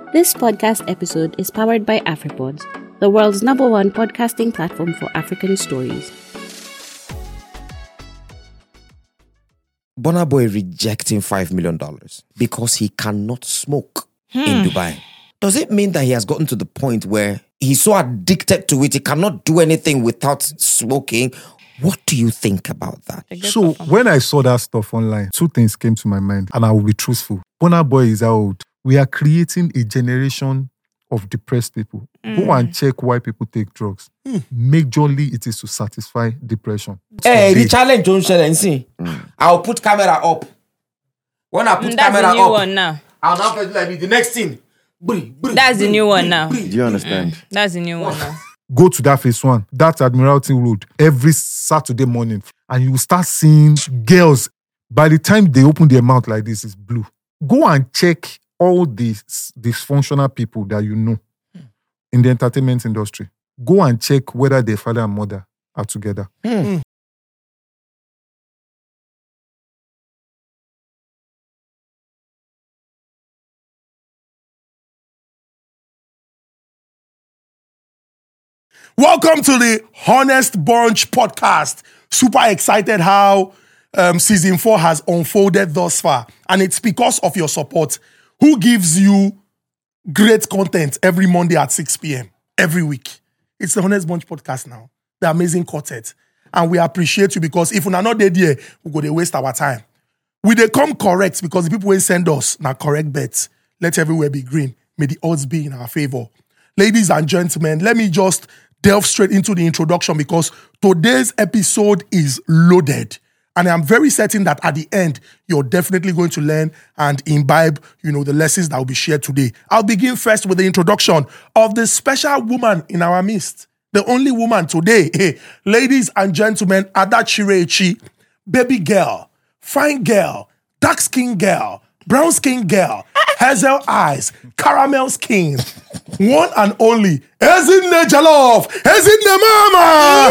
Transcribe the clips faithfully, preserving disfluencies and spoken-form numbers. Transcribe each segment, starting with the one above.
This podcast episode is powered by AfriPods, the world's number one podcasting platform for African stories. Burna Boy rejecting five million dollars because he cannot smoke hmm. in Dubai. Does it mean that he has gotten to the point where he's so addicted to it, he cannot do anything without smoking? What do you think about that? So when I saw that stuff online, two things came to my mind, and I will be truthful. Burna Boy is out. We are creating a generation of depressed people. Mm. Go and check why people take drugs. Mm. Majorly, it is to satisfy depression. Hey, the challenge don't share anything. I'll put camera up. When I put mm, camera that's the new up, one now. I'll now play like the next thing. That's the new one now. Do you understand? Mm, that's the new one now. Go to that phase one. That's Admiralty Road every Saturday morning, and you will start seeing girls. By the time they open their mouth like this, it's blue. Go and check all these dysfunctional people that you know in the entertainment industry. Go and check whether their father and mother are together. Mm. Welcome to the Honest Bunch podcast. Super excited how um, season four has unfolded thus far. And it's because of your support. Who gives you great content every Monday at six p.m. every week? It's the Honest Bunch podcast now. The amazing quartet. And we appreciate you because if we're not there, we're going to waste our time. We they come correct because the people will send us now correct bets. Let everywhere be green. May the odds be in our favor. Ladies and gentlemen, let me just delve straight into the introduction because today's episode is loaded. And I'm very certain that at the end, you're definitely going to learn and imbibe, you know, the lessons that will be shared today. I'll begin first with the introduction of the special woman in our midst. The only woman today. Hey, ladies and gentlemen, Adachire Echi, baby girl, fine girl, dark skin girl, brown skin girl, hazel eyes, caramel skin, one and only, Ezinne Jollof, Ezinne Mama.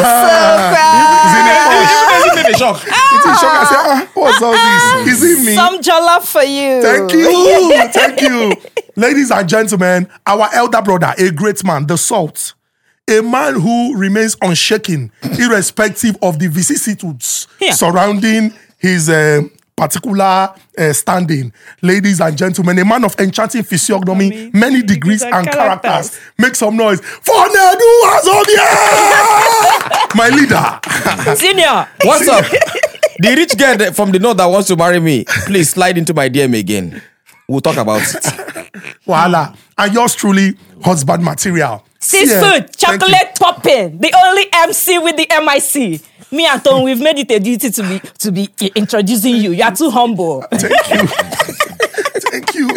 It's a shock. It's a shock. I say, ah, what's all this? Is it me? Some jollof for you. Thank you. Thank you. Ladies and gentlemen, our elder brother, a great man, the salt. A man who remains unshaken, irrespective of the vicissitudes yeah. surrounding his uh, particular uh, standing. Ladies and gentlemen, a man of enchanting physiognomy, I mean, many degrees and characters. characters. Make some noise for Nedu Azobia! My leader. Senior. What's up? The rich girl from the north that wants to marry me, please slide into my D M again. We'll talk about it. Voila. And yours truly, husband material. Seafood, chocolate topping, the only M C with the M I C. Me and Tom, we've made it a duty to be to be introducing you. You are too humble. Thank you. Thank you.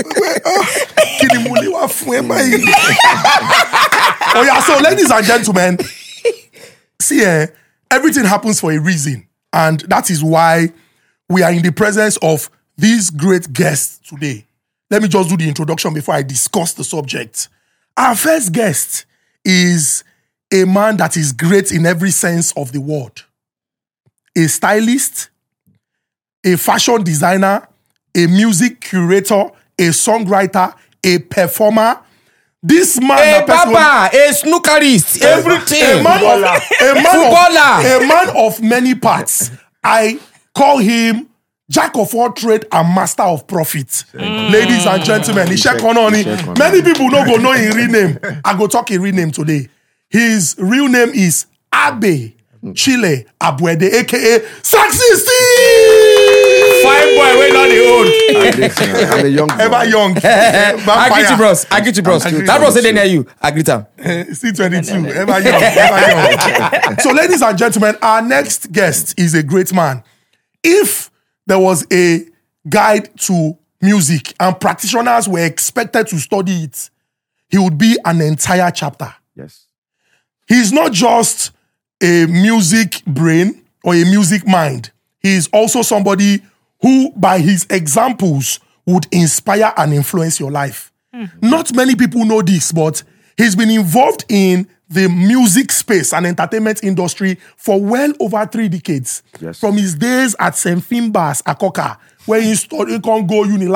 Oh yeah, so ladies and gentlemen, see, uh, everything happens for a reason. And that is why we are in the presence of these great guests today. Let me just do the introduction before I discuss the subject. Our first guest is a man that is great in every sense of the word. A stylist, a fashion designer, a music curator, a songwriter, a performer. This man, a papa, a snookerist, everything. A man of, a man of, a man of many parts. I call him Jack of all trade and master of profit. Mm. Ladies and gentlemen, Ishekononi. Many people don't go know his real name. I go talk his real name today. His real name is Abe Chile Abuede, aka Sexy Steve. Fine boy, we're not the old. I'm a young boy. Ever young. I greet you, bros. I greet you, bros. That bros said they near you. I greet him. C twenty-two. Ever young. Ever young. So, ladies and gentlemen, our next guest is a great man. If there was a guide to music and practitioners were expected to study it, he would be an entire chapter. Yes. He's not just a music brain or a music mind. He is also somebody who, by his examples, would inspire and influence your life. Mm-hmm. Not many people know this, but he's been involved in the music space and entertainment industry for well over three decades. Yes. From his days at Saint Finbar's Akoka, where he studied Congo Unilag,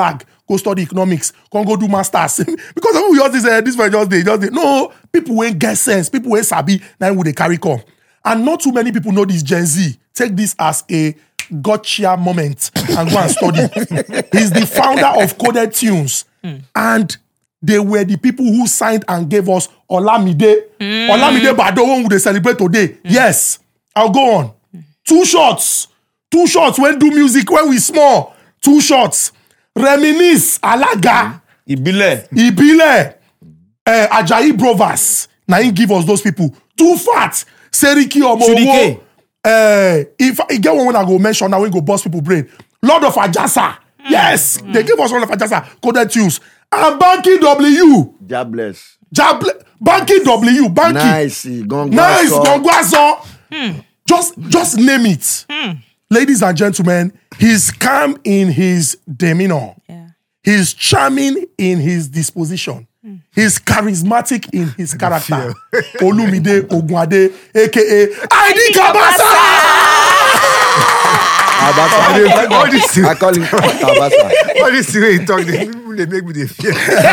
go study economics, come go do masters. Because we just say, this way just they just they. No, people ain't get sense. People ain't sabi, now would they carry come. And not too many people know this Gen Z. Take this as a gotcha moment and go and study. He's the founder of Coded Tunes. Mm. And they were the people who signed and gave us Olamide. Mm. Olamide Bado, one who they celebrate today. Mm. Yes. I'll go on. Mm. Two shots. Two shots when do music when we small. Two shots. Reminisce, Alaga. Ibile. Ibile. Uh, Ajayi Brovas. Now he give us those people. Too fat. Seriki Omowo. Uh, if I get one when I go mention now, we go bust people brain. Lord of Ajasa. Mm. Yes. Mm. They give us Lord of Ajasa. Coded Tunes. And Banky W. Jobless. Jobless. Banky W. Banky. Nice. Gongwaso. Nice. Gongwaso. Mm. Just, just name it. Mm. Ladies and gentlemen, he's calm in his demeanor. Yeah. He's charming in his disposition. Mm. He's charismatic in his character. Olumide Ogunade, a k a. Aidi Kabasa! Abasa. All this I call him Abasa. All this way he talk, they, they make me the fear.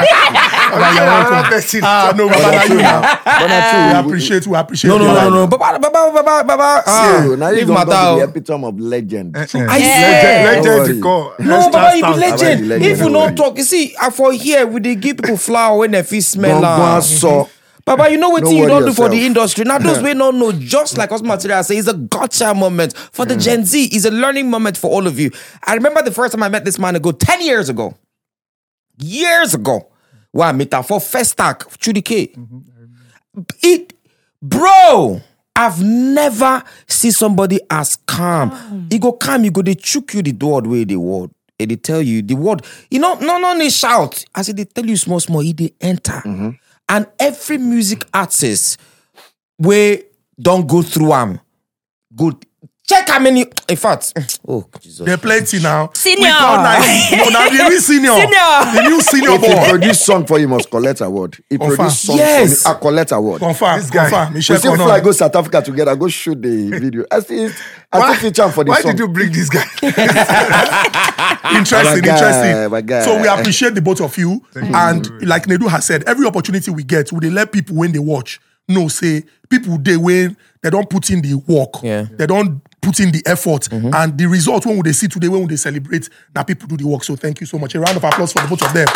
Ah, no, Baba, you now. We appreciate, we appreciate. No, no, no, no, Baba, Baba, Baba, Baba. Ah, now you don't go to the epitome of legend. I say legend, legend. No, Baba, you be legend. If you don't talk, you see, I for here, we they give people flower when they feel smell. So. Baba, you know what you don't yourself. do for the industry. Now, those we don't know, just like us material say, it's a gotcha moment for the Gen Z. It's a learning moment for all of you. I remember the first time I met this man ago, ten years ago. Years ago. Wow, I met him for Festac, Chudi K. Mm-hmm. It, bro, I've never seen somebody as calm. Oh. He go calm, he go, they choke you the word way the word. And they tell you the word. You know, no, no, they shout. I said, they tell you small, small, he they enter. Mm-hmm. And every music artist we don't go through them. Good. Check how many. In fact, oh Jesus. They're plenty now. Senior. We call now. No, now the new senior. Senior. The new senior If boy. he produce song for you, must collect award. He Confirm. produce song Yes. for me, I collect award. Confirm. This guy. Confirm. We Michelle still Kono. fly go South Africa together, go shoot the video. I still, I still feature him for the Why song. did you bring this guy? Interesting, My guy, interesting. my guy. So we appreciate the both of you. And like Nedu has said, every opportunity we get, we they let people when they watch know, say, people they when they don't put in the work. Yeah. They don't put in the effort. Mm-hmm. And the result, when they see today, when they celebrate, now people do the work. So thank you so much. A round of applause for the both of them.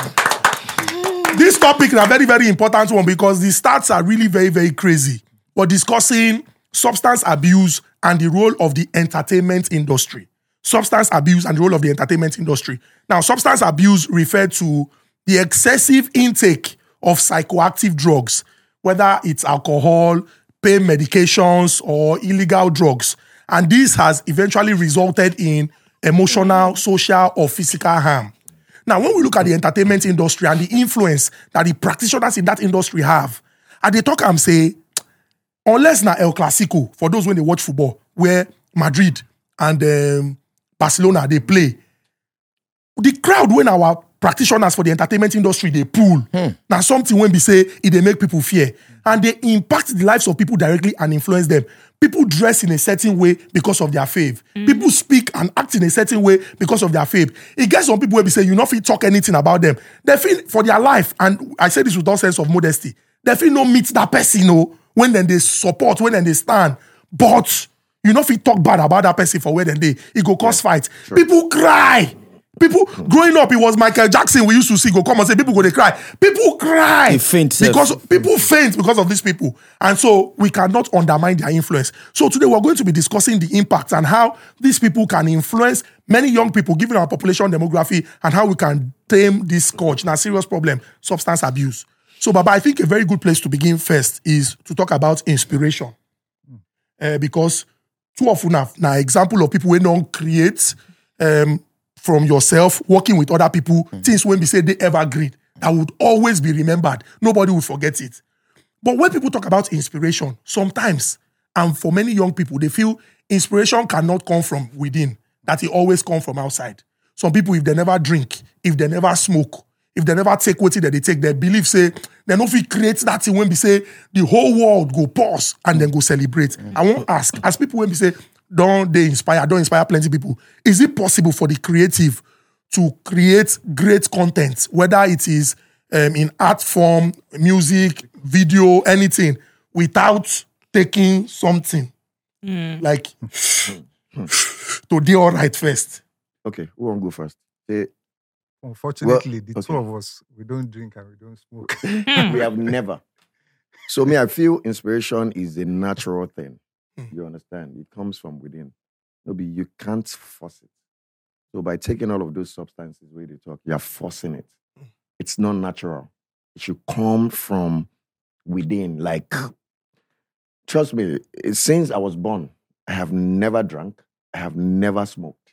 This topic is a very, very important one because the stats are really very, very crazy. We're discussing substance abuse and the role of the entertainment industry. Substance abuse and the role of the entertainment industry. Now, substance abuse referred to the excessive intake of psychoactive drugs, whether it's alcohol, pain medications, or illegal drugs. And this has eventually resulted in emotional, social, or physical harm. Now, when we look at the entertainment industry and the influence that the practitioners in that industry have, and they talk and say, unless na El Clasico, for those when they watch football, where Madrid and um, Barcelona, they play, the crowd when our practitioners for the entertainment industry, they pull. Hmm. Now something when we say, it they make people fear. And they impact the lives of people directly and influence them. People dress in a certain way because of their faith. Mm. People speak and act in a certain way because of their faith. It gets some people where we say, you not feel talk anything about them. They feel for their life, and I say this with all sense of modesty, they feel no meet that person, you know, when then they support, when then they stand. But you not feel talk bad about that person for where then they, it go cause yeah, fight. Sure. People cry. People, growing up, it was Michael Jackson we used to see go come and say, people go, they cry. People cry. They faint. Because self. People faint because of these people. And so we cannot undermine their influence. So today we're going to be discussing the impact and how these people can influence many young people, given our population demography, and how we can tame this scourge. Now, serious problem, substance abuse. So, Baba, I think a very good place to begin first is to talk about inspiration. Uh, because too often now, now example of people who don't create um, from yourself, working with other people, mm. things when we say they evergreen, that would always be remembered. Nobody would forget it. But when people talk about inspiration, sometimes, and for many young people, they feel inspiration cannot come from within, that it always comes from outside. Some people, if they never drink, if they never smoke, if they never take what that they take, they believe, say, they don't feel create that thing when we say the whole world go pause and then go celebrate. Mm. I won't ask, as people when we say, don't they inspire, don't inspire plenty people, is it possible for the creative to create great content, whether it is um, in art form, music, video, anything, without taking something like to do all right first. Okay, who won't go first? Say, Unfortunately, Well, the okay. two of us, we don't drink and we don't smoke. we have never. So me, I feel inspiration is a natural thing. You understand? It comes from within. Maybe you can't force it. So by taking all of those substances where they talk, you're forcing it. It's not natural. It should come from within. Like, trust me, since I was born, I have never drunk. I have never smoked.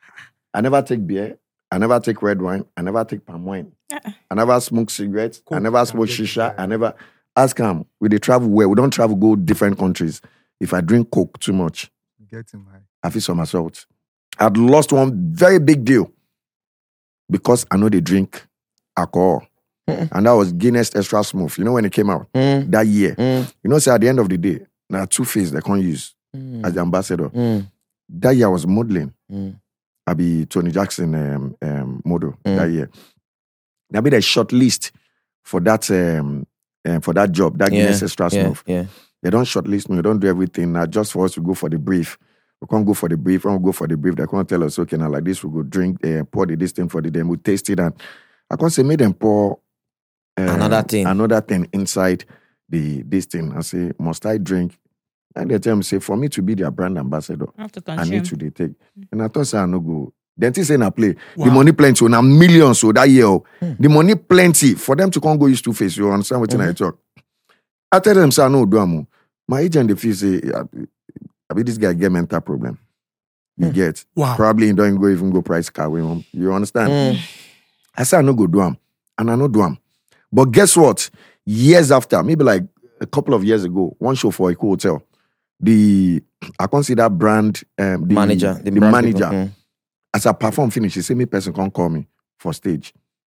I never take beer. I never take red wine. I never take palm wine. I never smoke cigarettes. I Coke never and smoke get shisha. it, I never ask him. We they travel where? We don't travel go different countries. If I drink Coke too much, Get in my I feel somersault. I'd lost one very big deal because I know they drink alcohol. And that was Guinness Extra Smooth. You know when it came out? Mm. That year. Mm. You know, say at the end of the day, now two face they can't use Mm. as the ambassador. Mm. That year I was modeling. Mm. I be Tony Jackson um, um, model Mm. that year. I be the short list for that um, um, for that job, that Yeah, Guinness Extra yeah, Smooth. yeah. They don't shortlist me. They don't do everything. Now just for us to go for the brief. We can't go for the brief. We can't go for the brief. They can't tell us, okay, now like this, we go drink, uh, pour the this thing for the them. We taste it, and I can't say make them pour um, Another thing. another thing inside the this thing. I say, must I drink? And they tell me, say, for me to be their brand ambassador, I have to I consume. need to they take. And I thought, say, I no go. Then they say, na play. Wow. The money plenty, so now millions, so that year, oh. the money plenty for them to come go use two face. You understand what I talk? I tell them, say, I no do am. My agent, they feel say, I, I be this guy get mental problem. You get Wow. probably he don't go even go price car with him. You understand? Mm. I say I no go do am, and I no do am. But guess what? Years after, maybe like a couple of years ago, one show for a cool hotel, the I consider brand um, the Manager, the, the brand manager. people, mm. As I perform finish, he say me person can't call me for stage.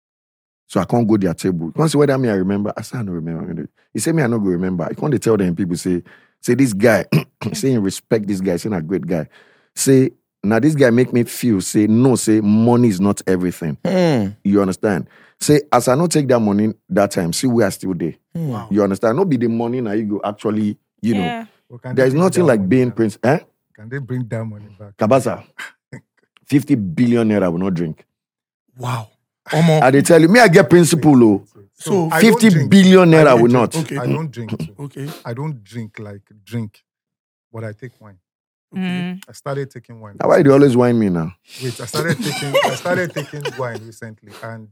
So I can't go their table. Can't say whether me I remember. I say I don't remember. He say me I no go remember. I can't tell them people say say this guy saying respect this guy saying a great guy. Say now this guy make me feel say no say money is not everything. Mm. You understand? Say as I not take that money that time, see we are still there. Wow. You understand? Not be the money now you go actually you know. Yeah. Well, can There they is bring nothing that like money being back? prince. Eh? Can they bring that money back? Kabasa, fifty billion naira will not drink. Wow. Omo. I they tell you, me I get principle oh. So, I don't fifty drink. billion I naira don't will drink. not. Okay. I don't drink. too. Okay. I don't drink like drink, but I take wine. Mm. I started taking wine. Now why do you always whine me now? Wait, I started taking I started taking wine recently, and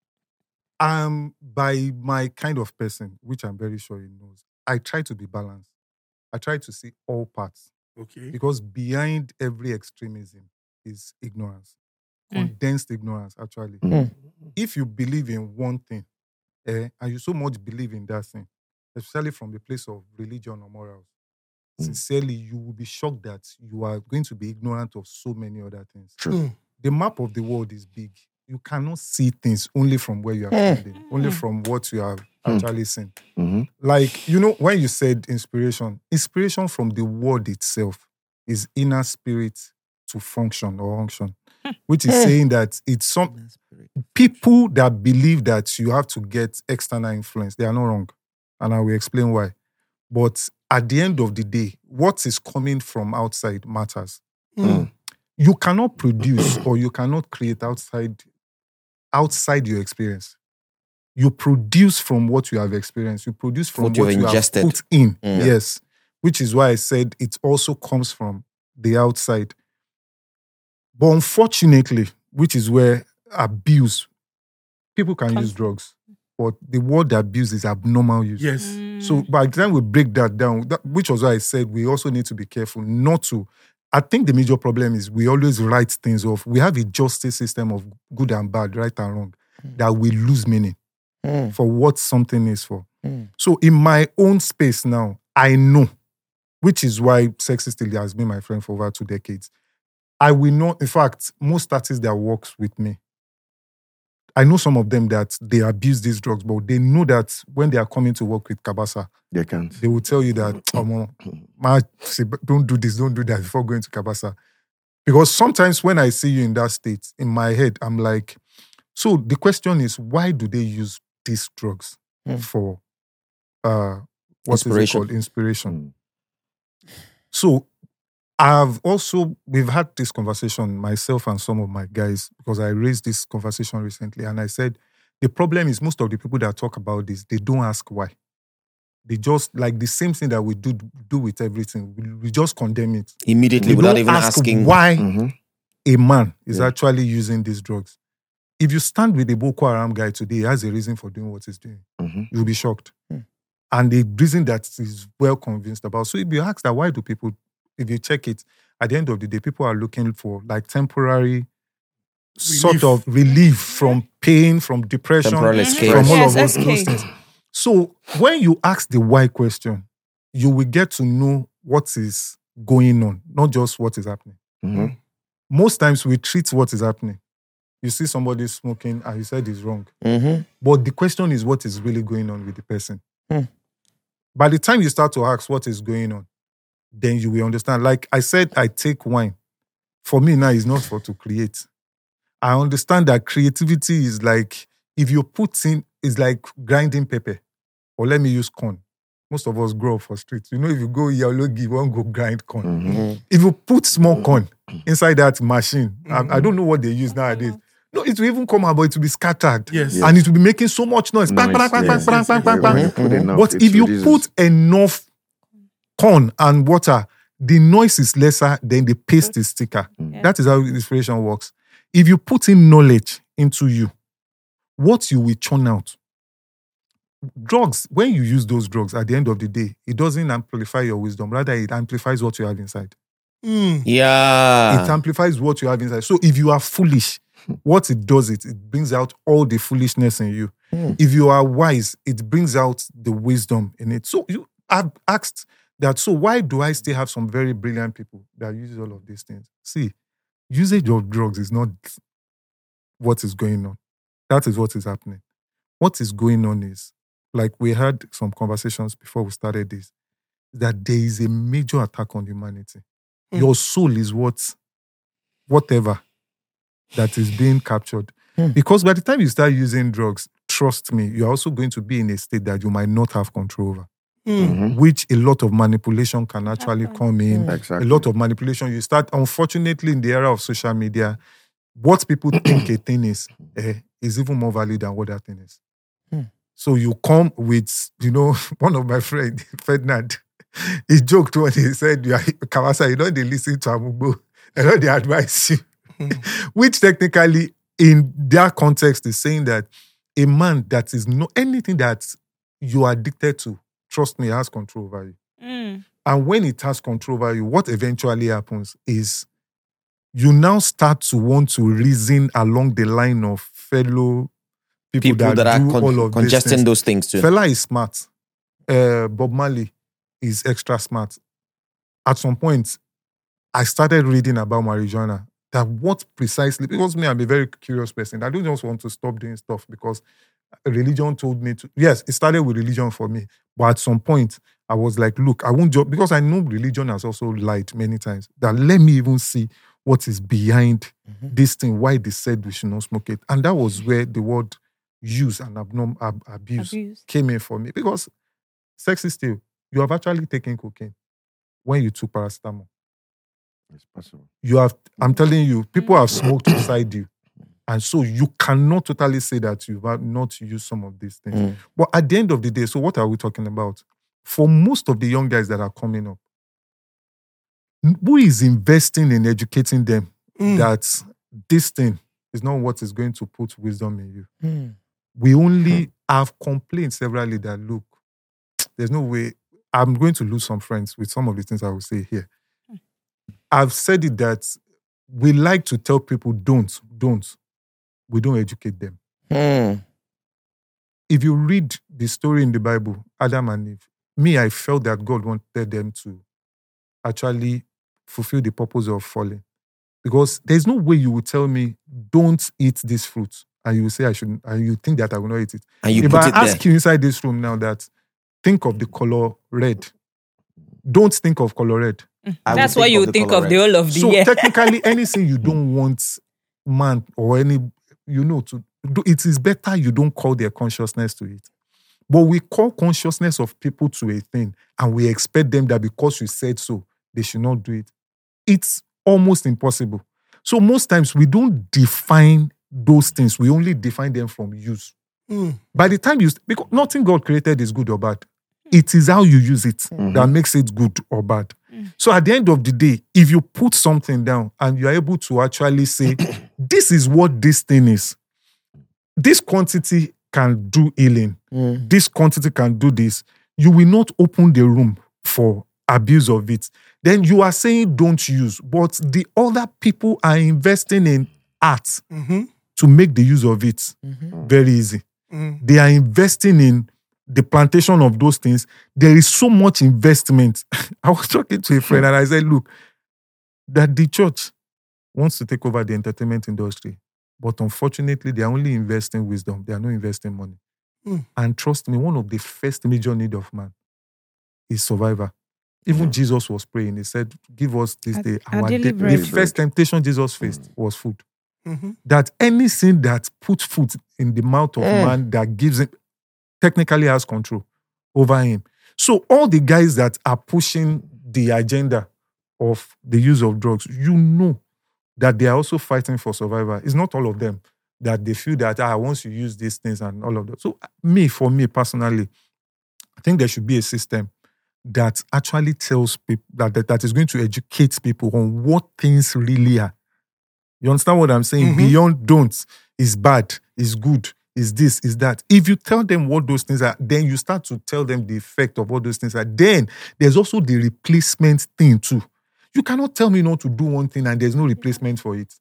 um by my kind of person, which I'm very sure he knows, I try to be balanced. I try to see all parts Okay. because behind every extremism is ignorance, Mm. condensed ignorance. Actually, Mm. if you believe in one thing, eh, and you so much believe in that thing, especially from the place of religion or morals, Mm. sincerely, you will be shocked that you are going to be ignorant of so many other things. True. Mm. The map of the world is big. You cannot see things only from where you are Mm. standing, only from what you have actually seen. Mm-hmm. Like, you know, when you said inspiration, inspiration from the word itself is inner spirit to function or unction, which is saying that it's some people that believe that you have to get external influence. They are not wrong. And I will explain why. But at the end of the day, what is coming from outside matters. Mm. You cannot produce or you cannot create outside outside your experience. You produce from what you have experienced. You produce from What what, you've you ingested. have put in. Mm. Yes. Which is why I said it also comes from the outside. But unfortunately, which is where abuse, people can use drugs, but the word abuse is abnormal use. Yes. So by the time we break that down, that, which was why I said we also need to be careful not to. I think the major problem is we always write things off. We have a justice system of good and bad, right and wrong, that we lose meaning Mm. for what something is for. Mm. So in my own space now, I know, which is why Sexy Still has been my friend for over two decades. I will know, in fact, most artists that works with me, I know some of them that they abuse these drugs, but they know that when they are coming to work with Kabasa, They can't. they will tell you that, oh, man, man, say, don't do this, don't do that before going to Kabasa. Because sometimes when I see you in that state, in my head, I'm like, so the question is, why do they use these drugs Mm. for uh, what is it Inspiration. called? Inspiration. Mm. So I've also, we've had this conversation, myself and some of my guys, because I raised this conversation recently, and I said, the problem is most of the people that talk about this, they don't ask why. They just, like the same thing that we do do with everything, we, we just condemn it. Immediately We without don't even ask asking. why Mhm. a man is Yeah. actually using these drugs. If you stand with a Boko Haram guy today, he has a reason for doing what he's doing. Mhm. You'll be shocked. Hmm. And the reason that he's well convinced about. So if you ask that, why do people, if you check it, at the end of the day, people are looking for like temporary sort Relief. of relief from pain, from depression, Temporary escape. from all Yes, of those, those escape. things. So when you ask the why question, you will get to know what is going on, not just what is happening. Mhm. Most times we treat what is happening. You see somebody smoking and you said it's wrong. Mm-hmm. But the question is what is really going on with the person. Hmm. By the time you start to ask what is going on, then you will understand. Like I said, I take wine. For me now, it's not for to create. I understand that creativity is like, if you put in, it's like grinding pepper. Or let me use corn. Most of us grow up for streets. You know, if you go Yalogi, you won't go grind corn. Mhm. If you put small corn inside that machine, I, I don't know what they use nowadays. No, it will even come out, but it will be scattered. Yes. And it will be making so much noise. Bang, Nice, bang, bang, yes, bang, yes, bang, yes, bang, yes. bang, When bang. you put enough, But it if you reduces. put enough corn and water, the noise is lesser, then the paste is thicker. Mm. That is how inspiration works. If you put in knowledge into you, what you will churn out. Drugs, when you use those drugs, at the end of the day, it doesn't amplify your wisdom. Rather, it amplifies what you have inside. Mm. Yeah. It amplifies what you have inside. So if you are foolish, what it does, it, it brings out all the foolishness in you. Mm. If you are wise, it brings out the wisdom in it. So you have asked that, so why do I still have some very brilliant people that use all of these things? See, usage of drugs is not what is going on. That is what is happening. What is going on is, like we had some conversations before we started this, that there is a major attack on humanity. Mm. Your soul is what, whatever that is being captured. Mm. Because by the time you start using drugs, trust me, you're also going to be in a state that you might not have control over, Mm. Mhm. which a lot of manipulation can actually come in. Exactly. A lot of manipulation. You start, unfortunately, in the era of social media, what people think a thing is, eh, is even more valid than what that thing is. Hmm. So you come with, you know, one of my friends, Ferdinand, he joked when he said, "You are Kawasa, you know, they listen to Amugbo, you know, they advise you." Which technically, in their context, is saying that a man that is no anything that you are addicted to, trust me, has control over you. Mm. And when it has control over you, what eventually happens is you now start to want to reason along the line of fellow people, People that, that, are do con- all of these congesting things. those things too. Fella is smart. Uh, Bob Marley is extra smart. At some point, I started reading about marijuana. That what precisely, because me, I'm a very curious person. I don't just want to stop doing stuff because religion told me to. Yes, it started with religion for me. But at some point, I was like, look, I won't just, because I know religion has also lied many times, that let me even see what is behind Mhm. this thing, why they said we should not smoke it. And that was where the word use and abnormal ab- abuse, Abuse. came in for me. Because sex is still, you have actually taken cocaine when you took paracetamol. It's possible. You have, I'm telling you, people have smoked beside you. And so you cannot totally say that you have not used some of these things. Mm. But at the end of the day, so what are we talking about? For most of the young guys that are coming up, who is investing in educating them Mm. that this thing is not what is going to put wisdom in you? Mm. We only have complained severally that, look, there's no way, I'm going to lose some friends with some of the things I will say here. I've said it that we like to tell people, don't, don't. We don't educate them. Mm. If you read the story in the Bible, Adam and Eve, me, I felt that God wanted them to actually fulfill the purpose of falling. Because there's no way you would tell me, don't eat this fruit. And you will say I shouldn't, and you think that I will not eat it. And you if put I it ask there. you inside this room now that think of the color red, don't think of color red. I That's would what think you of would the think color of the red. whole of the So year. technically, anything you don't want man or any, you know, to do, it is better you don't call their consciousness to it. But we call consciousness of people to a thing, and we expect them that because you said so, they should not do it. It's almost impossible. So most times we don't define those things. We only define them from use. Mm. By the time you, because nothing God created is good or bad. It is how you use it that makes it good or bad. So at the end of the day, if you put something down and you're able to actually say, this is what this thing is. This quantity can do healing. This quantity can do this. You will not open the room for abuse of it. Then you are saying don't use, but the other people are investing in art to make the use of it very easy. They are investing in the plantation of those things. There is so much investment. I was talking to a friend and I said, look, that the church wants to take over the entertainment industry, but unfortunately, they are only investing wisdom. They are not investing money. Mm. And trust me, one of the first major need of man is survivor. Even Jesus was praying. He said, give us this Our- day our our daily day. bread. The first temptation Jesus faced was food. Mhm. That anything that puts food in the mouth of man that gives him, technically has control over him. So all the guys that are pushing the agenda of the use of drugs, you know that they are also fighting for survival. It's not all of them that they feel that, ah, once you use these things and all of that. So me, for me personally, I think there should be a system that actually tells people, that, that, that is going to educate people on what things really are. You understand what I'm saying? Mhm. Beyond don't, is bad, is good, is this, is that. If you tell them what those things are, then you start to tell them the effect of what those things are. Then there's also the replacement thing too. You cannot tell me not to do one thing and there's no replacement for it.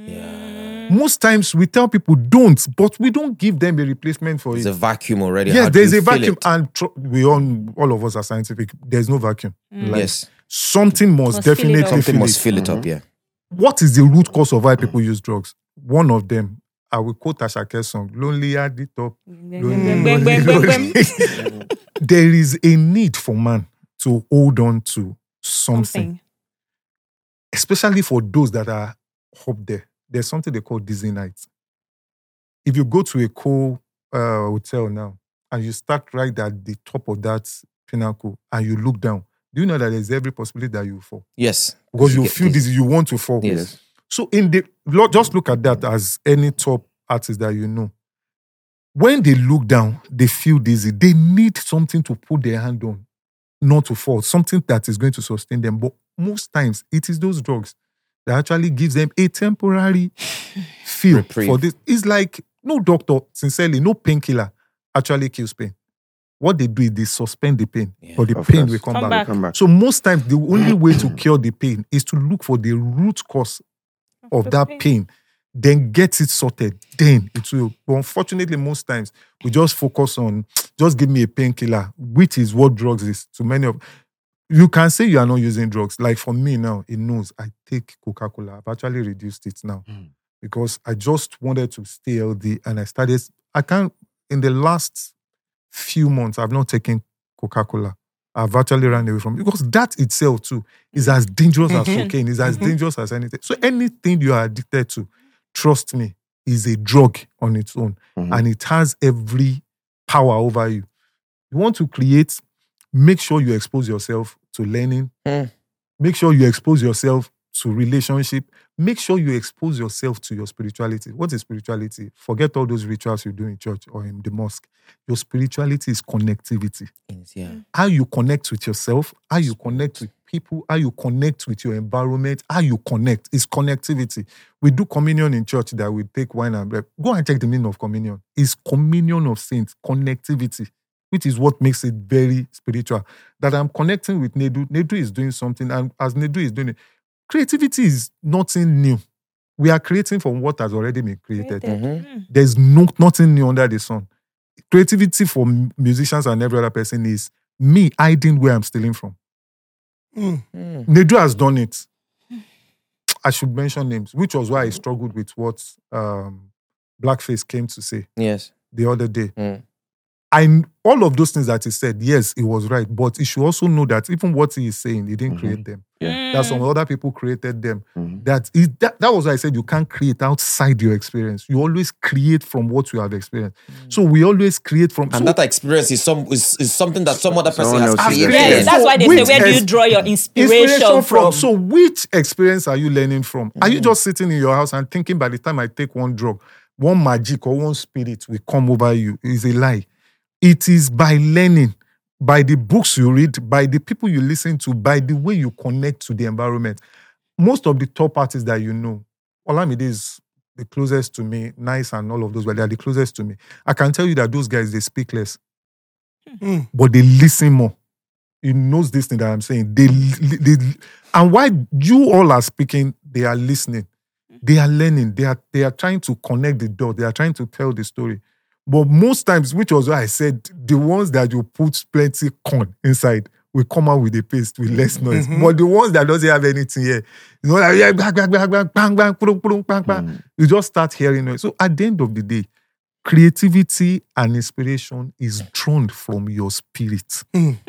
Most times we tell people don't, but we don't give them a replacement for There's it. a vacuum already. How Yes, do there's you a fill vacuum, it? and tr- we all, all of us are scientific. There's no vacuum. Like, Yes. something must, Must fill it definitely up. Something fill must it. fill it up, yeah. What is the root cause of why people use drugs? One of them, I will quote Ashake's song, "Lonely at the top." Bang, bang, bang, bang, bang. There is a need for man to hold on to something, Something. especially for those that are up there. There's something they call Disney nights. If you go to a cool uh, hotel now and you start right at the top of that pinnacle and you look down, do you know that there's every possibility that you will fall? Yes. Because you get feel dizzy. this, you want to fall. Yes. So in the lo- just look at that as any top artist that you know. When they look down, they feel dizzy. They need something to put their hand on, not to fall. Something that is going to sustain them. But most times, it is those drugs that actually gives them a temporary feel Reprieve. for this. It's like no doctor, sincerely, no painkiller actually kills pain. What they do is they suspend the pain, Yeah. but the Of pain course. will come, Come back. back. Come back. So most times, the only way to cure the pain is to look for the root cause of the that pain. pain, then get it sorted. Then it will. But unfortunately, most times we just focus on just give me a painkiller, which is what drugs is to many of. You can say you are not using drugs. Like for me now, it knows I take Coca-Cola. I've actually reduced it now because I just wanted to stay healthy, and I started. I can't. In the last few months, I've not taken Coca-Cola. I've actually run away from it because that itself too is as dangerous as cocaine, is as dangerous as anything. So anything you are addicted to, trust me, is a drug on its own. And it has every power over you. You want to create, make sure you expose yourself to learning. Mm. Make sure you expose yourself to relationship. Make sure you expose yourself to your spirituality. What is spirituality? Forget all those rituals you do in church or in the mosque. Your spirituality is connectivity. Yeah. How you connect with yourself, how you connect with people, how you connect with your environment, how you connect is connectivity. We do communion in church that we take wine and bread. Go and check the meaning of communion. It's communion of saints, connectivity, which is what makes it very spiritual. That I'm connecting with Nedu. Nedu is doing something, and as Nedu is doing it, creativity is nothing new. We are creating from what has already been created. Created. There's no nothing new under the sun. Creativity for m- musicians and every other person is me hiding where I'm stealing from. Mm. Nedu has done it. I should mention names, which was why I struggled with what um, Blackface came to say Yes. the other day. Mm. I all of those things that he said, yes, it was right, but he should also know that even what he is saying, he didn't create them. Yeah. That some other people created them. That is that, that was why I said you can't create outside your experience. You always create from what you have experienced. So we always create from And so, that experience is some is, is something that some other person Someone has else has created. Yes, experienced. that's why they say, Which where do you ex- draw your inspiration, from? So which experience are you learning from? Are you just sitting in your house and thinking by the time I take one drug, one magic or one spirit will come over you? It's a lie. It is by learning, by the books you read, by the people you listen to, by the way you connect to the environment. Most of the top artists that you know, Olamide is the closest to me, Nice and all of those, but they are the closest to me. I can tell you that those guys, they speak less, Mm. but they listen more. He knows this thing that I'm saying. They, they, and while you all are speaking, they are listening. They are learning. They are, they are trying to connect the dot. They are trying to tell the story. But most times, which was why I said, the ones that you put plenty corn inside will come out with a paste with less noise. But the ones that doesn't have anything here, you know, like, yeah, bang, bang, bang, bang, bang, bang, bang, bang, bang, bang. You just start hearing it. So at the end of the day, creativity and inspiration is drawn from your spirit.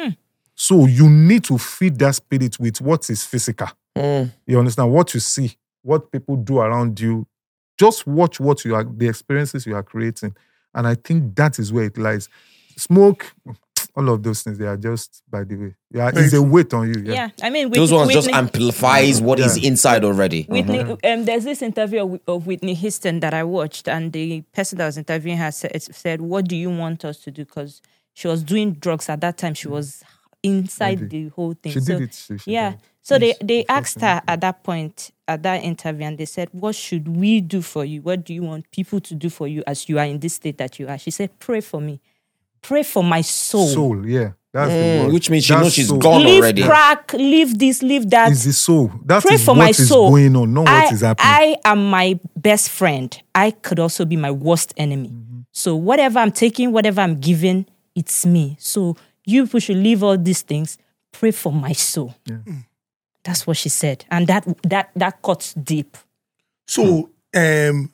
So you need to feed that spirit with what is physical. Mm. You understand? What you see, what people do around you. Just watch what you are, the experiences you are creating. And I think that is where it lies. Smoke, all of those things, they are just, by the way, yeah, it's a weight on you. Yeah. Yeah, I mean, with, Those ones just Whitney, amplifies what is Yeah. inside already. Whitney, um, there's this interview of, of Whitney Houston that I watched, and the person that was interviewing her said, said "What do you want us to do?" Because she was doing drugs at that time. She was inside Maybe. the whole thing. She so, did it. She, she yeah. did. So they, Yes, they it's asked her fascinating. at that point, at that interview, and they said, "What should we do for you? What do you want people to do for you as you are in this state that you are?" She said, "Pray for me. Pray for my soul. Soul, yeah. That's the Mm, word. which means she That's knows she's soul. gone Leave already. crack, leave this, leave that. It's the soul. That Pray is for what my is soul. going on, not I, what is happening. I am my best friend. I could also be my worst enemy. So whatever I'm taking, whatever I'm giving, it's me. So you people should leave all these things. Pray for my soul." That's what she said, and that that that cuts deep. So, um,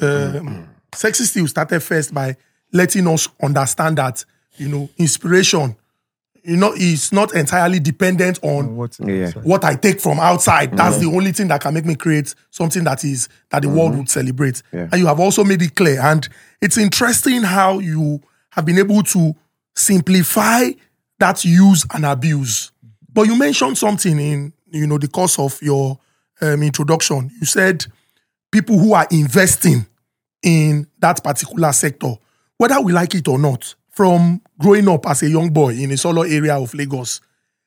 um, Sexy Steel started first by letting us understand that, you know, inspiration, you know, is not entirely dependent on What is Yeah. inside. what I take from outside. That's the only thing that can make me create something that is that the world would celebrate. Yeah. And you have also made it clear. And it's interesting how you have been able to simplify that use and abuse. But you mentioned something in, you know, the course of your um, introduction. You said people who are investing in that particular sector, whether we like it or not, from growing up as a young boy in a solo area of Lagos,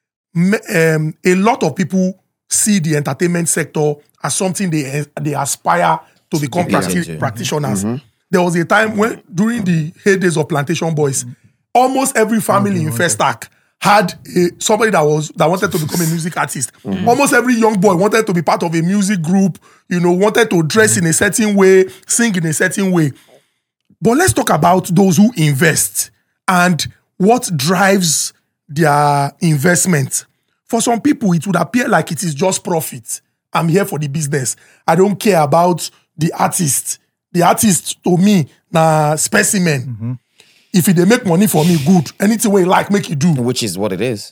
m- um, a lot of people see the entertainment sector as something they they aspire to become get practi- into. practitioners. There was a time when, during the heydays of Plantation Boys, almost every family in Festac had a, somebody that was that wanted to become a music artist. Almost every young boy wanted to be part of a music group, you know, wanted to dress in a certain way, sing in a certain way. But let's talk about those who invest and what drives their investment. For some people, it would appear like it is just profit. I'm here for the business. I don't care about the artist. The artist, to me, na specimen. If they make money for me, good. Anything way like, make it do. Which is what it is.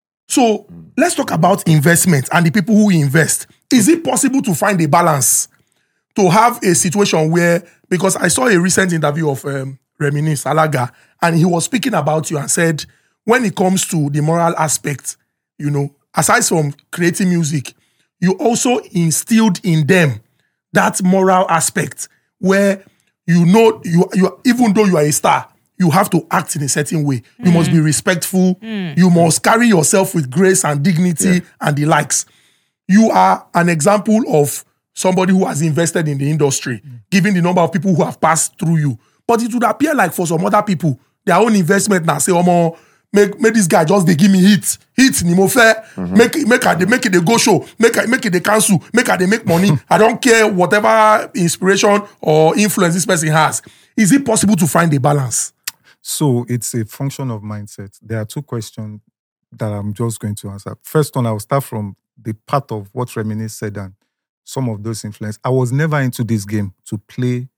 So let's talk about investment and the people who invest. Is it possible to find a balance to have a situation where, because I saw a recent interview of um, Reminisce Alaga, and he was speaking about you and said, when it comes to the moral aspect, you know, aside from creating music, you also instilled in them that moral aspect where you know, you, you even though you are a star, you have to act in a certain way. You must be respectful. You must carry yourself with grace and dignity and the likes. You are an example of somebody who has invested in the industry, given the number of people who have passed through you. But it would appear like for some other people, their own investment now say, Omo, make, make this guy just they give me hit. Hit, ni mo fair. Make, it- make, it- they make it a go show. Make, it- make it a cancel. Make it they make money. I don't care whatever inspiration or influence this person has. Is it possible to find a balance? So it's a function of mindset. There are two questions that I'm just going to answer. First one, I will start from the part of what Reminisce said and some of those influence. I was never into this game to play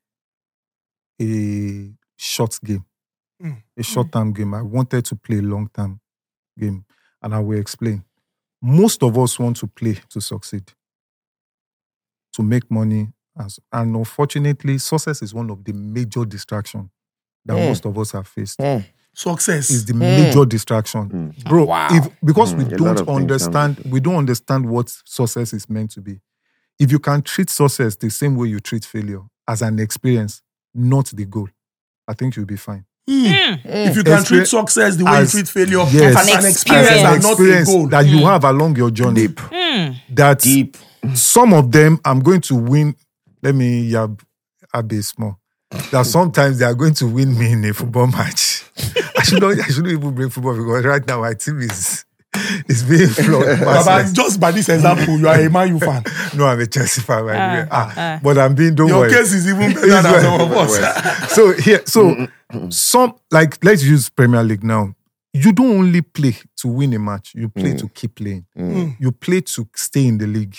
a short game, Mm. a short-term game. I wanted to play a long-term game, and I will explain. Most of us want to play to succeed, to make money. As, and unfortunately, success is one of the major distractions that Mm. most of us have faced. Mm. Success. Is the major distraction, bro. Wow. If because we Mm, a lot don't of things understand, can we don't understand what success is meant to be. If you can treat success the same way you treat failure, as an experience, not the goal, I think you'll be fine. If you can treat Experi- success the way as- you treat failure yes, as an As an experience experience. and not a Experience goal. that you have along your journey. Deep. That Deep. some of them, I'm going to win. Let me yab a bit small. That sometimes they are going to win me in a football match. I should not. I shouldn't even bring football because right now my team is is being flawed. Baba, just by this example, you are a Man U fan. No, I'm a Chelsea fan. By the Ah, way. Ah, ah. but I'm being. Don't Your worry. case is even better It's than well- some of us. So here, so some like let's use Premier League now. You don't only play to win a match. You play to keep playing. You play to stay in the league.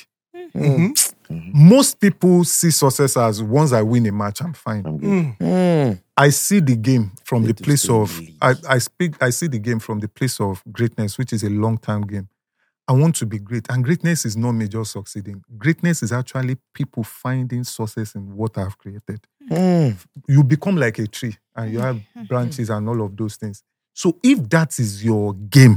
Most people see success as once I win a match, I'm fine. I'm good. Mm. I see the game from the to place stay in of the league. I, I speak I see the game from the place of greatness, which is a long-term game. I want to be great. And greatness is not me just succeeding. Greatness is actually people finding success in what I've created. Mm. You become like a tree and you have branches and all of those things. So if that is your game,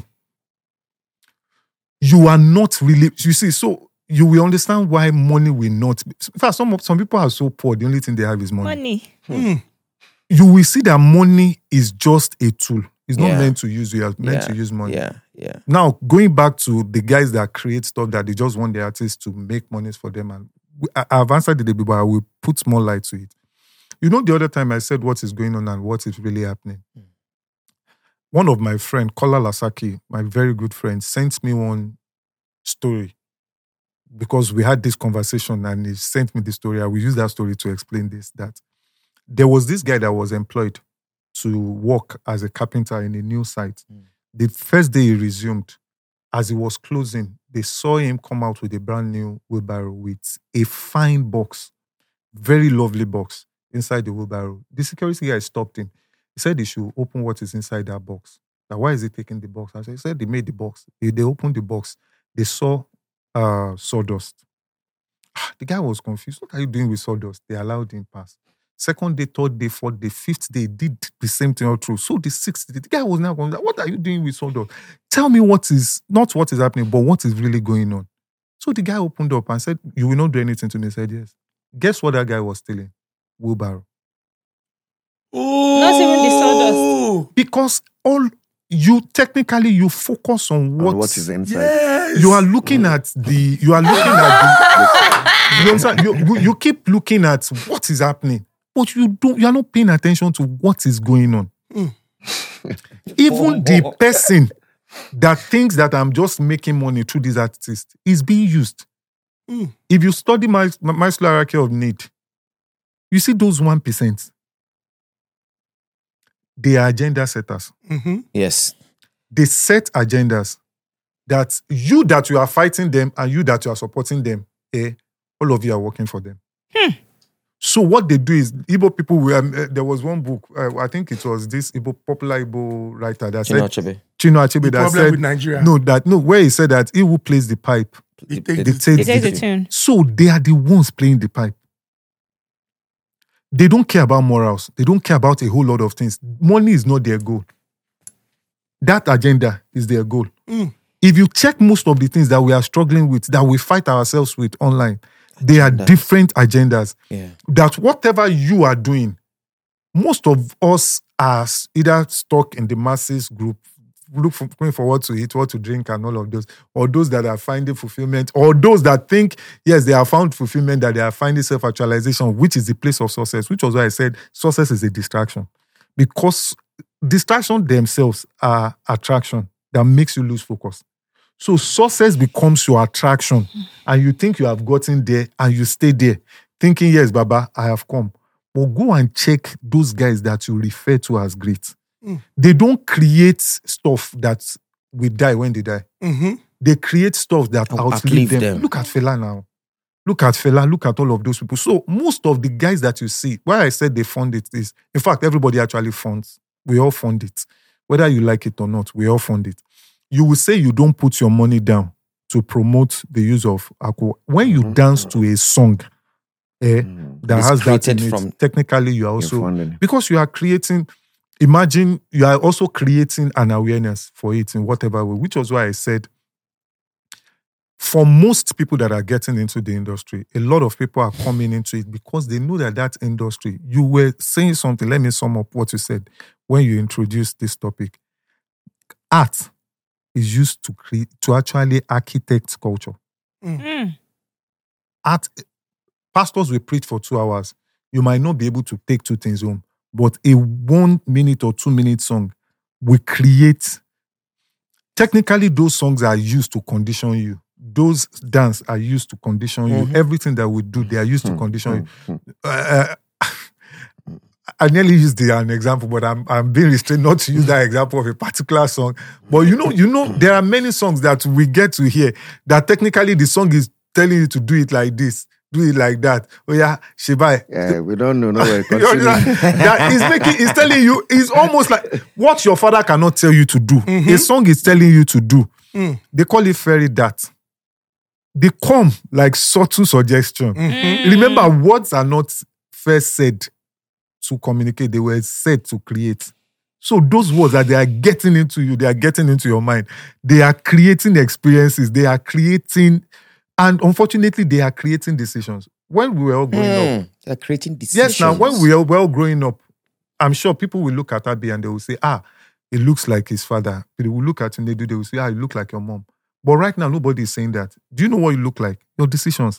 you are not really, you see, so you will understand why money will not. In fact, some, some people are so poor, the only thing they have is money. Money. You will see that money is just a tool. It's not Yeah. meant to use you, you're meant Yeah. to use money. Yeah. Yeah. Now, going back to the guys that create stuff that they just want the artists to make monies for them, and we- I- I've answered it, but I will put more light to it. You know, the other time I said what is going on and what is really happening. One of my friend, Kola Lasaki, my very good friend, sent me one story because we had this conversation and he sent me the story. I will use that story to explain this, that there was this guy that was employed to work as a carpenter in a new site. The first day he resumed, as he was closing, they saw him come out with a brand new wheelbarrow with a fine box, very lovely box inside the wheelbarrow. The security guy stopped him. He said he should open what is inside that box. Now, why is he taking the box? I said, he said they made the box. They, they opened the box. They saw uh, sawdust. The guy was confused. What are you doing with sawdust? They allowed him pass. Second day, third day, fourth day, fifth day, did the same thing all through. So the sixth day, the guy was now going, what are you doing with sawdust? Tell me what is, not what is happening, but what is really going on. So the guy opened up and said, you will not do anything to me. He said, yes. Guess what that guy was stealing? Wheelbarrow. Oh. Not even the sawdust. Because all, you technically, you focus on And what, what is inside? Yes. you are looking at the, you are looking at the, you, understand? You, you, you keep looking at what is happening, but you don't, you are not paying attention to what is going on. Even the person that thinks that I'm just making money through this artist is being used. If you study my, my hierarchy of need, you see those one percent, they are agenda setters. Yes. They set agendas that you that you are fighting them and you that you are supporting them, eh, all of you are working for them. So what they do is, Igbo people, were, um, uh, there was one book, uh, I think it was this Igbo, popular Igbo writer that Chino said, Achebe. Chino Achebe, The that problem said, with Nigeria. no, that, no, where he said that he who plays the pipe, He take They- they the- take It takes the the tune. So they are the ones playing the pipe. They don't care about morals. They don't care about a whole lot of things. Money is not their goal. That agenda is their goal. If you check most of the things that we are struggling with, that we fight ourselves with online, they are different agendas. Yeah. That whatever you are doing, most of us are either stuck in the masses group, look for, going for what to eat, what to drink, and all of those, or those that are finding fulfillment, or those that think, yes, they have found fulfillment, that they are finding self-actualization, which is the place of success, which was why I said success is a distraction. Because distraction themselves are attraction that makes you lose focus. So success becomes your attraction, and you think you have gotten there, and you stay there, thinking, yes, Baba, I have come. But go and check those guys that you refer to as great. They don't create stuff that will die when they die. They create stuff that Oh, outlive outlive them. them. Look at Fela now. Look at Fela. Look at all of those people. So most of the guys that you see, why I said they fund it is, in fact, everybody actually funds. We all fund it. Whether you like it or not, we all fund it. You will say you don't put your money down to promote the use of alcohol. When you Mhm. dance to a song eh, that It's has that created in it, from- technically you are You're also funding. because you are creating. Imagine you are also creating an awareness for it in whatever way, which was why I said, for most people that are getting into the industry, a lot of people are coming into it because they know that that industry. You were saying something. Let me sum up what you said when you introduced this topic. Art is used to create to actually architect culture. Mm. Art pastors will preach for two hours. You might not be able to take two things home, but a one minute or two minute song will create. Technically, those songs are used to condition you. Those dance are used to condition you. Everything that we do, they are used to condition you. Uh, I nearly used the, an example, but I'm I'm being restrained not to use that example of a particular song. But you know, you know, there are many songs that we get to hear that technically the song is telling you to do it like this, do it like that. Oh yeah, Shibai. Yeah, we don't know. No way. You know, Continue. that, that is making, is telling you, it's almost like what your father cannot tell you to do. A song is telling you to do. They call it fairy dart. They come like subtle suggestion. Remember, words are not first said to communicate, they were said to create. So those words that they are getting into you, they are getting into your mind. They are creating experiences. They are creating, and unfortunately, they are creating decisions. When we were all growing up, Mm, they're creating decisions. yes, now when we were all growing up, I'm sure people will look at Abi and they will say, ah, it looks like his father. They will look at him, they do, they will say, ah, you look like your mom. But right now, nobody is saying that. Do you know what you look like? Your decisions.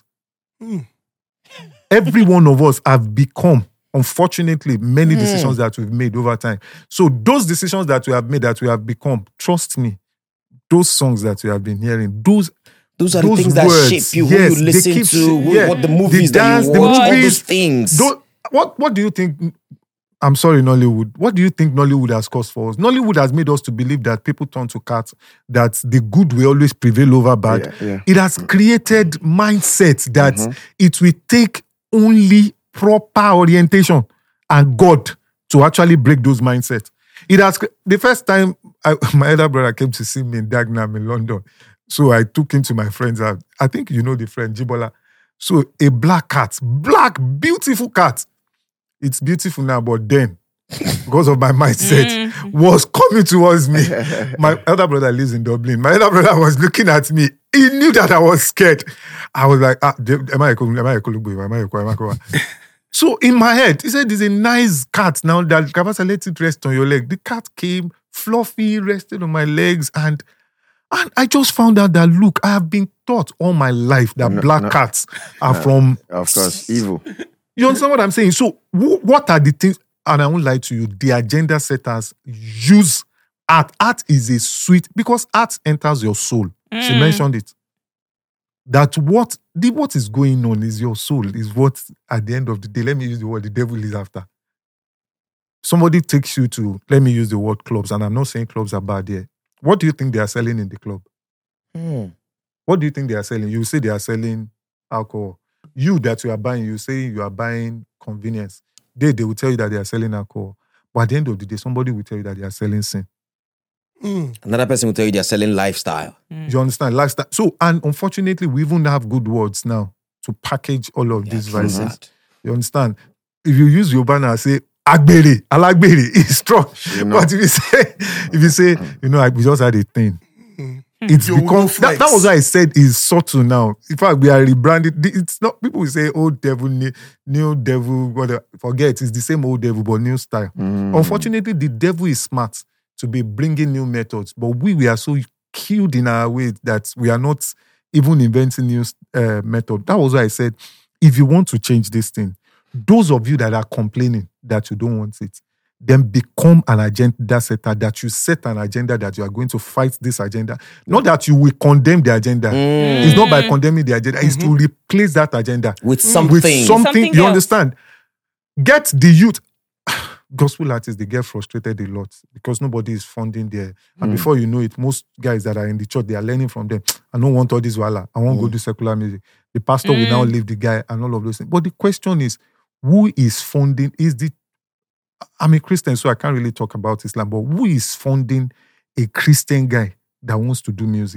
Every one of us have become, unfortunately, many decisions that we've made over time. So those decisions that we have made, that we have become, trust me, those songs that we have been hearing, those Those are those the things that words, shape you, yes, who you they listen keep to, sh- who, yeah. what the The movies dance, that the you watch, all movies, those things. Tho- what what do you think? I'm sorry, Nollywood. What do you think Nollywood has caused for us? Nollywood has made us to believe that people turn to cats, that the good will always prevail over bad. Yeah, yeah. It has created mindsets that it will take only proper orientation and God to actually break those mindsets. It has the first time I, my elder brother came to see me in Dagenham in London, so I took him to my friend's house. I think you know the friend Jibola. So a black cat, black beautiful cat. It's beautiful now, but then, because of my mindset, was coming towards me. My elder brother lives in Dublin. My elder brother was looking at me. He knew that I was scared. I was like, ah, am I a Kulu- am I a Kulubu? Am I a Kwa- am I a Kwa? So in my head, he said, there's a nice cat now that Kabasa let it rest on your leg. The cat came, fluffy, rested on my legs, and and I just found out that, look, I have been taught all my life that No, black no. cats are from Of course, evil. you understand what I'm saying? So, wh- what are the things? And I won't lie to you, the agenda setters use art. Art is a sweet, because art enters your soul. She mentioned it. That what the what is going on is your soul, is what at the end of the day, let me use the word, the devil is after. Somebody takes you to, let me use the word clubs, and I'm not saying clubs are bad here. What do you think they are selling in the club? Mm. What do you think they are selling? You say they are selling alcohol. You that you are buying, you say you are buying convenience. They, they will tell you that they are selling alcohol. But at the end of the day, somebody will tell you that they are selling sin. Another person will tell you they're selling lifestyle. You understand? Lifestyle. So, and unfortunately, we even have good words now to package all of these true vices. that. You understand? If you use your banner, say, Agbere, Alagbere, it's strong. You know. But if you say, if you say, you know, I, we just had a thing. It's You become will that, flex. that was why I said is subtle now. In fact, we are rebranded. It's not people will say old devil, new, new devil, whatever. Forget it's the same old devil, but new style. Unfortunately, the devil is smart to be bringing new methods, but we we are so killed in our way that we are not even inventing new uh, method. That was why I said, if you want to change this thing, those of you that are complaining that you don't want it, then become an agenda setter, that you set an agenda that you are going to fight this agenda. Not that you will condemn the agenda. It's not by condemning the agenda, it's to replace that agenda With something. with something, Something you else. understand? Get the youth. Gospel artists, they get frustrated a lot because nobody is funding there. And before you know it, most guys that are in the church, they are learning from them. I don't want all this wala. I want to go do secular music. The pastor will now leave the guy and all of those things. But the question is, who is funding? Is the I'm a Christian, so I can't really talk about Islam, but who is funding a Christian guy that wants to do music?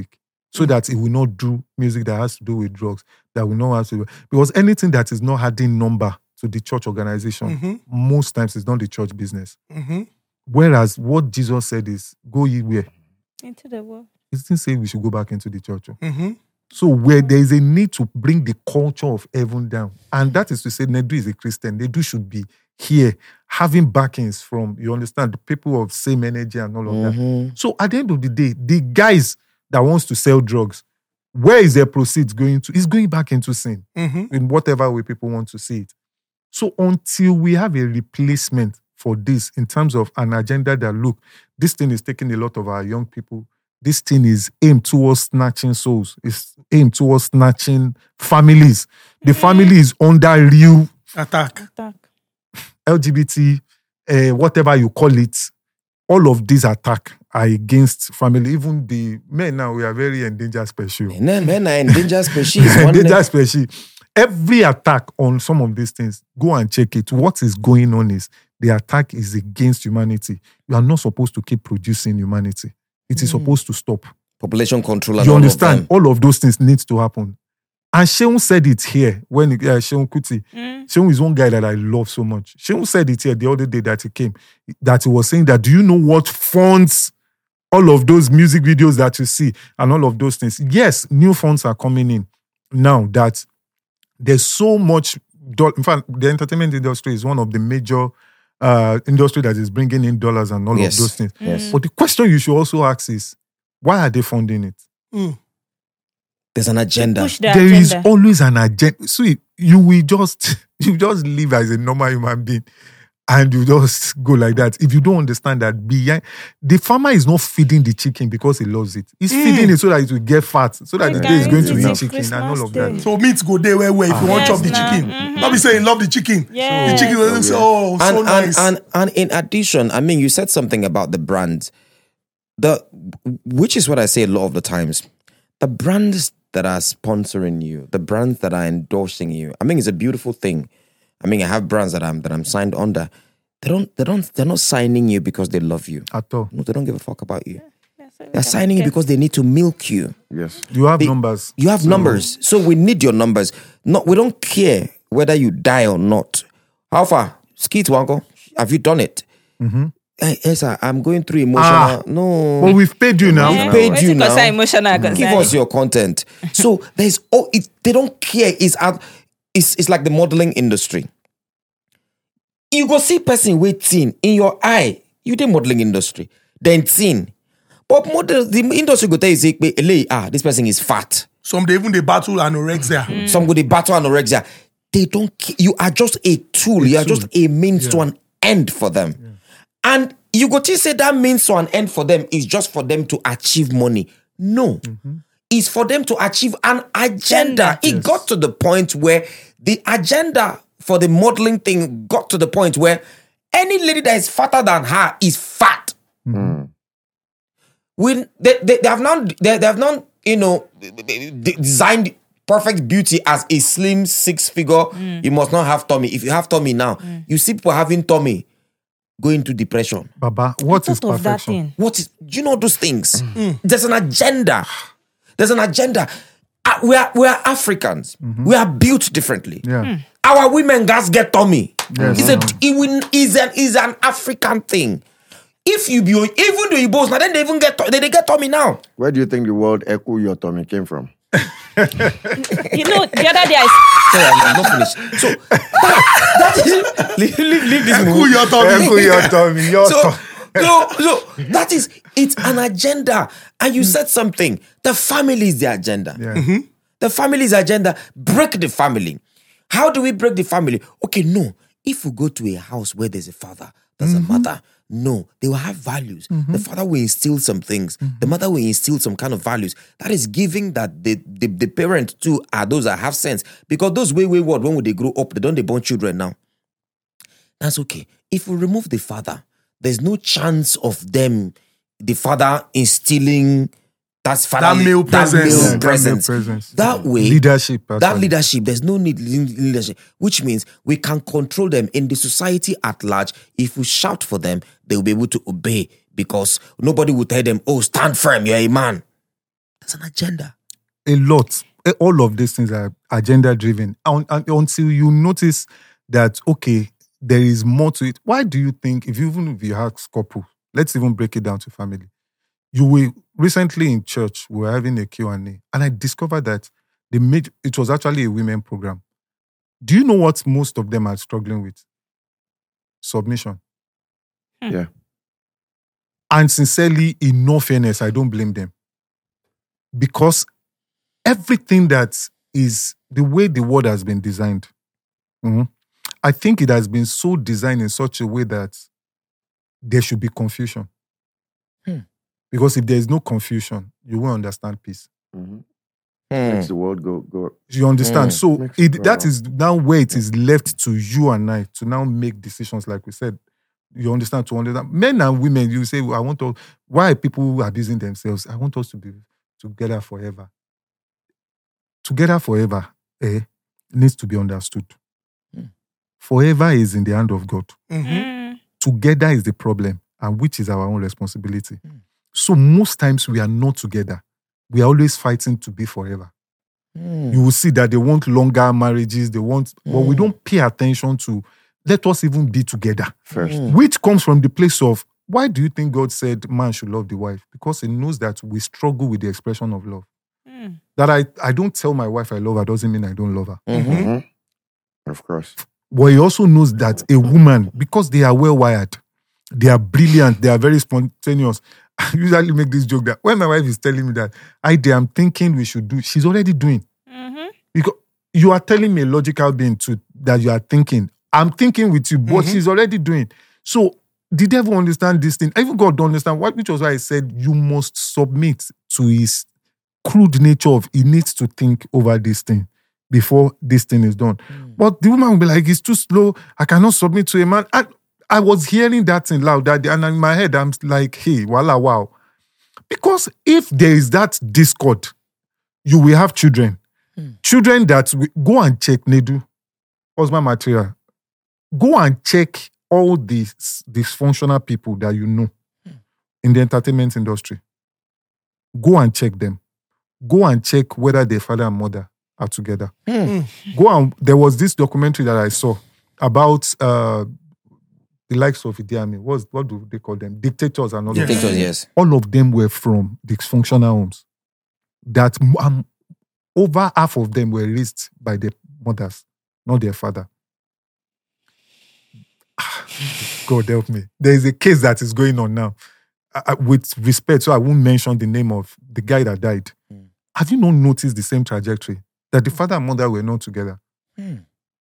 so that it will not do music that has to do with drugs, that will not have to, because anything that is not adding number to the church organization, Mhm. most times it's not the church business. Mhm. Whereas what Jesus said is, go ye where? Into the world. He didn't say we should go back into the church. oh. Mhm. So where there is a need to bring the culture of heaven down, and that is to say, Nedu is a Christian. Nedu should be here, having backings from, you understand, the people of same energy and all of that. So at the end of the day, the guys that wants to sell drugs, where is their proceeds going to? It's going back into sin Mhm. in whatever way people want to see it. So until we have a replacement for this in terms of an agenda that, look, this thing is taking a lot of our young people. This thing is aimed towards snatching souls. It's aimed towards snatching families. The family is under real Attack. Attack. L G B T, uh, whatever you call it. All of these attacks are against family. Even the men now, we are very endangered species. Men, men are endangered species. One Endangered species. Every attack on some of these things, go and check it. What is going on is the attack is against humanity. You are not supposed to keep producing humanity. It is supposed to stop. population control and You all understand? of them. All of those things need to happen. And Sheun said it here when uh, Sheun Kuti. Sheun is one guy that I love so much. Sheun said it here the other day that he came, that he was saying that, do you know what funds all of those music videos that you see and all of those things? Yes, new funds are coming in now that there's so much. do- In fact, the entertainment industry is one of the major uh, industry that is bringing in dollars and all Yes. of those things. Yes. But the question you should also ask is, why are they funding it? There's an agenda. Push the There is agenda. always an agenda. So you will just you just live as a normal human being, and you just go like that. If you don't understand that behind the farmer is not feeding the chicken because he loves it. He's feeding it so that it will get fat, so that the day is going to Guaranteed eat it's chicken and all of Christmas that. Day. So meat go there where where if you want Yes, chop the nah. chicken. Mhm. Not be saying love the chicken. Yes. The chicken will say, oh, so and, nice. and, and and in addition, I mean, you said something about the brands, the which is what I say a lot of the times. The brands that are sponsoring you, the brands that are endorsing you. I mean, it's a beautiful thing. I mean, I have brands that I'm that I'm signed under. They don't, they don't, they're not signing you because they love you. At all. No, they don't give a fuck about you. That's what we They're can signing you get. because they need to milk you. Yes. You have They- numbers. You have numbers, so we need your numbers. No, we don't care whether you die or not. How far? Skeet Wango, have you done it? Hey, yes, sir, I'm going through emotional. Ah. No, But we've paid you now. We've paid Wait you till now. concern emotional Give concern. us your content. So there's oh, it, they don't care. It's out. It's it's like the modeling industry. You go see person waiting in your eye. You the modeling industry, then teen. But model the industry go tell you say, "Hey, ah, this person is fat." Some they even they battle anorexia. Some go they battle anorexia. They don't. ca- You are just a tool. you are just a means to an end for them. And you go to say that means to an end for them is just for them to achieve money. No, it's for them to achieve an agenda. It got to the point where the agenda for the modeling thing got to the point where any lady that is fatter than her is fat. When they, they, they have not they, they have not you know de- designed perfect beauty as a slim six figure. You must not have tummy. If you have tummy now, you see people having tummy go into depression. Baba, what is Thought of that perfection? thing. What is do you know those things? There's an agenda. There's an agenda. Uh, we are we are Africans. We are built differently. Yeah. Our women guys get tummy. Yes. It's a it will, is an is an African thing. If you be even the Igbos now, then they even get they, they get tummy now. Where do you think the word echo your tummy came from? You know, the other day I Sorry, I'm, I'm not finished. So that, that is leave, leave, leave this Echo movie. your tummy. Echo your tummy, your So, tummy. so, so that is it's an agenda. And you said something. The family is the agenda. Yeah. The family's agenda. Break the family. How do we break the family? Okay, no. If we go to a house where there's a father, there's a mother, no, they will have values. The father will instill some things. The mother will instill some kind of values. That is giving that the, the, the parent too are those that have sense. Because those way wayward, when will they grow up, they don't they born children now. That's okay. If we remove the father, there's no chance of them, the father instilling that's father, That male presence. male Yeah, that presence. male presence. That way, Leadership, that actually. leadership, there's no need leadership, which means we can control them in the society at large. If we shout for them, they'll be able to obey because nobody will tell them, oh, stand firm, you're a man. That's an agenda. A lot. Eh, All of these things are agenda driven. Un- un- Until you notice that, okay, there is more to it. Why do you think, if you, even if you ask couple, let's even break it down to family. You will, recently in church, we were having a Q and A, and I discovered that they made, it was actually a women program. Do you know what most of them are struggling with? Submission. Yeah. And sincerely, in no fairness, I don't blame them. Because everything that is the way the world has been designed, mhm, I think it has been so designed in such a way that there should be confusion. Hmm. Because if there is no confusion, you won't understand peace. Mhm. Hmm. Makes the world go go. You understand? Mm. So Makes it, it that go is now where it is left to you and I to now make decisions, like we said. You understand? To understand. Men and women, you say, I want to, why are people abusing themselves? I want us to be together forever. Together forever, eh, needs to be understood. Mm. Forever is in the hand of God. Mhm. Mm. Together is the problem, and which is our own responsibility. Mm. So most times we are not together. We are always fighting to be forever. Hmm. You will see that they want longer marriages, they want, but we Mm. don't pay attention to, let us even be together. First. Mm. Which comes from the place of, why do you think God said man should love the wife? Because he knows that we struggle with the expression of love. Mm. That I, I don't tell my wife I love her doesn't mean I don't love her. Mhm. Mhm. Of course. But he also knows that a woman, because they are well wired, they are brilliant, they are very spontaneous. I usually make this joke that when my wife is telling me that idea I'm thinking we should do, she's already doing. Mhm. Because you are telling me a logical being to that you are thinking. I'm thinking with you, but Mhm. she's already doing. So the devil understand this thing. Even God don't understand what, which was why I said you must submit to his crude nature of he needs to think over this thing before this thing is done. But the woman will be like, it's too slow. I cannot submit to a man. And I was hearing that thing loud, that, and in my head, I'm like, hey, voila, wow. Because if there is that discord, you will have children. Children that will, go and check Nedu, husband material. Go and check all these dysfunctional people that you know in the entertainment industry. Go and check them. Go and check whether their father and mother are together. Hmm. Go and, there was this documentary that I saw about uh, the likes of Idi Amin. What's, what do they call them? Dictators and all Yes. of that. Dictators, yes. All of them were from dysfunctional homes. That um, over half of them were raised by their mothers, not their father. God help me. There is a case that is going on now. Uh, with respect, so I won't mention the name of the guy that died. Mm. Have you not noticed the same trajectory? That the father and mother were not together. Mm.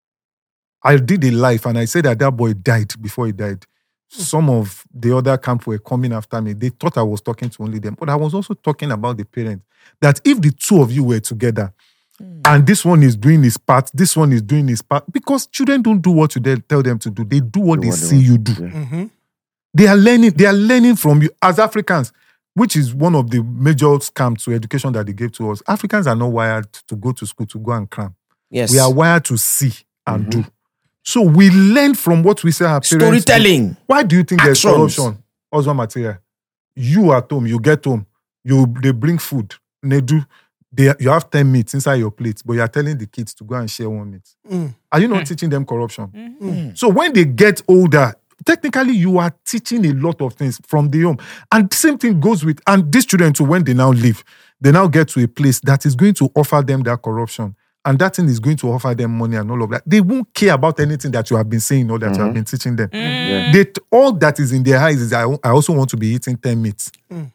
I did a live and I said that that boy died before he died. Some of the other camp were coming after me. They thought I was talking to only them. But I was also talking about the parents. That if the two of you were together, and this one is doing his part, this one is doing his part, because children don't do what you de- tell them to do. They do what Do they what they see want. you do. Yeah. Mhm. They are learning, they are learning from you as Africans, which is one of the major scams to education that they gave to us. Africans are not wired to go to school to go and cram. Yes. We are wired to see and do. So we learn from what we say our parents do. Storytelling. Why do you think there's Actions. corruption? Husband material. You at home, you get home, you they bring food. They do. They, you have ten meats inside your plate, but you are telling the kids to go and share one meat. Mm. Are you not teaching them corruption? Mm. So when they get older, technically you are teaching a lot of things from the home. And the same thing goes with, and these children too, when they now leave, they now get to a place that is going to offer them that corruption. And that thing is going to offer them money and all of that. They won't care about anything that you have been saying or that you have been teaching them. Yeah. They, all that is in their eyes is, I, I also want to be eating ten meats. Mm.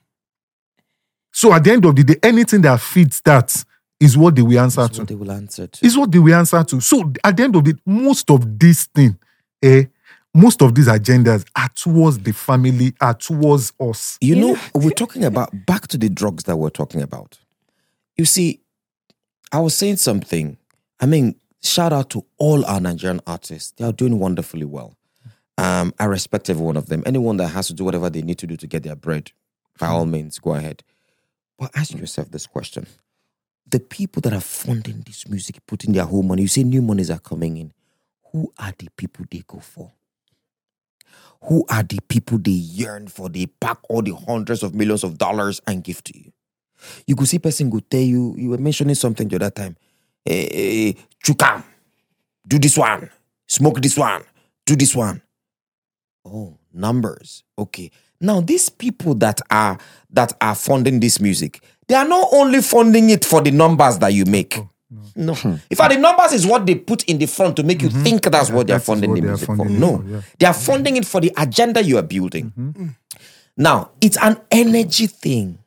So at the end of the day, anything that feeds that is what they will answer That's to. what they will answer to. Is what they will answer to. So at the end of it, most of this thing, eh, most of these agendas are towards the family, are towards us. You know, we're talking about, back to the drugs that we're talking about. You see, I was saying something. I mean, shout out to all our Nigerian artists. They are doing wonderfully well. Um, I respect every one of them. Anyone that has to do whatever they need to do to get their bread, by all means, go ahead. But ask yourself this question. The people that are funding this music, putting their whole money, you say new monies are coming in. Who are the people they go for? Who are the people they yearn for? They pack all the hundreds of millions of dollars and give to you. You could see person go tell you, you were mentioning something the other time. Eh, eh, Chukam, do this one, smoke this one, do this one. Oh, numbers. Okay. Now, these people that are that are funding this music, they are not only funding it for the numbers that you make. Oh, no. no. In fact, the numbers is what they put in the front to make you mm-hmm. think that's yeah, what they're funding what the music funding for. No. For, yeah. They are funding it for the agenda you are building. Mm-hmm. Now, it's an energy thing.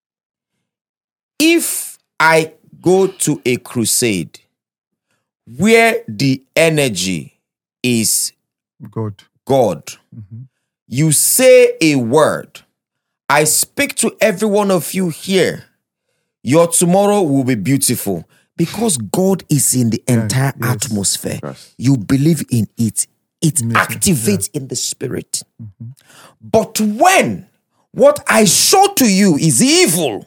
If I go to a crusade where the energy is God, God, mm-hmm. you say a word, I speak to every one of you here, your tomorrow will be beautiful because God is in the entire yes. atmosphere. Yes. You believe in it. It Amazing. activates yeah. in the spirit. Mm-hmm. But when what I show to you is evil,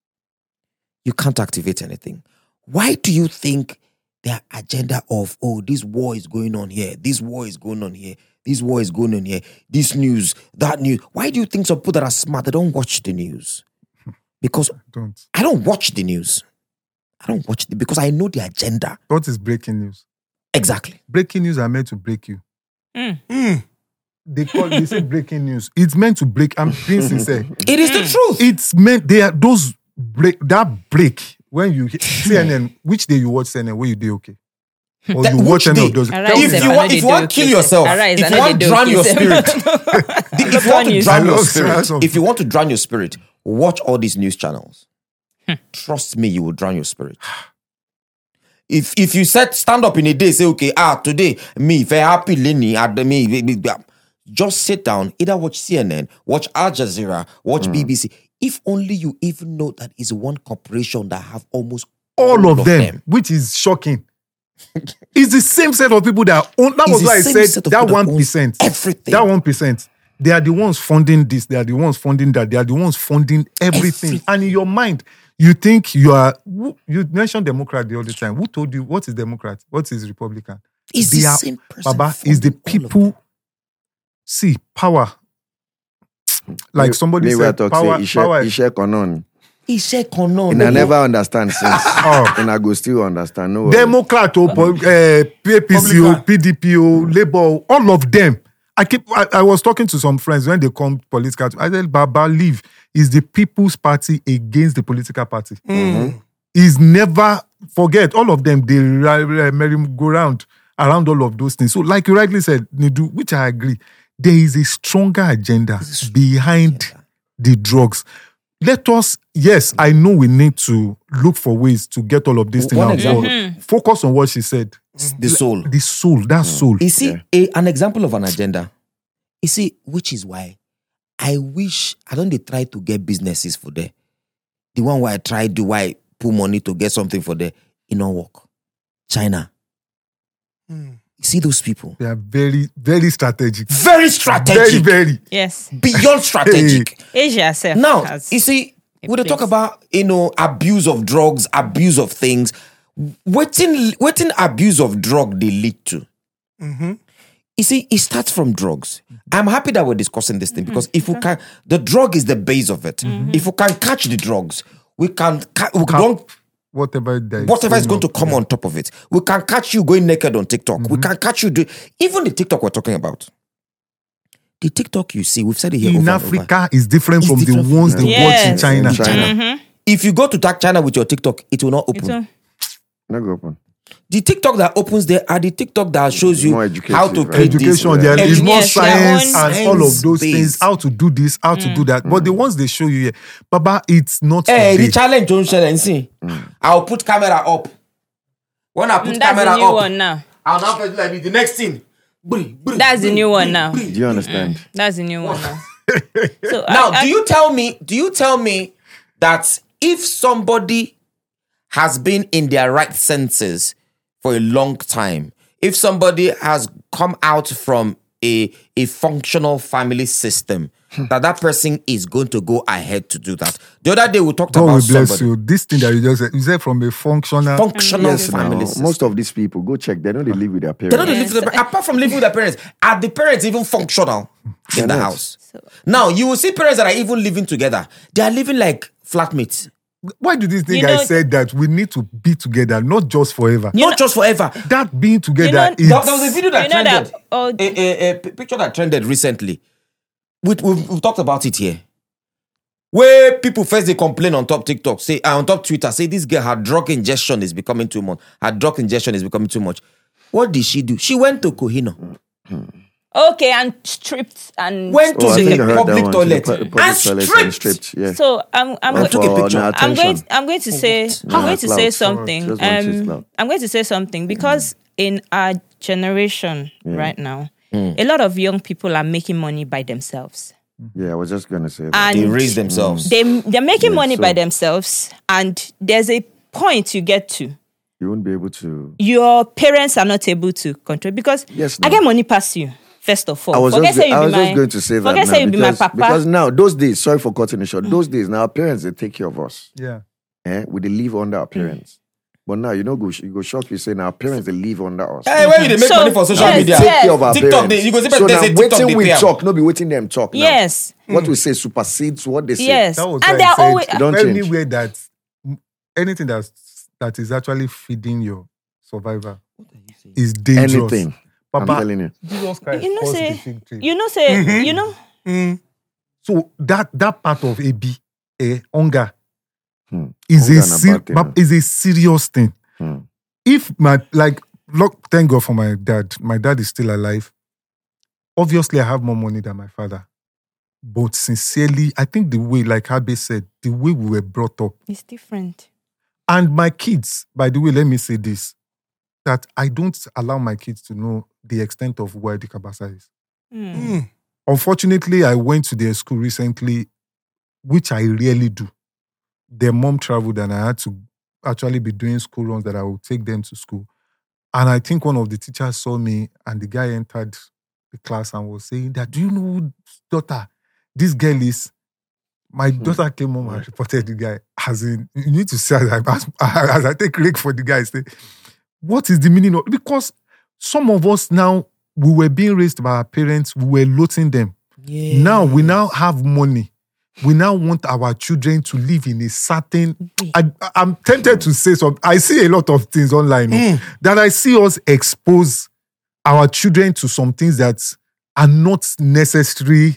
you can't activate anything. Why do you think their agenda of, oh, this war is going on here, this war is going on here, this war is going on here, this news, that news. Why do you think some people that are smart, they don't watch the news? Because I don't, I don't watch the news. I don't watch it because I know the agenda. What is breaking news? Exactly. Breaking news are meant to break you. Mm. Mm. They call they say breaking news. It's meant to break. I'm being sincere. It is the truth. It's meant they are those break that break when you C N N. Which day you watch C N N? Where you do okay? Or that, you watch any day? of those? Arise, if you want, if you want to kill yourself, Arise, if you want to drown your spirit, if you want to drown your spirit, if you want to drown your spirit, watch all these news channels. Trust me, you will drown your spirit. If if you said stand up in a day, say okay, ah today me very happy Lenny at me, just sit down, either watch C N N, watch Al Jazeera, watch mm. B B C. If only you even know that is one corporation that have almost all, all of, of them, them, which is shocking. It's the same set of people that own. That it's was why I said that one percent. Everything. That one percent. They are the ones funding this. They are the ones funding that. They are the ones funding everything. everything. And in your mind, you think you are. You mentioned Democrat the other time. Who told you what is Democrat? What is Republican? It's they the are, same person. Baba is the people. See power. Like somebody me, me said, power. Say, power. Ishe konon. Ishe konon. And I never understand since. oh. And I go still understand. No. Democrat, oh, uh, P P C, oh, P D P, oh, Labour, all of them. I keep. I, I was talking to some friends when they come political. I said, Baba, leave. Is the People's Party against the political party? Mm-hmm. Is never forget all of them. They merry-go-round around all of those things. So, like you rightly said, Nidu, which I agree, there is a stronger agenda a behind agenda. the drugs. Let us, yes, I know we need to look for ways to get all of these things out. Mm-hmm. Focus on what she said. The soul. The soul, that mm. soul. You see, yeah. a, an example of an agenda. You see, which is why I wish, I don't they try to get businesses for there. The one where I try do why put money to get something for there, it don't work. China. Mm. You see those people? They are very, very strategic. Very strategic. Very, very. Yes. Beyond strategic. Asia self now, has you see, when they talk about, you know, abuse of drugs, abuse of things, waiting, waiting abuse of drug they lead to. Mm-hmm. You see, it starts from drugs. I'm happy that we're discussing this thing mm-hmm. because if we can, the drug is the base of it. Mm-hmm. If we can catch the drugs, we can, we Cap- don't, whatever that is whatever is going up, to come yeah. on top of it. We can catch you going naked on TikTok. Mm-hmm. We can catch you do even the TikTok we're talking about. The TikTok you see, we've said it here in over Africa over. is different It's from different the ones from they yes. watch in China. In China. Mm-hmm. If you go to tag China with your TikTok, it will not open. It's Not go open. The TikTok that opens there are the TikTok that shows you More how to educative, create right? this. Education, there is more Yes, their science own and all of those science things. How to do this, how to do that. But Mm. the ones they show you here, Baba, it's not Hey, today. the challenge don't share and see. I'll put camera up. When I put Mm, that's camera the new up, one now. I'll now put like the next thing. Bree, bree, That's the bree, new one bree, now. bree. Do you understand? That's the new one now. So Now, I, I, do you tell me? Do you tell me that if somebody has been in their right senses for a long time, if somebody has come out from a a functional family system, that that person is going to go ahead to do that? The other day we talked God about will bless somebody. you. This thing that you just said, you said from a functional. Functional Yes, now, family system. most of these people, go check. They don't they live with their They parents. don't live with their, apart from living with their parents, are the parents even functional in They're the not. house? Now you will see parents that are even living together. They are living like flatmates. Why do you think You I know- said that we need to be together, not just forever? Not just forever. That being together know- is There, there was a video that You know trended. that- oh- a, a, a p- picture that trended recently. We, we've, we've talked about it here. Where people first they complain on top TikTok, say uh, on top Twitter, say this girl, her drug ingestion is becoming too much. Her drug ingestion is becoming too much. What did she do? She went to Kohino. Okay, and stripped and Went to Oh, I think I the heard public that one. toilet To the pu- public and toilet stripped. and stripped. Yeah. So I'm I'm Went go- took a for picture. no I'm attention. going I'm going to say I'm Nah, going to clout. say something. Just want his Um, clout. I'm going to say something because in our generation right now, a lot of young people are making money by themselves. Yeah, I was just gonna say that. And They raise themselves. they they're making Yeah, money so- by themselves, and there's a point you get to. You won't be able to. Your parents are not able to control because Yes, I no. get money past you. First of all, I was forget just, say you I be was my, just going to say that forget now say you be my because, papa. because now those days, sorry for cutting it short, those days now our parents they take care of us. yeah. Eh? We they live under our parents. But now you know go you go shock you say now our parents they live under us. Hey, where you they make So, money for social yes, media? Take yes. care of our TikTok, parents. they- you go see so they now say TikTok, waiting they we pay 'em. talk, no be waiting them talk now. yes, What we say supersedes what they say. yes, That was and why they're I said, always Don't change. anywhere that anything that's that is actually feeding your survivor is dangerous. Anything. Papa, I'm telling you. Jesus Christ you know caused the say fig tree. you know say you know Mm. So that that part of A B, eh, hunger, Hmm. is Hunger a na ser- bad thing, ma- huh? is a serious thing. Hmm. If my like, look, thank God for my dad. My dad is still alive. Obviously, I have more money than my father, but sincerely, I think the way, like Abe said, the way we were brought up, it's different. and my kids. By the way, let me say this: that I don't allow my kids to know the extent of where the Kabasa is. Mm. Mm. Unfortunately, I went to their school recently, which I rarely do. Their mom traveled and I had to actually be doing school runs that I would take them to school. And I think one of the teachers saw me and the guy entered the class and was saying that, do you know who daughter this girl is? My daughter came home and reported the guy. As in, you need to say, as I, as, as I take rake for the guy, say, what is the meaning of, because some of us now, we were being raised by our parents, we were loathing them. Now we now have money. We now want our children to live in a certain. I, I'm tempted to say something. I see a lot of things online oh, that I see us expose our children to some things that are not necessary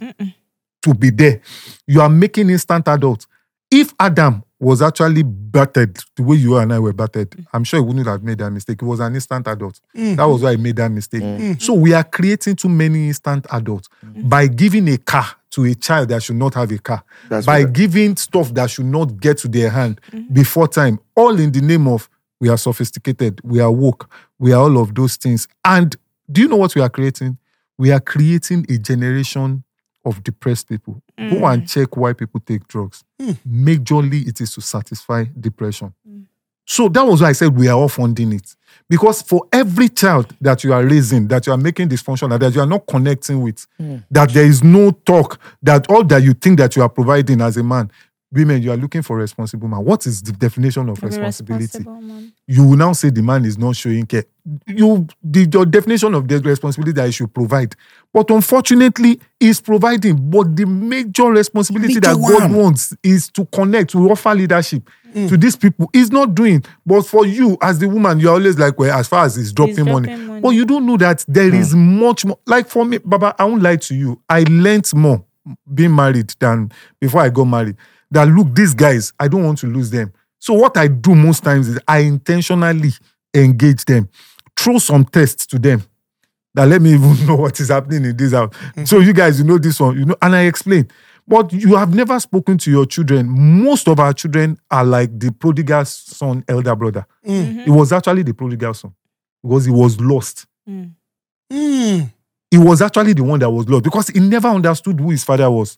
to be there. You are making instant adults. If Adam was actually battered the way you and I were battered, I'm sure he wouldn't have made that mistake. He was an instant adult. That was why he made that mistake. So we are creating too many instant adults by giving a car to a child that should not have a car, That's by what- giving stuff that should not get to their hand before time, all in the name of we are sophisticated, we are woke, we are all of those things. And do you know what we are creating? We are creating a generation of depressed people. Go and check why people take drugs. Majorly, it is to satisfy depression. So that was why I said we are all funding it. Because for every child that you are raising, that you are making dysfunctional, that you are not connecting with, that there is no talk, that all that you think that you are providing as a man, women, you are looking for a responsible man. What is the definition of Be responsibility? responsible, man. You will now say the man is not showing care. You, the, your definition of the responsibility that he should provide. But unfortunately, he's providing. But the major responsibility Major that God one. wants is to connect, to offer leadership to these people. He's not doing. But for you, as the woman, you're always like, well, as far as he's dropping, dropping money. money. But you don't know that there is much more. Like for me, Baba, I won't lie to you. I learnt more being married than before I got married. That look, these guys, I don't want to lose them. So what I do most times is I intentionally engage them, throw some tests to them that let me even know what is happening in this house. So you guys, you know this one, you know, and I explain. But you have never spoken to your children. Most of our children are like the prodigal son, elder brother. It was actually the prodigal son because he was lost. Mm. He was actually the one that was lost because he never understood who his father was.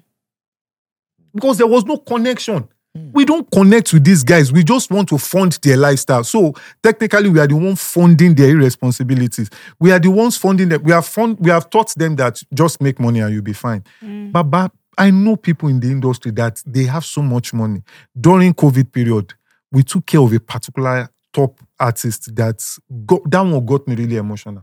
Because there was no connection. We don't connect with these guys. We just want to fund their lifestyle. So technically, we are the ones funding their irresponsibilities. We are the ones funding them. We have fund, we have taught them that just make money and you'll be fine. But, but I know people in the industry that they have so much money. During COVID period, we took care of a particular top artist that got, that one got me really emotional.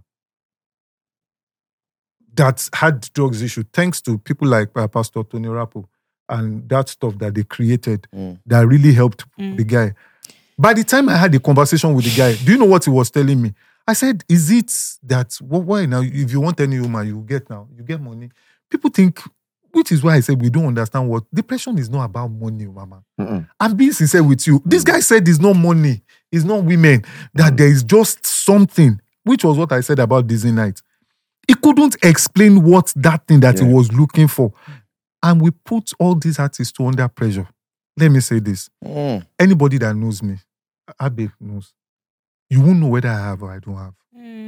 That had drugs issue, thanks to people like uh, Pastor Tony Rapo. and that stuff that they created Mm. that really helped the guy. By the time I had a conversation with the guy, do you know what he was telling me? I said, is it that, wh- why now, if you want any woman, you get now, you get money. People think, which is why I said we don't understand what, depression is not about money, mama. Mm-mm. I'm being sincere with you. This guy said it's not money, it's not women, that there is just something, which was what I said about Disney Night. He couldn't explain what that thing that Yeah. he was looking for. And we put all these artists to under pressure. Let me say this. Mm. Anybody that knows me, Abe knows, you won't know whether I have or I don't have.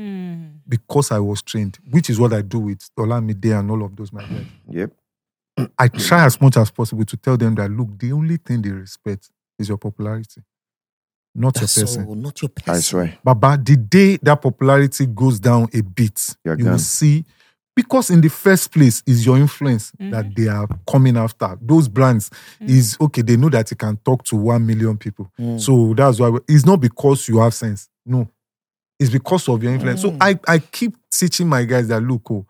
Mm. Because I was trained, which is what I do with Olamide and all of those my guys. Yep. I try as much as possible to tell them that, look, the only thing they respect is your popularity, not That's your person. so, not your person. I swear. Baba, the day that popularity goes down a bit, You're you will gone. see, because in the first place is your influence that they are coming after. Those brands is, okay, they know that you can talk to one million people. So that's why, we- it's not because you have sense. No. It's because of your influence. So I, I keep teaching my guys that, look, oh,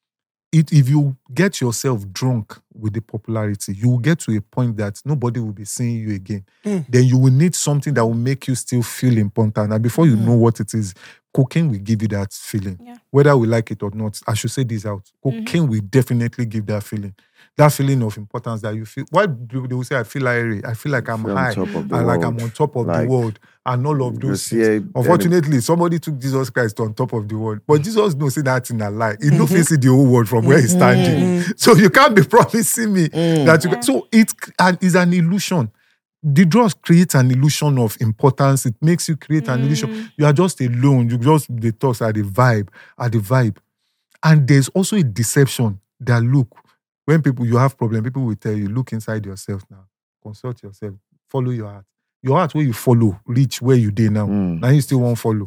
it, if you get yourself drunk with the popularity, you will get to a point that nobody will be seeing you again. Then you will need something that will make you still feel important. And before you know what it is, cocaine will give you that feeling. Yeah. Whether we like it or not, I should say this out. Cocaine will definitely give that feeling. That feeling of importance that you feel. Why do they will say, I feel like I feel like I'm Feel on high top of and the like I'm world. on top of Like, the world and all of you those see things. a- Unfortunately, somebody took Jesus Christ on top of the world. But Jesus knows that in a lie. He don't see the whole world from where he's standing. So you can't be promising me that you can. So it and is an illusion. The drugs create an illusion of importance. It makes you create an illusion. You are just alone. You just, the talks are the vibe, are the vibe. And there's also a deception that, look, when people, you have problem, people will tell you, look inside yourself now. Consult yourself. Follow your heart. Your heart where you follow, reach where you did now. Mm. Now you still won't follow.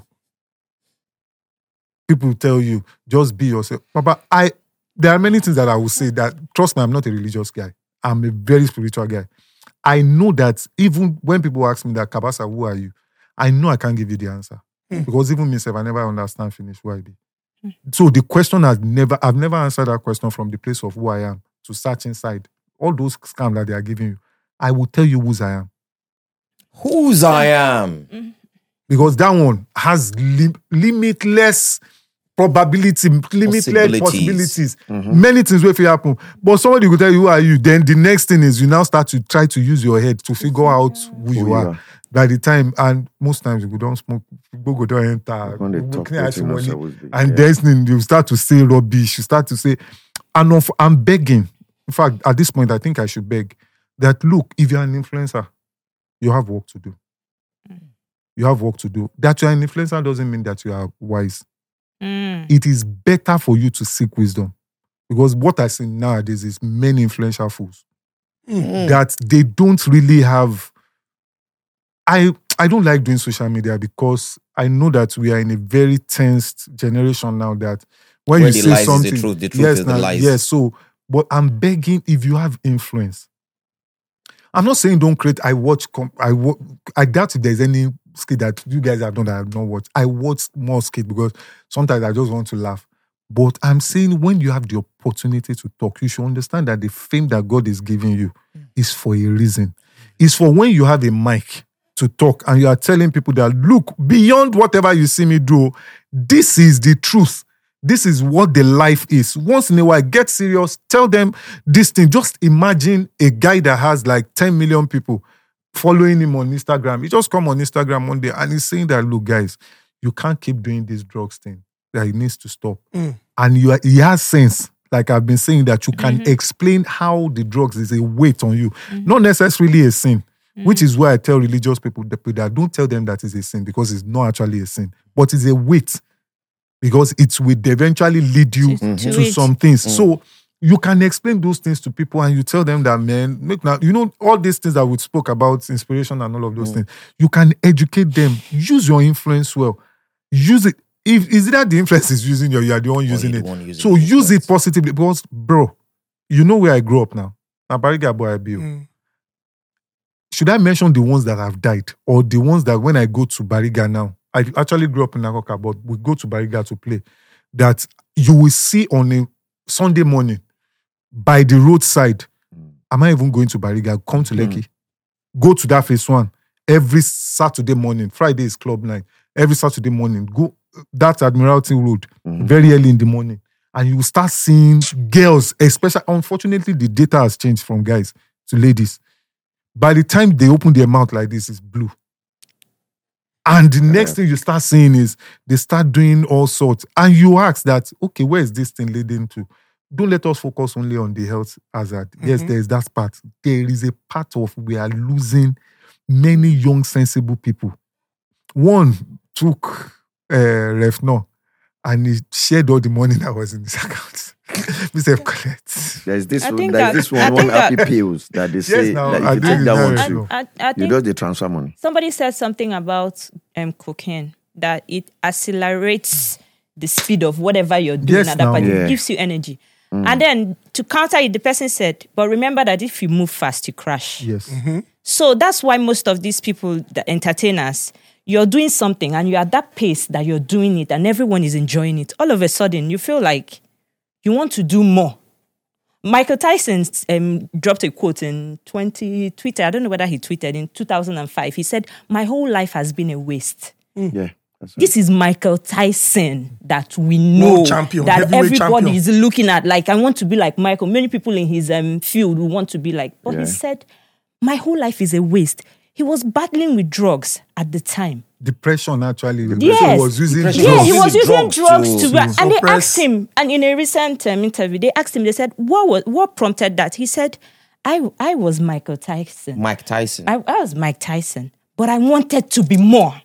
People tell you, just be yourself. Papa, I, there are many things that I will say that, trust me, I'm not a religious guy. I'm a very spiritual guy. I know that even when people ask me that, Kabasa, who are you? I know I can't give you the answer. Because even myself, I never understand finish who I be. So the question has never, I've never answered that question from the place of who I am to search inside. All those scams that they are giving you, I will tell you whose I am. Whose I am. Because that one has lim- limitless probability, limitless Possibilities. possibilities. Many things will happen. But somebody will tell you who are you. Then the next thing is you now start to try to use your head to figure out who, you you are. are. By the time, and most times you don't smoke, people go don't enter. When they you talk, clear out wetin your no money, suppose be, and yeah. there's then you start to say rubbish. You start to say, and of, I'm begging. In fact, at this point, I think I should beg that, look, if you're an influencer, you have work to do. You have work to do. That you're an influencer doesn't mean that you are wise. Mm. It is better for you to seek wisdom. Because what I see nowadays is many influential fools that they don't really have. I I don't like doing social media because I know that we are in a very tensed generation now that when Where you the say lies is the something, truth, the truth yes, is the now- lies. yes. So, but I'm begging, if you have influence, I'm not saying don't create. I watch. Com- I wa- I doubt if there's any skit that you guys have done that I have not watched. I watch more skit because sometimes I just want to laugh. But I'm saying when you have the opportunity to talk, you should understand that the fame that God is giving you is for a reason. It's for when you have a mic to talk and you are telling people that, look, beyond whatever you see me do, this is the truth. This is what the life is. Once in a while, get serious. Tell them this thing. Just imagine a guy that has like ten million people following him on Instagram. He just come on Instagram one day and he's saying that, look, guys, you can't keep doing this drugs thing. That it needs to stop. And you are, he has sense. Like I've been saying, that you can explain how the drugs is a weight on you. Not necessarily a sin. Which is why I tell religious people that, that don't tell them that it's a sin because it's not actually a sin. But it's a weight. Because it will eventually lead you To- to, to it. some things. So you can explain those things to people and you tell them that, man, make now, you know, all these things that we spoke about, inspiration and all of those things, you can educate them. Use your influence well. Use it. If is it that the influence is using you, you are the one using the it. one using So the use it influence. positively. Because, bro, you know where I grew up now. Now, Bariga boy, I build. Should I mention the ones that have died or the ones that when I go to Bariga now, I actually grew up in Nakoka, but we go to Bariga to play, that you will see on a Sunday morning by the roadside, am I even going to Bariga? Come to Lekki. Go to that phase one. Every Saturday morning. Friday is club night. Every Saturday morning. Go that's Admiralty Road. Very early in the morning. And you will start seeing girls, especially, unfortunately, the data has changed from guys to ladies. By the time they open their mouth like this, it's blue. And the next thing you start seeing is they start doing all sorts. And you ask that, okay, where is this thing leading to? Don't let us focus only on the health hazard. Mm-hmm. Yes, there is that part. There is a part of we are losing many young, sensible people. One took uh, Refno and he shared all the money that was in his account. Mister Collect. There's this I one, think there's that- this I one, one think that- happy pills that they say now, that I if you think take that it's one very too, I, I you think just the transfer money. somebody said something about um, cocaine, that it accelerates the speed of whatever you're doing Yes, at that now. point. Yeah. It gives you energy. And then to counter it, the person said, but remember that if you move fast, you crash. Yes. So that's why most of these people, the entertainers, you're doing something and you're at that pace that you're doing it and everyone is enjoying it. All of a sudden, you feel like you want to do more. Michael Tyson um, dropped a quote in twenty Twitter. I don't know whether he tweeted in two thousand five. He said, "My whole life has been a waste." Yeah. That's right. This is Michael Tyson that we know, World champion, that heavyweight everybody champion. is looking at. Like, I want to be like Michael. Many people in his um, field will want to be like. But Yeah. he said, "My whole life is a waste." He was battling with drugs at the time. Depression, actually. Yes. He was using Depression. Yeah, drugs. he was using using drugs drugs to- to, to and they suppress- asked him, and in a recent um, interview, they asked him, they said, what was what prompted that? He said, I I was Michael Tyson. Mike Tyson. I, I was Mike Tyson, but I wanted to be more.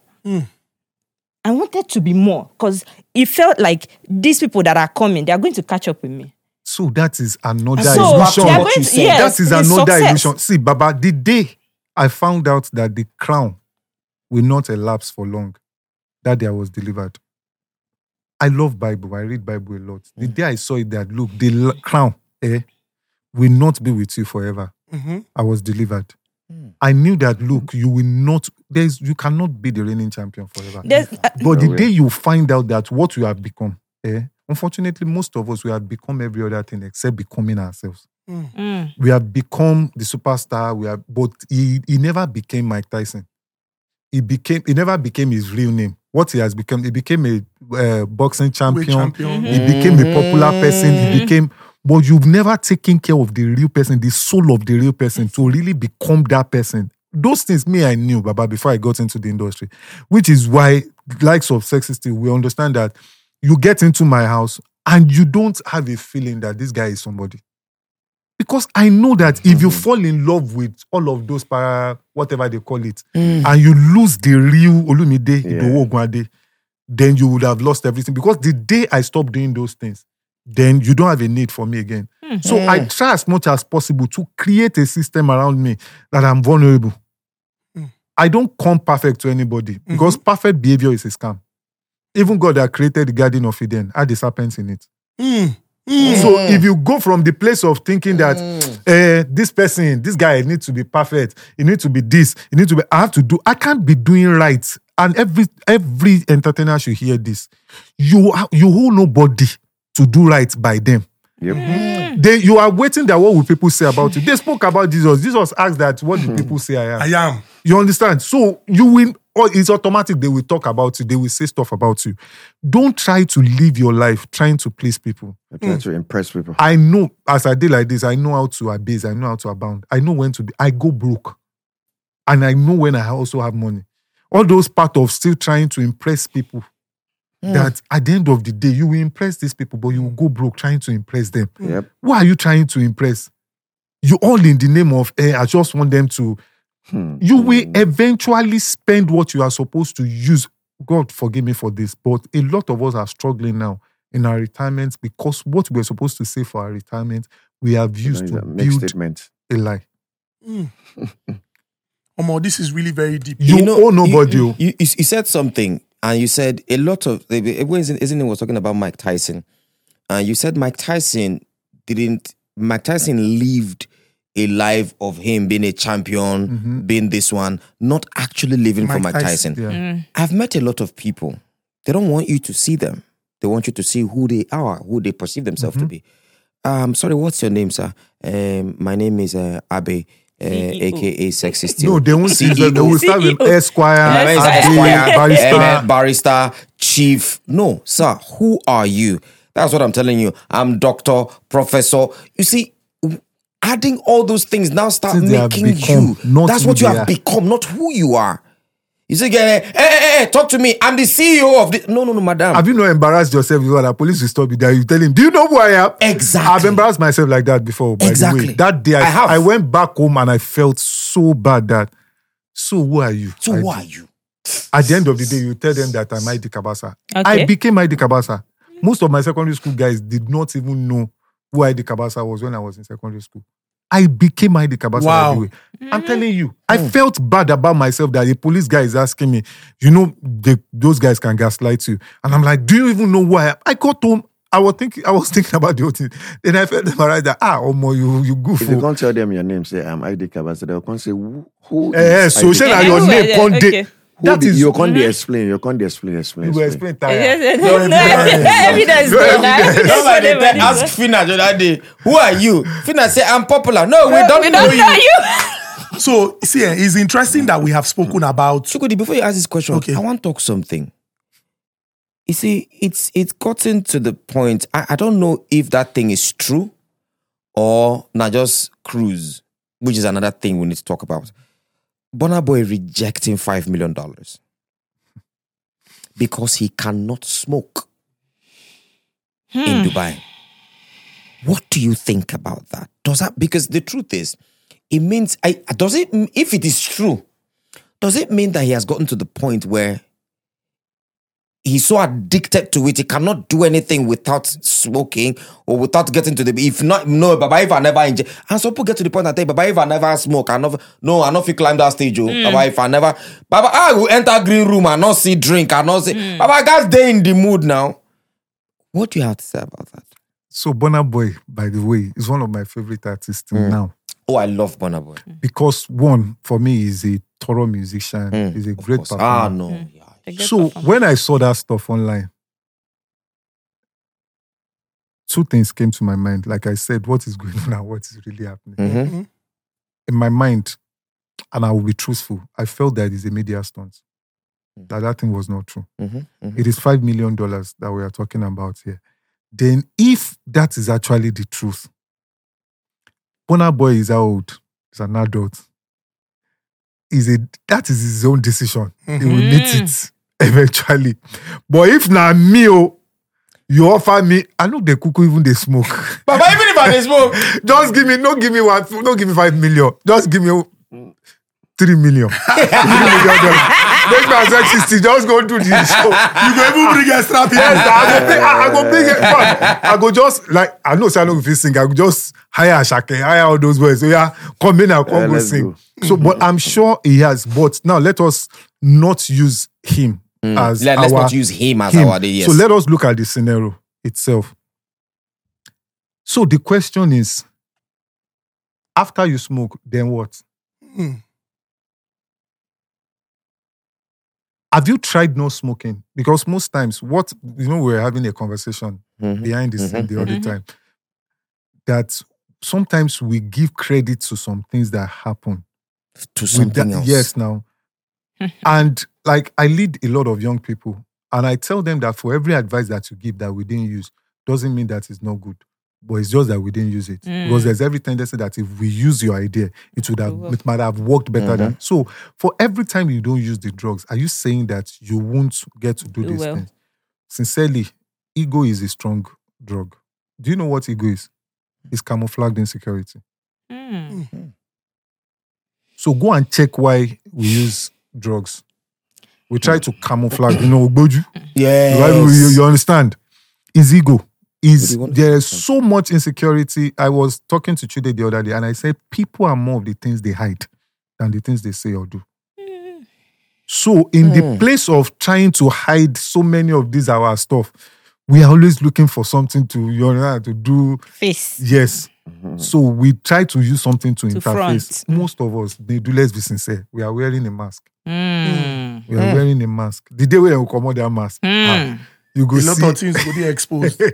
I wanted to be more because it felt like these people that are coming, they are going to catch up with me. So that is another So illusion. they are what going you to, said. yes, that is the another success. illusion. See, Baba, the day I found out that the crown will not elapse for long, that day I was delivered. I love Bible. I read Bible a lot. The day I saw it that, look, the l- crown eh, will not be with you forever. I was delivered. I knew that, look, you will not, there's, you cannot be the reigning champion forever. There's, uh, But the way. day you find out that what you have become, eh, unfortunately, most of us, we have become every other thing except becoming ourselves. mm, We have become the superstar. We have, but he, he never became Mike Tyson. He became, he never became his real name. What he has become, he became a uh, boxing champion. champion. He became a popular person. He became, but you've never taken care of the real person, the soul of the real person, to really become that person. Those things, me, I knew, Baba, before I got into the industry, which is why, likes of Sexy, we understand that you get into my house and you don't have a feeling that this guy is somebody. Because I know that if you fall in love with all of those para, whatever they call it, and you lose the real Olumide, Idowu Ogunade, then you would have lost everything. Because the day I stopped doing those things, then you don't have a need for me again. So I try as much as possible to create a system around me that I'm vulnerable. I don't come perfect to anybody because perfect behavior is a scam. Even God that created the Garden of Eden had the serpents in it. So if you go from the place of thinking that eh, this person, this guy needs to be perfect, he needs to be this, he needs to be, I have to do, I can't be doing right. And every every entertainer should hear this. You you hold nobody to do right by them. Yep. They, you are waiting that what will people say about you. They spoke about Jesus. Jesus asked that, what do people say I am? I am. You understand? So you will, or it's automatic, they will talk about you, they will say stuff about you. Don't try to live your life trying to please people. I try to impress people. I know, as I did like this, I know how to abase, I know how to abound. I know when to be, I go broke. And I know when I also have money. All those part of still trying to impress people, that at the end of the day, you will impress these people, but you will go broke trying to impress them. Yep. Who are you trying to impress? You all in the name of, eh, I just want them to, Hmm. you will eventually spend what you are supposed to use. God forgive me for this, but a lot of us are struggling now in our retirements because what we're supposed to save for our retirement, we have used to Make build statement. a lie. Omo, this is really very deep. You, owe nobody. You, oh. you, you, you said something, and you said a lot of. Isn't isn't it was talking about Mike Tyson? And you said Mike Tyson didn't. Mike Tyson lived a life of him being a champion, being this one, not actually living for Mike Mike Tyson, Tyson. Yeah. I've met a lot of people. They don't want you to see them. They want you to see who they are, who they perceive themselves to be. Um, sorry, what's your name, sir? Um, my name is uh, Abe, uh, aka Sexy Steel. No, they won't C E O. say that. They will start with Esquire, My name is Abe, Esquire, Barrister. eh, barrister, chief. No, sir, who are you? That's what I'm telling you. I'm doctor, professor. You see, adding all those things now start Since they have making become, you. not That's who what you they have are. become, not who you are. You say, hey, hey, hey, hey, talk to me. I'm the C E O of this. No, no, no, madam. Have you not embarrassed yourself before the police will stop you there? You tell him, do you know who I am? Exactly. I've embarrassed myself like that before, by Exactly. the way. That day, I, I have. I went back home and I felt so bad that, so who are you? So I who do- are you? At the end of the day, you tell them that I'm Aidi Kabasa. Okay. I became Aidi Kabasa. Most of my secondary school guys did not even know who Aidi Kabasa was when I was in secondary school. I became Aidi Kabasa, Wow. by the way. I'm telling you, I felt bad about myself that a police guy is asking me, you know, they, those guys can gaslight you. And I'm like, do you even know who I am? I got home. I was thinking, I was thinking about the whole thing. Then I felt embarrassed that, ah, Omo, you, you goof. If you can't tell them your name, say I'm I D Kabasa, they'll come say, who, who Eh, is so I D say Yeah, that your who name, are they? Conde. Okay. Who That be- is, you can't explain, you can't explain, explain, you will explain. explain Yes, tire. yes, No no, evidence. evidence. No no, evidence. evidence. Just like they Whatever tell- it ask is. Fina the other day, who are you? Fina say, I'm popular. No, we don't, We know, don't you. know you. So, see, eh, it's interesting that we have spoken about. Chukudi, before you ask this question, Okay. I want to talk something. You see, it's it's gotten to the point. I, I don't know if that thing is true or not just cruise, which is another thing we need to talk about. Burna Boy rejecting five million dollars because he cannot smoke in Dubai. What do you think about that? Does that because the truth is, it means I does it if it is true, does it mean that he has gotten to the point where he's so addicted to it, he cannot do anything without smoking or without getting to the if not no, Baba, if I never enjoy and some people get to the point that say, Baba, if I never smoke, I never no, I not fit climb that stage. Oh, Baba, if I never Baba, I will enter green room and not see drink, I not see Baba, guys, they in the mood now. What do you have to say about that? So Burna Boy, by the way, is one of my favorite artists till now. Oh, I love Burna Boy. Because one, for me, he's a thorough musician. Mm, he's a of great course. performer. Ah, no. Yeah. A good So performer. when I saw that stuff online, two things came to my mind. Like I said, what is going on and what is really happening. Mhm. In my mind, and I will be truthful, I felt that it's a media stunt. That that thing was not true. Mhm. Mhm. It is five million dollars that we are talking about here. Then if that is actually the truth, Burna Boy is how old? He's an adult. Is a that is his own decision. He will meet it eventually. But if na me, oh, you offer me, I know they cook even they smoke. Baba, even if I dey smoke, Just give me, no give me one, no give me five million. Just give me three million. three million dollars. Make me as sixty. Just go do the show. You go even bring extra people. Yes, I go bring, I, I go bring it. But I go just like I know say I know if you sing, I go just hire Ashake, hire all those boys. So yeah, come in and come Yeah, go let's sing. go. So, but I'm sure he has. But now let us not use him as Let, our let's not use him as him. our day. Yes. So let us look at the scenario itself. So the question is, after you smoke, then what? Have you tried no smoking? Because most times, what you know, we're having a conversation Mhm. behind the scene the other time. That sometimes we give credit to some things that happen. to with something that- else. Yes, now. And like I lead a lot of young people, and I tell them that for every advice that you give that we didn't use, doesn't mean that it's not good. But it's just that we didn't use it. Because there's every tendency that if we use your idea, it would have it might have worked better than. So for every time you don't use the drugs, are you saying that you won't get to do Do these well. things? Sincerely, ego is a strong drug. Do you know what ego is? It's camouflaged insecurity. Mm. So go and check why we use drugs. We try to camouflage, you know, Ogboju. Yes. Right? You, you understand? Is ego. Is you want- there is so much insecurity. I was talking to Chude the other day, and I said people are more of the things they hide than the things they say or do. So in the place of trying to hide so many of these our stuff, we are always looking for something to you know to do. Face. Yes. So we try to use something to, To interface. front. Most of us, they do. Let's be sincere. We are wearing a mask. Mm. We are wearing a mask. The day when we come out that mask, ah, Mm. you go A lot see. of things will be exposed.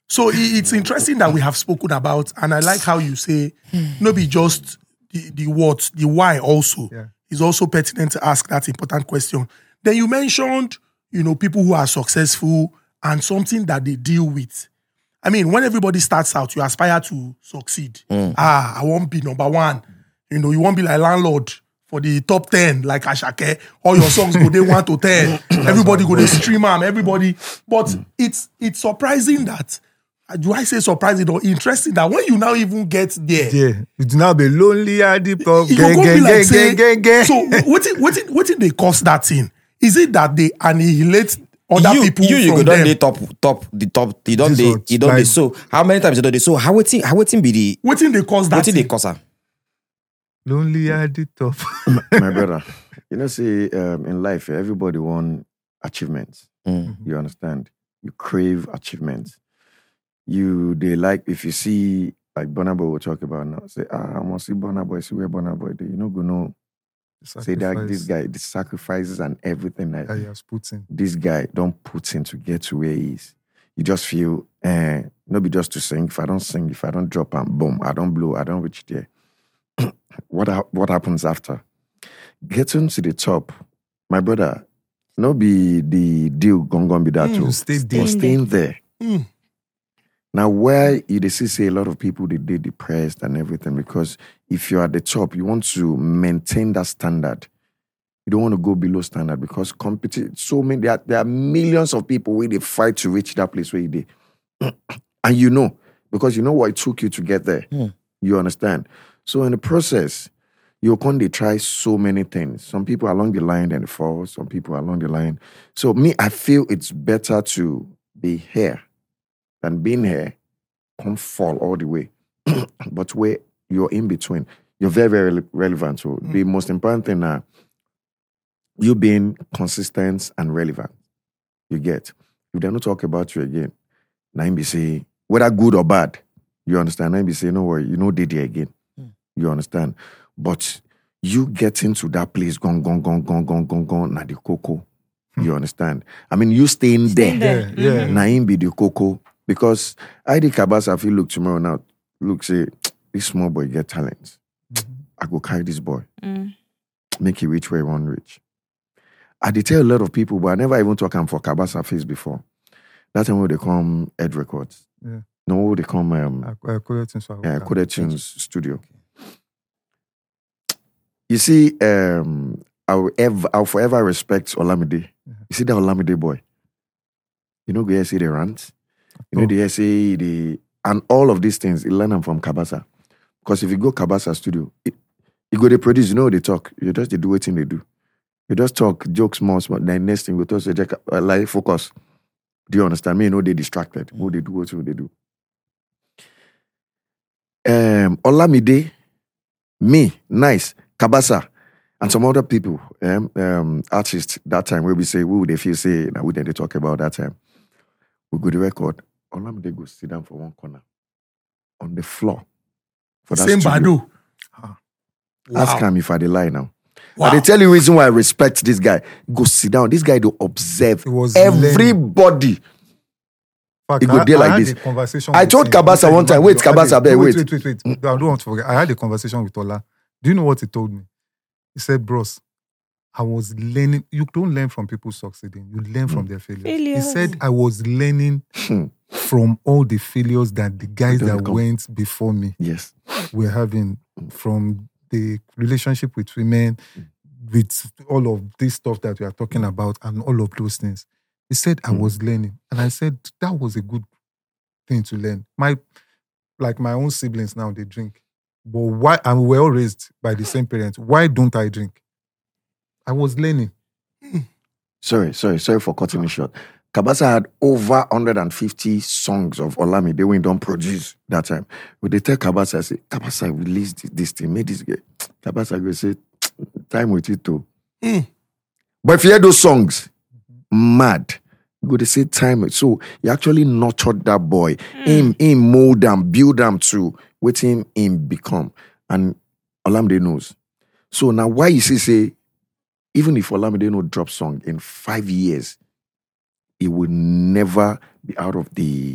So i- it's interesting that we have spoken about, and I like how you say, no be just the, the what, the why also. Yeah. It's also pertinent to ask that important question. Then you mentioned, you know, people who are successful and something that they deal with. I mean, when everybody starts out, you aspire to succeed. Ah, I won't be number one. You know, you won't be like landlord for the top ten, like Ashake. All your songs go they one to ten. Everybody go they stream them. Everybody. But it's it's surprising that, do I say surprising or interesting that when you now even get there, Yeah, you do not be lonely at the pub. you Gang, go be gang, like gang, say, gang, gang, gang. so what it, what it, what it they cost that thing? Is it that they annihilate other you, people you, you from go down them? the top, top, the top. You don't This they, one, you don't they. like- So how many times you don't they? So how waiting, how waiting be the, What it they cost that what they thing? cost her? Lonely at the top. My brother, you know, see, um, in life, everybody want achievements. Mm. You understand? You crave achievements. You, they like, if you see, like Burna Boy will talk about now, say, ah, I want to see Burna Boy, see where Burna Boy do. You know, go know, say that this guy, the sacrifices and everything that that he has put in. this guy don't put in to get to where he is. You just feel, eh, not be just to sing. If I don't sing, if I don't drop and boom, I don't blow, I don't reach there. what hap- what happens after? Getting to the top, my brother, no be the deal gon' gon' be that Mm, too. you stay there. But staying there. Mm. Now, where you they see say a lot of people they they depressed and everything, because if you're at the top, you want to maintain that standard. You don't want to go below standard because competition. So many there are, there are millions of people where they fight to reach that place where you did, and you know because you know what it took you to get there. Mm. You understand. So in the process, you can they try so many things. Some people along the line then they fall. Some people along the line. So me, I feel it's better to be here than being here, come fall all the way. But where you're in between, you're very, very rele- relevant. So the most important thing now, you being consistent and relevant. You get. If they don't talk about you again, now you be say, whether good or bad, you understand? Now you be say, no worry, you know they there again. You understand? But you get into that place, gone, gone, gone, gone, gone, gone, gone, na the cocoa. You understand? I mean, you staying there. Staying there. Yeah, yeah. Na him be the cocoa. Because I did Kabasa, if you look tomorrow now, look, say, this small boy get talent. I go carry this boy. Mm. Make it reach where he want reach. I did tell a lot of people, but I never even talk him for Kabasa face before. That time when they come Ed Records. Yeah. No, they come um, I, I couldn't think so. yeah, Coded Tunes studio. You see, um, I'll, ever, I'll forever respect Olamide. You see that Olamide boy? You know, you see the rant? You know, Oh. the say the and all of these things, you learn them from Kabasa. Because if you go Kabasa studio, it, you go they produce, you know they talk. You just they do what thing they do. You just talk jokes more, small. Then next thing we talk, say, uh, like focus. Do you understand me? You know they distracted. What they do, what they do. Um, Olamide, me, nice, Kabasa, and some other people, um, um, artists that time where we say, who they feel say, now we then they talk about that time. We go to record. Olamide go sit down for one corner on the floor for that Same studio. Badu. Ask Wow. him if I dey lie now. Wow. And they tell you reason why I respect this guy. Go sit down. This guy do observe It was everybody. Fact, He go I- there I like had this. a conversation I with told him. Kabasa He said, one time, "Man, wait, I had a- Kabasa, bear, wait, wait." wait, wait, wait. I don't want to forget. I had a conversation with Ola. Do you know what he told me? He said, bros, I was learning. You don't learn from people succeeding. You learn from their failures. Failures. He said, I was learning Hmm. from all the failures that the guys Don't that come. went before me Yes. were having, from the relationship with women, with all of this stuff that we are talking about and all of those things. He said, I Mm. was learning. And I said, that was a good thing to learn. My, like my own siblings now, they drink. But why, and we were all raised by the same parents. Why don't I drink? I was learning. Sorry, sorry, sorry for cutting me short. Kabasa had over one hundred fifty songs of Olamide when he don't produce that time. When they tell Kabasa, say, Kabasa released this, this thing, made this guy. Kabasa go say, time with it too. Mm. But if you hear those songs, mad. You go to say time. with- So you actually nurtured that boy. Him, him mold them, build them to what him, him become. And Olamide knows. So now why you see say, even if Olamide no drop song in five years, it will never be out of the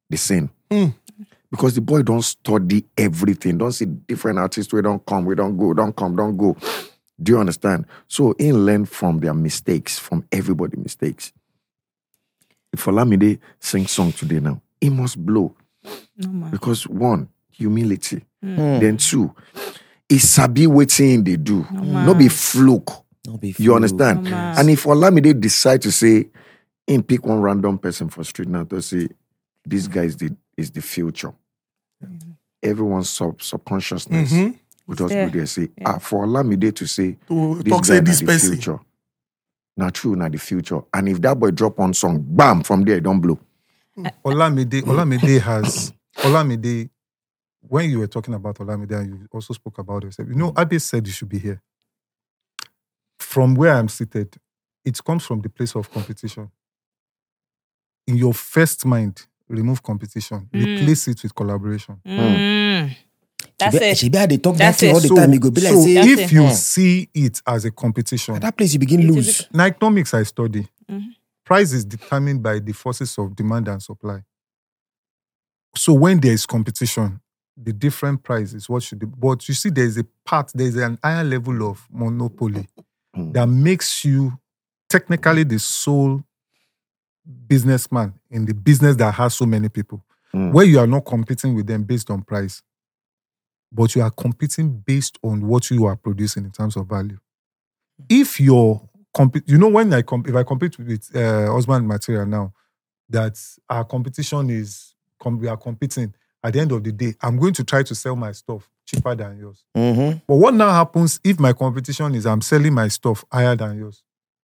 the same. Mm. Because the boy don't study everything. Don't see different artists. We don't come, we don't go, don't come, don't go. Do you understand? So he learn from their mistakes, from everybody's mistakes. If Olamide sings song today now, he must blow. No, man. Because one, humility. Then two, he sabi wetin they do. No be fluke. No be You fool. understand? No, man. And if Olamide decide to say, him pick one random person for street now to say, this guy is the, is the future. Everyone's sub, subconsciousness Mhm. will just there. go there and say, ah, for Olamide to say, To this talk guy say na this the person. future. Not true, not the future. And if that boy drop one song, bam, from there, it don't blow. Olamide, Olamide has Olamide. When you were talking about Olamide, and you also spoke about yourself, you know, Abe said you should be here. From where I'm seated, it comes from the place of competition. In your first mind, remove competition, replace it with collaboration. Mm. That's She be- it. She be how they talk That's that thing it. all the So, time. You go be like, so say, That's if it. you Hmm. see it as a competition, at that place you begin It lose. is- in economics I study, Mhm. price is determined by the forces of demand and supply. So when there is competition, the different price is what should be. But you see, there is a part, there is an higher level of monopoly that makes you technically the sole businessman in the business that has so many people, Mm. where you are not competing with them based on price, but you are competing based on what you are producing in terms of value. If you're comp- you know, when I comp- if I compete with uh, Osman Material now, that our competition is com- we are competing. At the end of the day, I'm going to try to sell my stuff cheaper than yours. Mm-hmm. But what now happens if my competition is I'm selling my stuff higher than yours?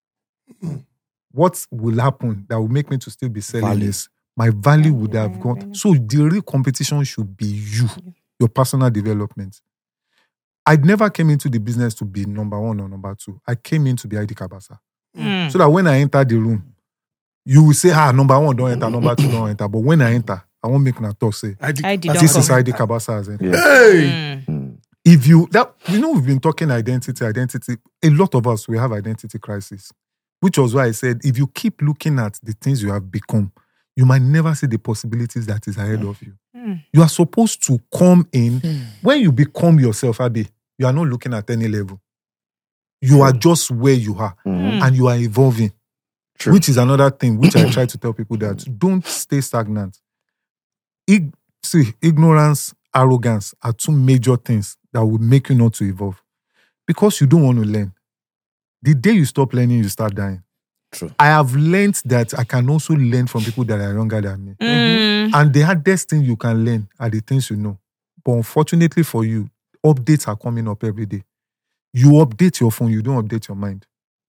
What will happen that will make me to still be selling Value. this? My value would Value, have value, gone. value. So the real competition should be you, your personal development. I never came into the business to be number one or number two. I came in to be I D Kabasa. Mm. So that when I enter the room, you will say, ah, number one don't enter, number two don't enter. But when I enter, I won't make no talk say, I did, I did I not this come. is I D Kabasa has entered. Yeah. Hey! Mm. Mm. If you that you know we've been talking identity, identity. A lot of us we have identity crisis, which was why I said if you keep looking at the things you have become, you might never see the possibilities that is ahead of you. Mm. You are supposed to come in when you become yourself, Abi. You are not looking at any level. You are just where you are, Mhm. and you are evolving. True. Which is another thing which I try to tell people that don't stay stagnant. Ig- see, ignorance, arrogance are two major things that will make you not to evolve. Because you don't want to learn. The day you stop learning, you start dying. True. I have learned that I can also learn from people that are younger than me. Mm. And the hardest thing you can learn are the things you know. But unfortunately for you, updates are coming up every day. You update your phone, you don't update your mind.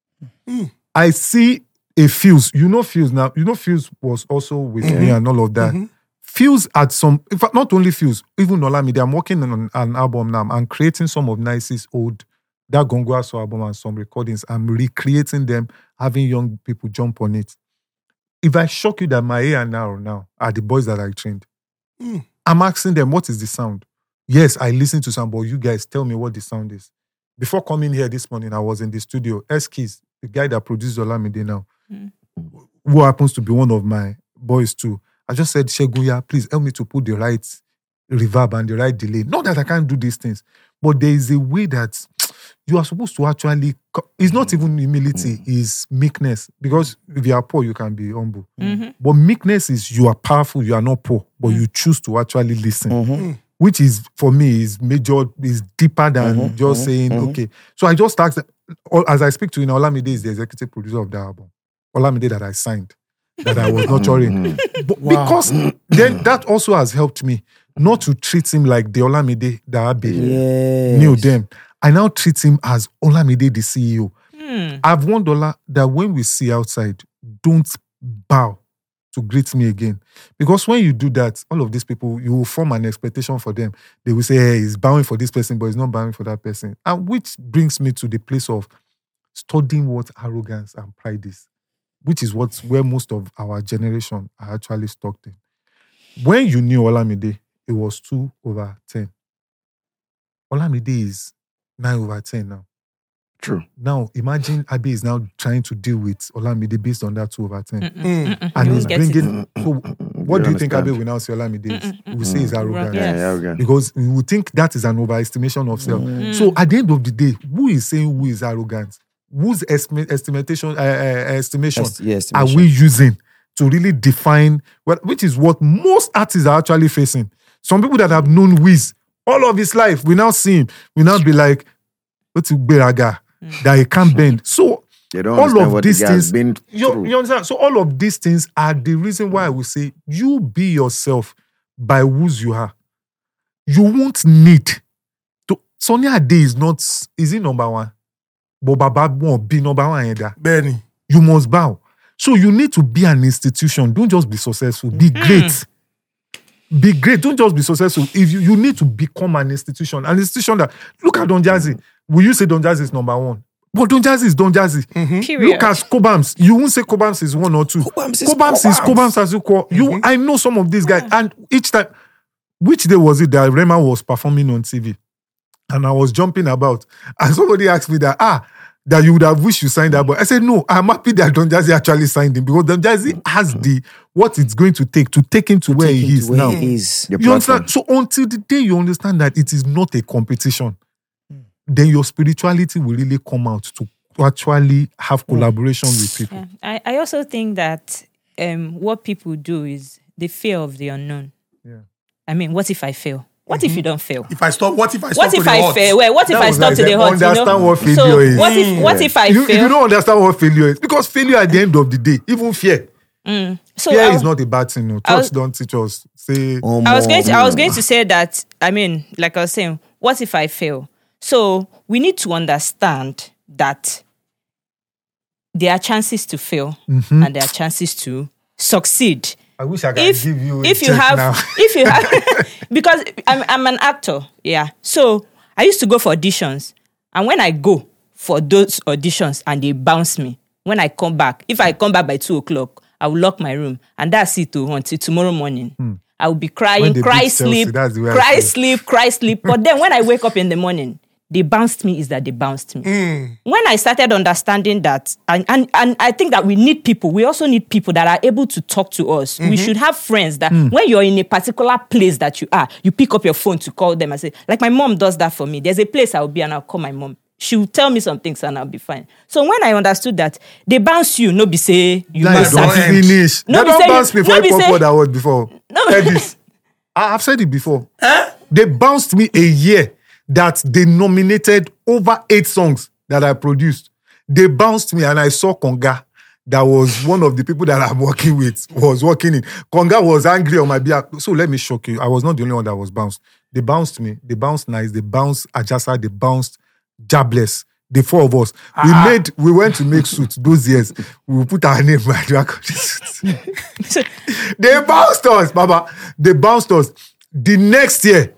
Mm. I see a Fuse. You know Fuse now. You know Fuse was also with me and all of that. Mhm. Fuse at some, in fact, not only Fuse, even Olamide. I'm working on an album now. I'm creating some of Nice's old, that Gongo Aso album and some recordings. I'm recreating them, having young people jump on it. If I shock you that my A and R now are the boys that I trained, Mm. I'm asking them, what is the sound? Yes, I listen to some, but you guys tell me what the sound is. Before coming here this morning, I was in the studio. Eskies, the guy that produced Olamide now, Mm. who happens to be one of my boys too. I just said, Shegunya, please help me to put the right reverb and the right delay. Not that I can't do these things, but there is a way that you are supposed to actually, co- it's not even humility, it's meekness. Because if you are poor, you can be humble. Mhm. But meekness is you are powerful, you are not poor, but you choose to actually listen. Mm-hmm. Which is, for me, is major, is deeper than Mhm, just mhm, saying, mhm. okay. So I just asked, all- as I speak to you now, Olamide is the executive producer of the album. Olamide that I signed, that I was nurturing. Mhm. But because then that also has helped me not to treat him like the Olamide that Abe Yes. knew them. I now treat him as Olamide, the C E O. Mm. I've warned Ola that when we see outside, don't bow to greet me again. Because when you do that, all of these people, you will form an expectation for them. They will say, hey, he's bowing for this person, but he's not bowing for that person. And which brings me to the place of studying what arrogance and pride is, which is what's where most of our generation are actually stuck in. When you knew Olamide, it was two over ten. Olamide is nine over ten now. True. Now, imagine Abe is now trying to deal with Olamide based on that two over ten. Mm-mm. Mm. Mm-mm. And You he's won't get it. bringing, so what You do you think understand? Abe will now say Olamide is? We will say he's arrogant. Yes. Yeah, okay. Because we would think that is an overestimation of self. Mm. So at the end of the day, who is saying who is arrogant? Whose estima- estimation, uh, uh, estimation Est- yeah, are estimation. we using to really define, well, which is what most artists are actually facing? Some people that have known Wiz all of his life, we now see him, we now be like, what's Beraga? That he can't bend. So They don't all understand of what these the guy has things, been you, through. you understand? So all of these things are the reason why I will say you be yourself by whose you are. You won't need to. Sonia Ade is not, is he number one? But Baba won't be number one either. Benny. You must bow. So you need to be an institution. Don't just be successful. Be great. Be great. Don't just be successful. If you, you need to become an institution. An institution that, look at Don Jazzy. Will you say Don Jazzy is number one? But Don Jazzy is Don Jazzy. Period. Look at Cobams. You won't say Cobams is one or two. Cobams is Cobams is Cobams. Cobams as you call. You, I know some of these guys. And each time, which day was it that Rema was performing on T V? And I was jumping about. And somebody asked me that, ah, that you would have wished you signed that. But I said, no, I'm happy that Don Jazzy actually signed him because Don Jazzy has the, what it's going to take to take him to where Take he him is to where now. he is. The You platform. understand? So until the day you understand that it is not a competition, then your spirituality will really come out to actually have collaboration with people. Yeah. I, I also think that um, what people do is the fear of the unknown. Yeah. I mean, what if I fail? What if you don't fail? If I stop, what if I stop What if to the I odds? fail? Well, what if That I was stop like to the them hot? You understand know? what failure so is. what if what if I You, if you fail? don't understand what failure is, because failure at the end of the day, even fear, So fear I, is not a bad thing. No. I Church was- don't teach us. Say, Oh, I was going to I was more. going to say that. I mean, like I was saying, what if I fail? So we need to understand that there are chances to fail Mm-hmm. and there are chances to succeed. I wish I could if give you a if you check have now. if you have because I'm I'm an actor, yeah. So I used to go for auditions, and when I go for those auditions and they bounce me, when I come back, if I come back by two o'clock, I will lock my room, and that's it to until tomorrow morning. I will be When crying, they cry beat Chelsea, sleep, that's the way I cry feel. sleep, cry sleep. But then when I wake up in the morning, they bounced me is that they bounced me. When I started understanding that, and, and, and I think that we need people, we also need people that are able to talk to us. We should have friends that when you're in a particular place that you are, you pick up your phone to call them and say, like my mom does that for me. There's a place I'll be and I'll call my mom. She'll tell me some things and I'll be fine. So when I understood that, they bounce you, no be say you Like, must don't have. end. finish. No, they be don't say- bounce me for no, be hip hop say- what I was before. No. Hear this. I- I've said it before. They bounced me a year that they nominated over eight songs that I produced. They bounced me and I saw Konga, that was one of the people that I'm working with, was working in. Konga was angry on my behalf. So let me shock you. I was not the only one that was bounced. They bounced me. They bounced Nice. They bounced Ajasa. They bounced Jobless. The four of us. We made, we went to make suits those years. We put our name right back on the suits. They bounced us, Baba. They bounced us. The next year,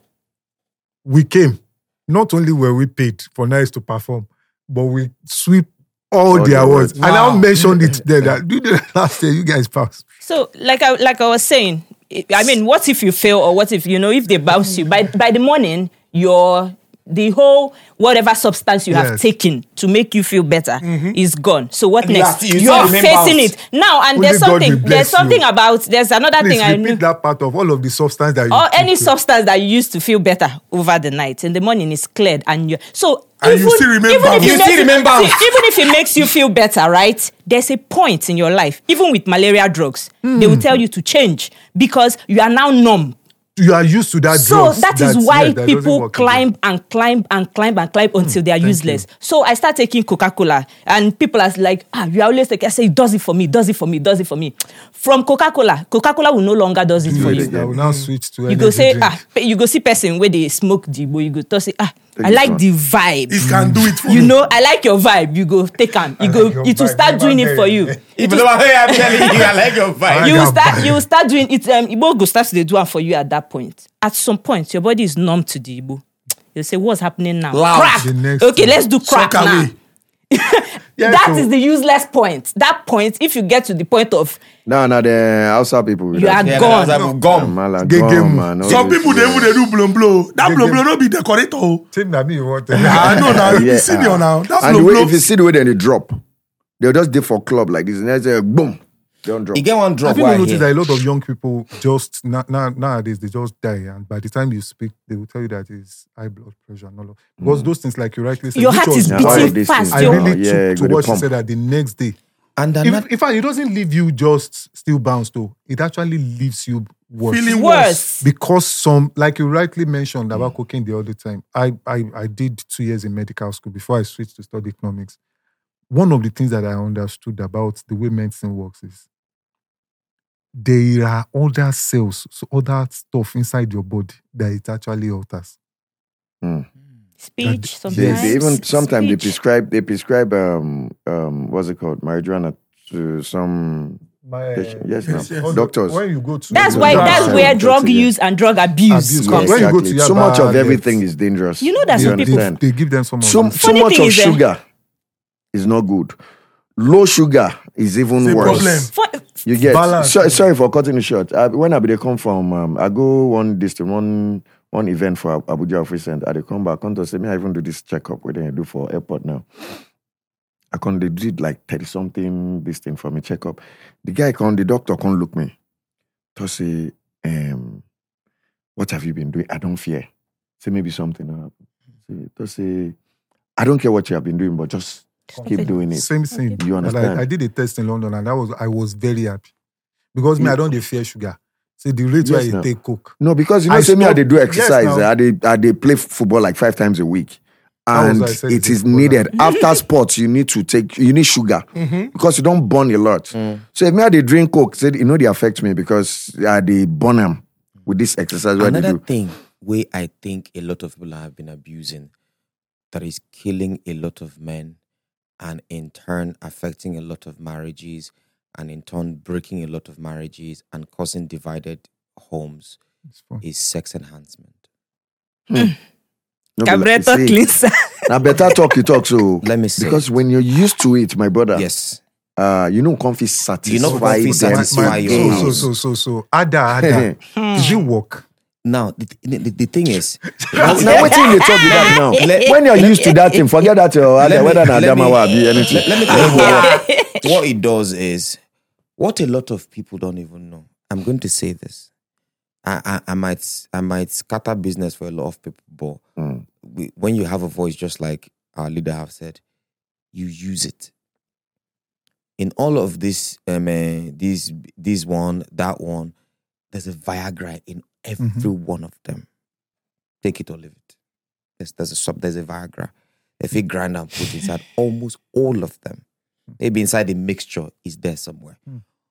we came. Not only were we paid for Nice to perform, but we sweep all, All the the awards. awards. And I Wow. mentioned it there that you did it last year, you guys passed. So, like I like I was saying, I mean, what if you fail, or what if you know if they bounce you by by the morning, your the whole whatever substance you have Yes. taken to make you feel better is gone. So what And you next? are- you You are still remain facing bounced. it now, and Only there's God something. will bless There's something you. about. There's another Please thing I repeat knew. that part of all of the substance that you Or took. any substance that you used to feel better over the night, in the morning is cleared, and you so And even, you still remain even if bounced. it You makes still remain bounced. see, even if it makes you feel better, right? There's a point in your life, even with malaria drugs, they will tell you to change because you are now numb. You are used to that So drugs that is that- why yeah, that doesn't people work climb and climb and climb and climb until they are thank useless. So I start taking Coca-Cola, and people are like, ah, you are always like, I say, it does it for me, does it for me, does it for me. From Coca-Cola, Coca-Cola will no longer does it for again. you. I will now switch to You energy go say, drink. ah, pe- you go see person where they smoke the boy, you go to say, ah, I this like one. the vibe. It can do it for You me. know, I like your vibe. You go take him. You go, like your it will vibe. start Never doing it very for you. well. It Even will- though I'm telling you, I like your vibe. you will your start vibe. you will start doing it. Um, Igbo go start to dey do it for you at that point. At some point, your body is numb to the Igbo. You say, what's happening now? Loud. Crack. The next Okay, one. let's do crack Suck now. away. Yeah, That so- is the useless point. That point, if you get to the point of No, no, the outside people. with you that. are Yeah, gone. that's like gum. Mala, Gege gum, mu. man. All Some this, people they yeah. even they do blow blow. That They blow give- blow no be decorator. oh. Same that me you want. I know now. You Yeah, be senior ah. now. That And blow the way, blow. if you see the way then they drop, they'll just dip for club like this, and they say boom. Don't drop. You get one drop. Have you where I noticed hear- that a lot of young people just na- na- nowadays they just die, and by the time you speak, they will tell you that it's high blood pressure and all of because those things, like you rightly said, Your which heart was is Yeah, why all of beating these fast. things. I Your, Yeah, really yeah, took go to the what she pump. said that the next day. And If, another, in fact, it doesn't leave you just still bounced though. It actually leaves you worse. Feeling worse. Because some, like you rightly mentioned about cocaine the other time, I, I I did two years in medical school before I switched to study economics. One of the things that I understood about the way medicine works is there are other cells, so other stuff inside your body that it actually alters. Speech, They- sometimes. They, they even sometimes they speech. prescribe they prescribe um um what's it called marijuana to some patient. Yes, Yes, now yes. doctors. When you go to That's Yeah, why. yeah. That's Yeah. where Yeah. drug Yeah. use and drug abuse Abuse. comes. When you go exactly. to so much of Yaba, everything yes. is dangerous. You know that you some people- they, understand? they give them some. So, of so Funny much thing of is, eh, sugar is not good. Low sugar is even It's a worse. problem. Fun- You get Balance. so, sorry for cutting it short. Uh, when I be they come from, um, I go one distance, one one event for Ab- Abuja of recent. I they come back, come to say me I even do this checkup. What they do for airport now? I come they did like thirty something this thing for me checkup. The guy come, the doctor come look me, to say, um, what have you been doing? I don't fear. Say maybe something will happen. Say, to say, I don't care what you have been doing, but just keep doing it. Same thing. You And understand? I, I did a test in London, and that was I was very happy because me Yeah. I don't dey fear sugar. See the rate where Yes, you now. take coke. No, because you know, I say me, I stopped- they do yes, exercise. now. I they, I they play football like five times a week. That was And why I said it it's a is footballer. needed. After sports, you need to take, you need sugar because you don't burn a lot. So if me, I they drink coke, say, you know, they affect me because I they burn them with this exercise. What they another do. thing where I think a lot of people have been abusing that is killing a lot of men and in turn affecting a lot of marriages and in turn breaking a lot of marriages and causing divided homes It's fun. is sex enhancement. No, be like- Carburetor see, cleanser. Now better talk you talk so. Let me say Because when you're used to it, my brother, yes. uh, you know, comfy satisfied. You know comfy them satisfy My- your again. so, so so so so Ada Ada. Does it work? Now the, the, the, the thing is Now, now what thing they talk with that now? Let- when you're used to that thing, forget that uh, Let whether me- na let me- Adamawa be anything. let, let me tell you what, what it does is what a lot of people don't even know. I'm going to say this. I, I, I might I might scatter business for a lot of people, but Mm. we, when you have a voice, just like our leader have said, you use it. In all of this, um, uh, this this one, that one, there's a Viagra in every one of them. Take it or leave it. There's, there's a sub, there's a Viagra. If you grind and put inside almost all of them, maybe inside the mixture is there somewhere.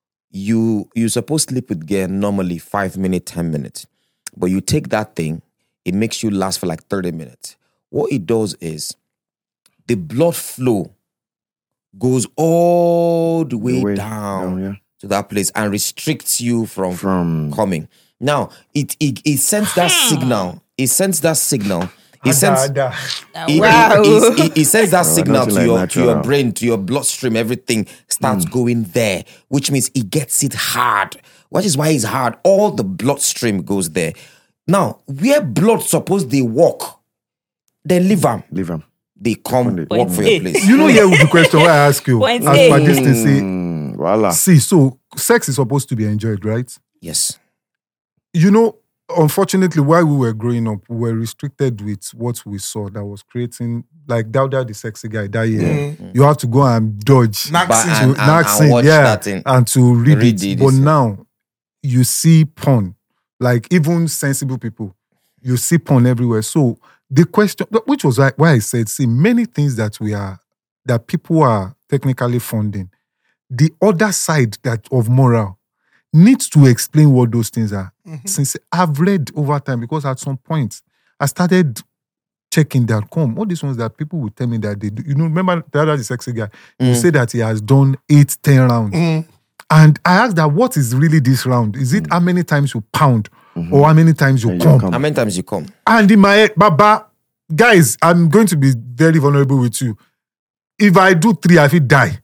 You you supposed to sleep with gear normally five minutes, ten minutes, but you take that thing, it makes you last for like thirty minutes. What it does is the blood flow goes all the way, way down, down, yeah. to that place and restricts you from, From coming. Now it it, it sends that signal. It sends that signal. It sends Ada, Ada. it, Wow. it, it, it sends that signal nothing to like your to your natural. brain, to your bloodstream. Everything starts going there, which means it gets it hard. Which is why it's hard. All the bloodstream goes there. Now, where blood supposed they walk, they leave them. leave them. They come Point walk for your A. place. You know here with the question why I ask you. Point As A. per this thing say, Mm, voila. see, so sex is supposed to be enjoyed, right? Yes. You know, unfortunately, while we were growing up, we were restricted with what we saw that was creating, like Dowda the sexy guy that year. You have to go and dodge. Knock But- scene. and- to knock and scene, watch yeah, that thing. and to read, Read it. it, But this thing. now you see porn, like even sensible people, you see porn everywhere. So the question, which was why why I said, see, many things that we are, that people are technically funding, the other side that of moral needs to explain what those things are. Since I've read over time, because at some point I started checking that come all these ones that people would tell me that they do. You know, remember the other the sexy guy? You say that he has done eight, ten rounds. And I asked that what is really this round? Is it how many times you pound or how many times you And you come? come. How many times you come? And in my head, Baba, guys, I'm going to be very vulnerable with you. If I do three, I feel die.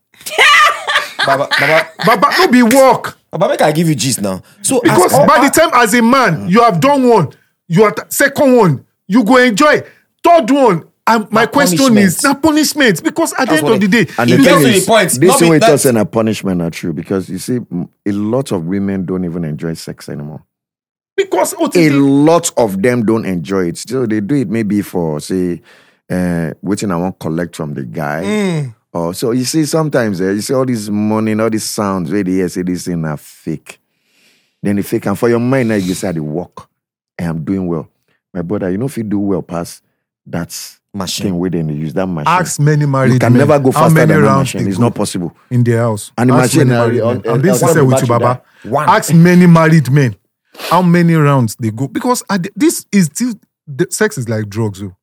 Baba, Baba, Baba, no be walk. Baba, make I give you gist now. So Because as, by the time as a man, you have done one, you are t- second one, you go enjoy. Third one, And my Na question punishment. is, now punishment, because at the That's end what of the it- day, And It the gets thing to the is, point, this not thing be- we that's- talk and a punishment are true because you see, m- a lot of women don't even enjoy sex anymore. because O A T D, lot of them don't enjoy it. Still, they do it maybe for say, uh, waiting I want collect from the guy. Mm. Or so you see, sometimes uh, you see all this money, and all these sounds where they hear say this thing are fake. Then the fake, and for your mind now you say they work. I am doing well, my brother. You know if you do well past that's Machine. thing where they use that machine. ask many married you can men never go how faster many than that rounds machine. they It's go not possible. in their house. And the Ask machine, many uh, married on- men. uh, I'm being uh, sincere what with you, battery Baba. One. Ask many married men how many rounds they go, because at the- this is still the sex is like drugs. Oh.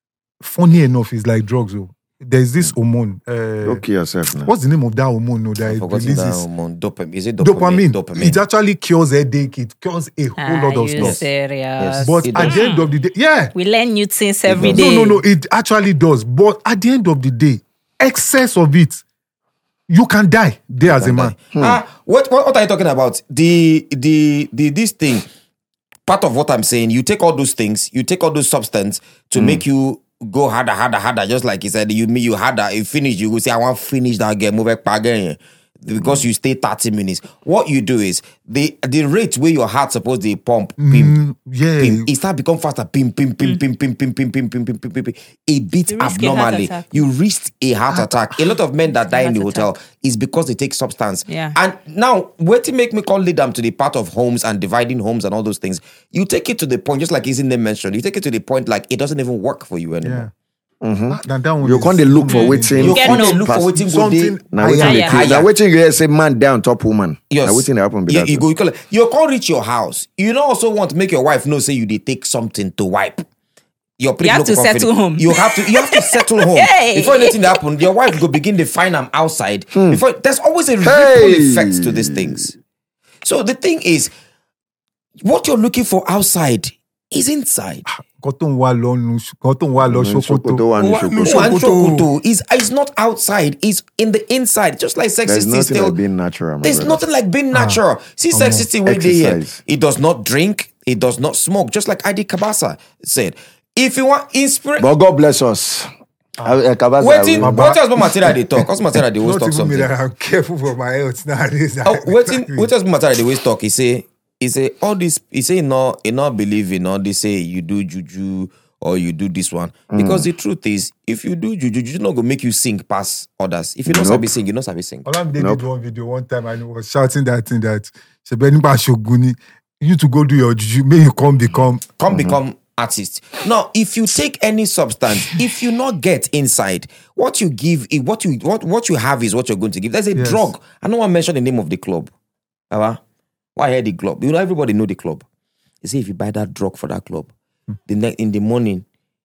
Funny enough, it's like drugs. Oh. There's this hormone. Uh, Don't kill yourself now. What's the name of that hormone? No, that I've it forgotten that releases hormone. Dopamine. Is it dopamine? dopamine. Dopamine. It actually cures headache. It cures a whole Are lot of you stuff. serious? Yes. But It at does. the end of the day, yeah. We learn new things every does. day. No, no, no. It actually does. But at the end of the day, excess of it, you can die there as a man. Ah, what, what what are you talking about? The the the this thing. Part of what I'm saying, you take all those things, you take all those substance to make you go harder, harder, harder. Just like he said, you me you harder. You finish, you will say, I want to finish that game, move back again. Because you stay thirty minutes. What you do is the the rate where your heart supposed to pump, pim, Mm, yeah. pim, it start become faster. Pim, pim, pim, pim, pim, pim, pim, pim, pim, pim, pim, pim, pim. A bit You risk a heart abnormally. attack. You risk a heart attack. A lot of men that die in the Heart hotel is because they take substance. Yeah. And now, where to make me call lead them to the part of homes and dividing homes and all those things, you take it to the point, just like his name mentioned, you take it to the point like it doesn't even work for you anymore. Yeah. Ah, that- that one You is- can't dey look for waiting. You Get can't no look for waiting go something- dey. Now waiting Higher. they Higher. Now waiting you hear say man down top woman. Yes. Now waiting they happen be you, that. you go, you, call it, you can't reach your house. You don't also want to make your wife know, say you they take something to wipe. Your You have to settle home. You have to you have to settle home. Hey. Before anything happen, your wife go begin to find them outside. Before there's always a ripple Hey. effect to these things. So the thing is, what you're looking for outside is inside. Nǹkan tó ń wá lọ nu- nǹkan tó ń wá lọ Sokoto Sokoto. and Wa- Sokoto. no, One Shokoto. shokoto is is not outside, is in the inside. Just like sex There's is nothing still like being natural. My there's brother. nothing like being natural. See, sex is where they here. Exercise. It does not drink, it does not smoke, just like Adi Kabasa said. If you want inspiration, But God bless us. Uh, Kabasa, waiting, we- what else material they talk? What's material they always Not talk even me something? that I'm careful for my health nowadays. Oh, waiting, what else material they always talk? He say, he say all this. He say no, he not believe in all this. Say you do juju or you do this one because the truth is, if you do juju, juju not gonna make you sing past others. If you don't Nope. sabi sing, you not sabi sing. Olamide Nope. did one video one time and he was shouting that thing that Shebeni Bashoguni, you to go do your juju, may you come become. Come become artist. Now, if you take any substance, if you not get inside, what you give, is what you what what you have is what you're going to give. There's a Yes. drug. I don't want to mention the name of the club. Baba, why I heard the club? You know, everybody know the club. You see, if you buy that drug for that club, the next in the morning,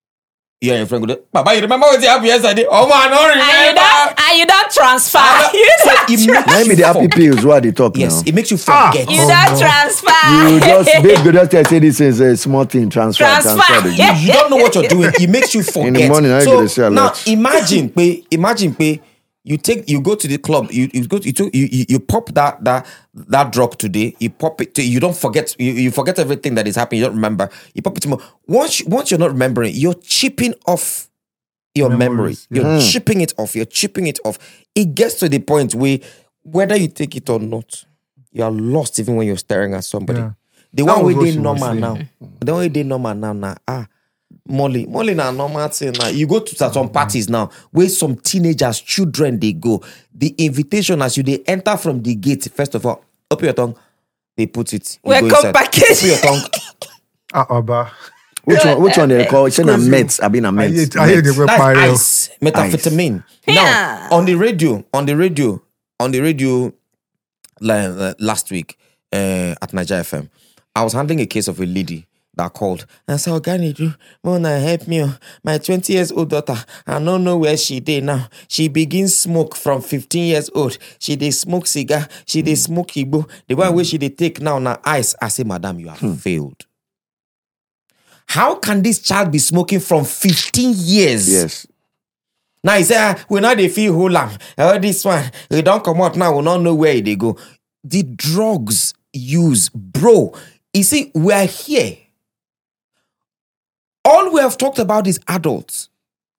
you and your friend go, Baba, you remember what happened yesterday? Oh man, I don't And you remember. don't, and you don't transfer. Ah, You so don't, it tra- makes Now you me the happy forget. pills what they talk Yes, now. it makes you Ah. forget. you Oh, don't no. transfer. You just babe, go just tell say this is a small thing transfer Transfer. transfer. the- Yeah. you don't know what you're doing. It makes you forget. In the morning, I so go to say a now lot. imagine, pay, imagine, pay. You take, you go to the club. You you go, to, you, took- you you you pop that that that drug today. You pop it. To, you don't forget. You, you forget everything that is happening. You don't remember. You pop it tomorrow. Once you- once you're not remembering, you're chipping off your memory. Memories, yeah. You're chipping it off. You're chipping it off. It gets to the point where whether you take it or not, you are lost even when you're staring at somebody. Yeah. The That one was way what they she was normal saying. now. The one way they normal now now. Ah, Molly, Molly na normal thing now. You go to some parties now where some teenagers, children, they go. The invitation as you they enter from the gate. First of all, open your tongue. They put it. You go Welcome inside. package. Open your tongue. Ah, Oba. Which one? Which one they call? It's a Mets. I've been a I Mets. hear, I hear they were That's pyro. ice, methamphetamine. Yeah. Now on the radio, on the radio, on the radio, like, uh, last week uh, at Niger F M, I was handling a case of a lady that called and said, "Organi, do Mona help me? Oh. My twenty years old daughter, I don't know where she did now. She begins smoke from fifteen years old. She dey smoke cigar. She dey smoke igbo. The one where she dey take now na ice." I say, "Madam, you have failed. How can this child be smoking from fifteen years?" Yes. Now he say, ah, we know they feel whole lamb. Oh, this one, we don't come out now, we don't know where they go. The drugs use, bro. You see, we are here. All we have talked about is adults.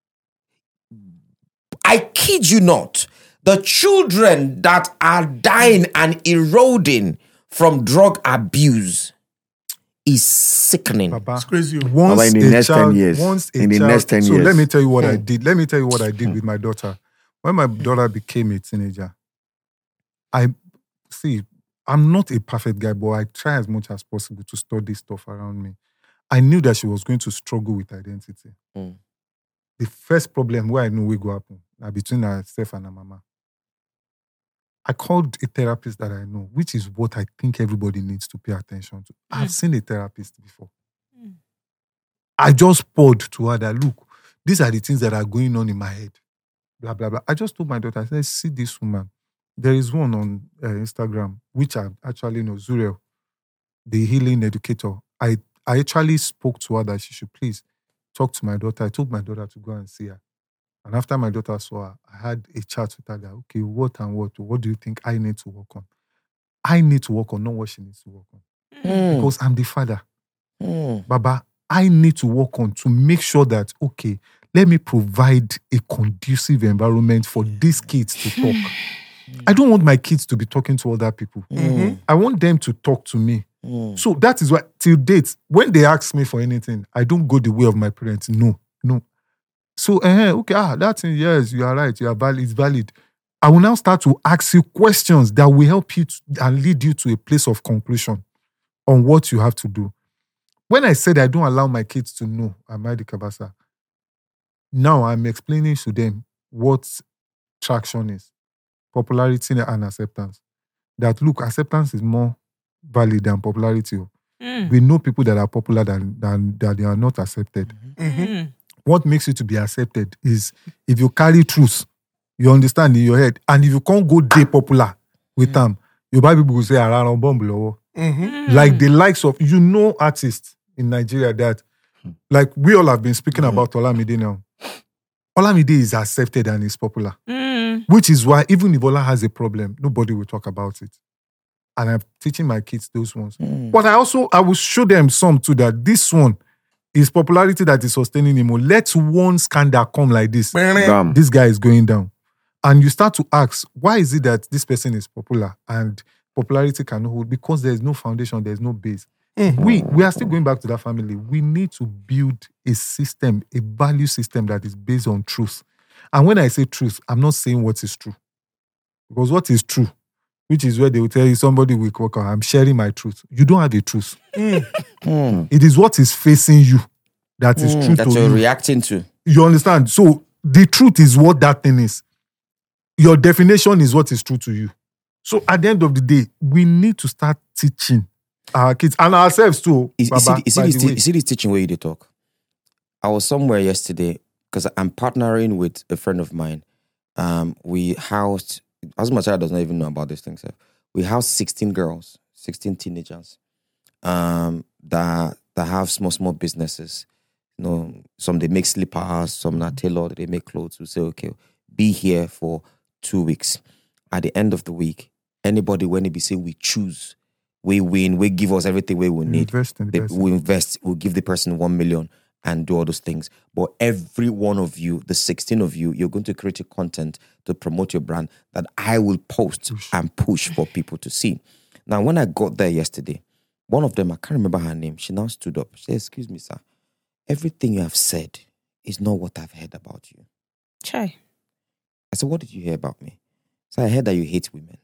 kid you not, the children that are dying and eroding from drug abuse is sickening. Baba, It's crazy. Once Baba, in the a next ten child, years. Once a In the child, next ten so years. let me tell you what I Hmm. did. Let me tell you what I did with my daughter. When my daughter became a teenager, I see. I'm not a perfect guy, but I try as much as possible to study stuff around me. I knew that she was going to struggle with identity. Mm. The first problem where I knew we go happen now between herself and her mama. I called a therapist that I know, which is what I think everybody needs to pay attention to. I've seen a therapist before. Mm. I just poured to her that, look, these are the things that are going on in my head. Blah, blah, blah. I just told my daughter, I said, see this woman. There is one on uh, Instagram, which I actually know, Zuriel, the healing educator. I, I actually spoke to her that she should please talk to my daughter. I told my daughter to go and see her. And after my daughter saw her, I had a chat with her that, okay, what and what? What do you think I need to work on? I need to work on, not what she needs to work on. Mm. Because I'm the father. Mm. Baba, I need to work on to make sure that, okay, let me provide a conducive environment for these kids to talk. I don't want my kids to be talking to other people. Mm. I want them to talk to me. Mm. So that is why, till date, when they ask me for anything, I don't go the way of my parents. No, no. So, uh, okay, ah, that thing, yes, you are right, you are valid, it's valid. I will now start to ask you questions that will help you to, and lead you to a place of conclusion on what you have to do. When I said I don't allow my kids to know Amadi Kabasa, now I'm explaining to them what traction is, popularity and acceptance. That, look, acceptance is more valid than popularity. Mm. We know people that are popular than, than that they are not accepted. Mm. What makes you to be accepted is if you carry truth, you understand in your head, and if you can't go day popular with them, your Bible will say, "Around bomb below." Mm-hmm. Like the likes of, you know, artists in Nigeria that, like we all have been speaking about Olamide now. Olamide is accepted and is popular, Mm. which is why even if Ola has a problem, nobody will talk about it. And I'm teaching my kids those ones. Mm. But I also, I will show them some too, that this one is popularity that is sustaining him. Let one scandal come like this. Bam. This guy is going down. And you start to ask, why is it that this person is popular and popularity cannot hold? Because there's no foundation, there's no base. We we are still going back to that family. We need to build a system, a value system that is based on truth. And when I say truth, I'm not saying what is true. Because what is true, which is where they will tell you somebody will work on, I'm sharing my truth. You don't have a truth. Mm. It is what is facing you that is Mm. true That to you're you. reacting to. You understand? So the truth is what that thing is. Your definition is what is true to you. So at the end of the day, we need to start teaching our kids and ourselves too. You, you Baba, see, you, see by this, the te- way. you see this teaching where you did talk? I was somewhere yesterday because I'm partnering with a friend of mine. Um, we housed, as my child does not even know about this thing, so we housed sixteen girls, sixteen teenagers um, that that have small, small businesses. You know, some they make slippers, some are tailored, they make clothes. We say, okay, be here for two weeks. At the end of the week, anybody when they be say we choose, we win, we give us everything we will need. Invest in the They, best. we invest, we'll give the person one million and do all those things. But every one of you, the sixteen of you, you're going to create a content to promote your brand that I will post and push for people to see. Now, when I got there yesterday, one of them, I can't remember her name, she now stood up. She said, excuse me, sir, everything you have said is not what I've heard about you. Chai. I said, what did you hear about me? So I heard that you hate women.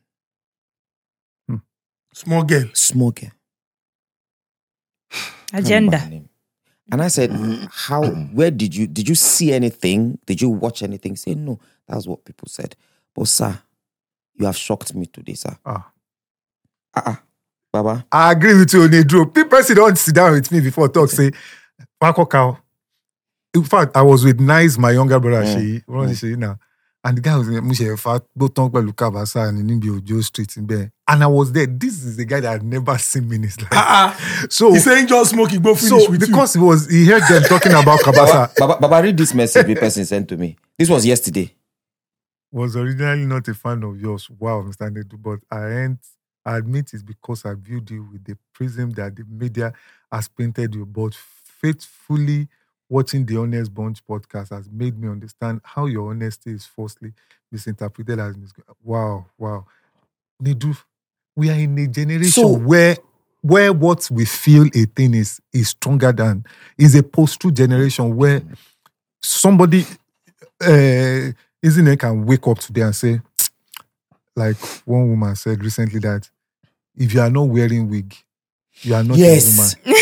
Small girl. Small girl. Can't remember Agenda. her name. And I said, how, where did you, did you see anything? Did you watch anything? Say, no, that's what people said. But sir, you have shocked me today, sir. Ah. Uh-uh. Baba. I agree with you, Onedro. People sit don't sit down with me before talk, say, Wako cow. In fact, I was with Nice, my younger brother, Mm. she, what is she now? And the guy was in Mushe Fat, both talk about Lukabasa and in Nimbi Ojo Street in there. And I was there. This is the guy that I'd never seen me in his life. Uh-uh. So, He's saying just smoke, he go finish so with because he was, he heard them talking about Baba, Kabasa. Baba, Baba, read this message the person sent to me. This was yesterday. Was originally not a fan of yours. Wow, Mister Nedu, but I ain't, I admit it's because I viewed you with the prism that the media has painted you, but faithfully watching the Honest Bunch podcast has made me understand how your honesty is falsely misinterpreted as mis- wow, wow. Nedu, we are in a generation So- where where what we feel a thing is is stronger than is a post-truth generation where somebody uh, isn't it can wake up today and say, like one woman said recently that if you are not wearing wig, you are not Yes. a woman.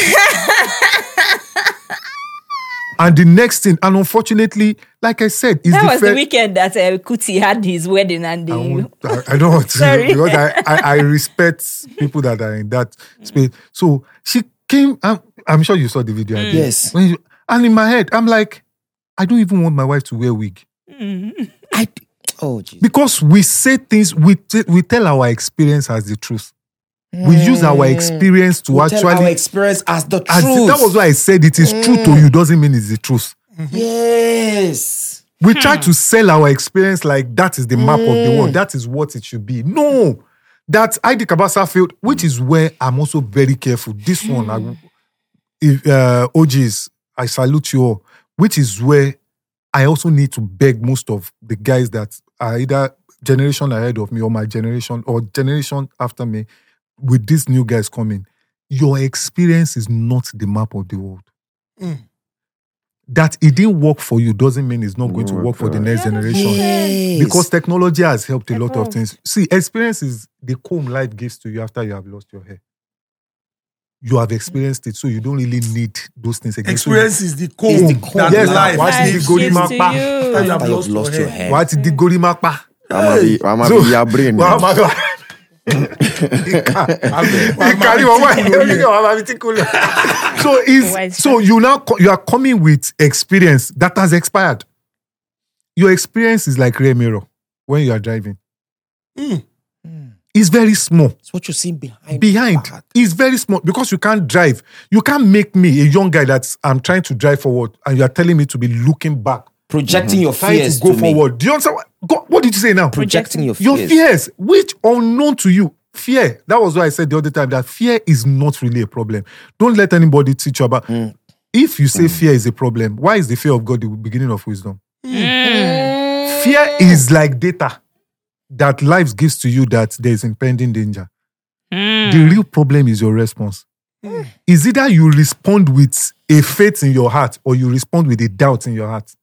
And the next thing, and unfortunately, like I said, is That the was the fair- weekend that uh, Kuti had his wedding and I, the. won't- I, I don't want to Sorry. because I, I, I respect people that are in that space. So she came. I'm, I'm sure you saw the video. I did. Yes. When you- and in my head, I'm like, I don't even want my wife to wear wig I, oh, Jesus. because we say things. We t- we tell our experience as the truth. We use our experience to We tell actually. our experience as the as truth. that was why I said it is true to you doesn't mean it's the truth. Yes. We try to sell our experience like that is the map of the world. That is what it should be. No, that I D Kabasa failed, which is where I'm also very careful. This one, I, if, uh, O Gs, I salute you all, which is where I also need to beg most of the guys that are either generation ahead of me or my generation or generation after me with these new guys coming. Your experience is not the map of the world. That it didn't work for you doesn't mean it's not going to work for the next generation. Yes. Because technology has helped a lot of things. See, experience is the comb life gives to you after you have lost your hair. You have experienced it, so you don't really need those things again. So Experience is the code Is the code. that Yes, life what is the gives good you. man? to Mapa. you. After you have After lost you've lost your your hair. hair. what did Gorimapa? I'm be, I'm So- be your brain. Well, now. my- He carry one wife, he only get one wife, he think cool. So Why is is so you now co- you are coming with experience that has expired. Your experience is like rear mirror when you are driving. It's very small. It's what you see behind. Behind back. is very small because you can't drive. You can't make me a young guy that I'm trying to drive forward and you are telling me to be looking back, Projecting your trying fears to go to me. forward. Do you understand? What, God, what did you say now? Projecting your Your fears. fears, which unknown to you, fear. That was why I said the other time that fear is not really a problem. Don't let anybody teach you about. If you say fear is a problem, why is the fear of God the beginning of wisdom? Fear is like data that life gives to you that there is impending danger. The real problem is your response. Is either you respond with a faith in your heart or you respond with a doubt in your heart.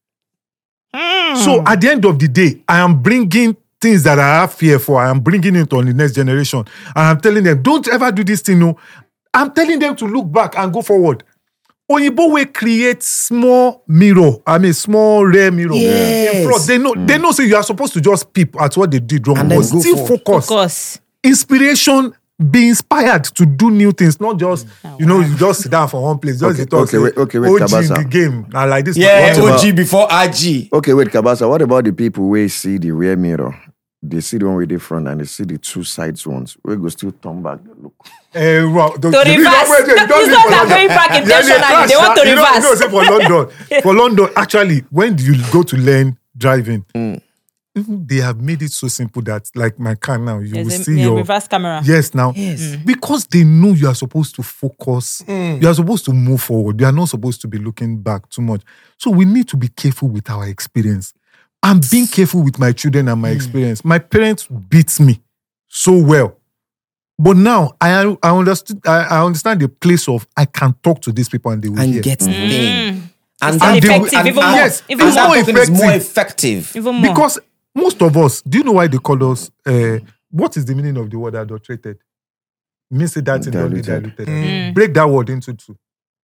So at the end of the day, I am bringing things that I have fear for. I am bringing it on the next generation. And I'm telling them, don't ever do this thing. No, I'm telling them to look back and go forward. Oyibo will create small mirror. I mean, small rear mirror. Yes. In front. They know. They know. Say you are supposed to just peep at what they did wrong, And but then go still forward. focus. Focus. Inspiration. Be inspired to do new things, not just you know you just sit down for one place. Just Okay, dey talk, okay, say, wait, okay, wait, O G in Kabasa. the game. Now like this. Yeah, What O G about- before R G. Okay, wait, Kabasa. What about the people where see the rear mirror? They see the one with the front and they see the two sides ones. We go still turn back. They look. Eh, wow, the- To the reason reverse. why they No, don't it's live not for that London. going back Yeah, intentionally. crash, They want ah. to You know- reverse. You know, say for London, for London, actually, when you go to learn driving, even they have made it so simple that, like my car now, you There's will a, see yeah, your reverse camera. yes now, Yes. because they know you are supposed to focus, you are supposed to move forward. You are not supposed to be looking back too much. So we need to be careful with our experience. I'm being careful with my children and my experience. My parents beat me so well. But now I I understood I, I understand the place of I can talk to these people and they will And hear. get the thing. And It's that, effective, and, even and, more. yes, Even and more that token is more effective. effective. Even more. Because most of us, do you know why they call us uh, what is the meaning of the word adulterated? It means that thing don't be Diluted. diluted. Break that word into two.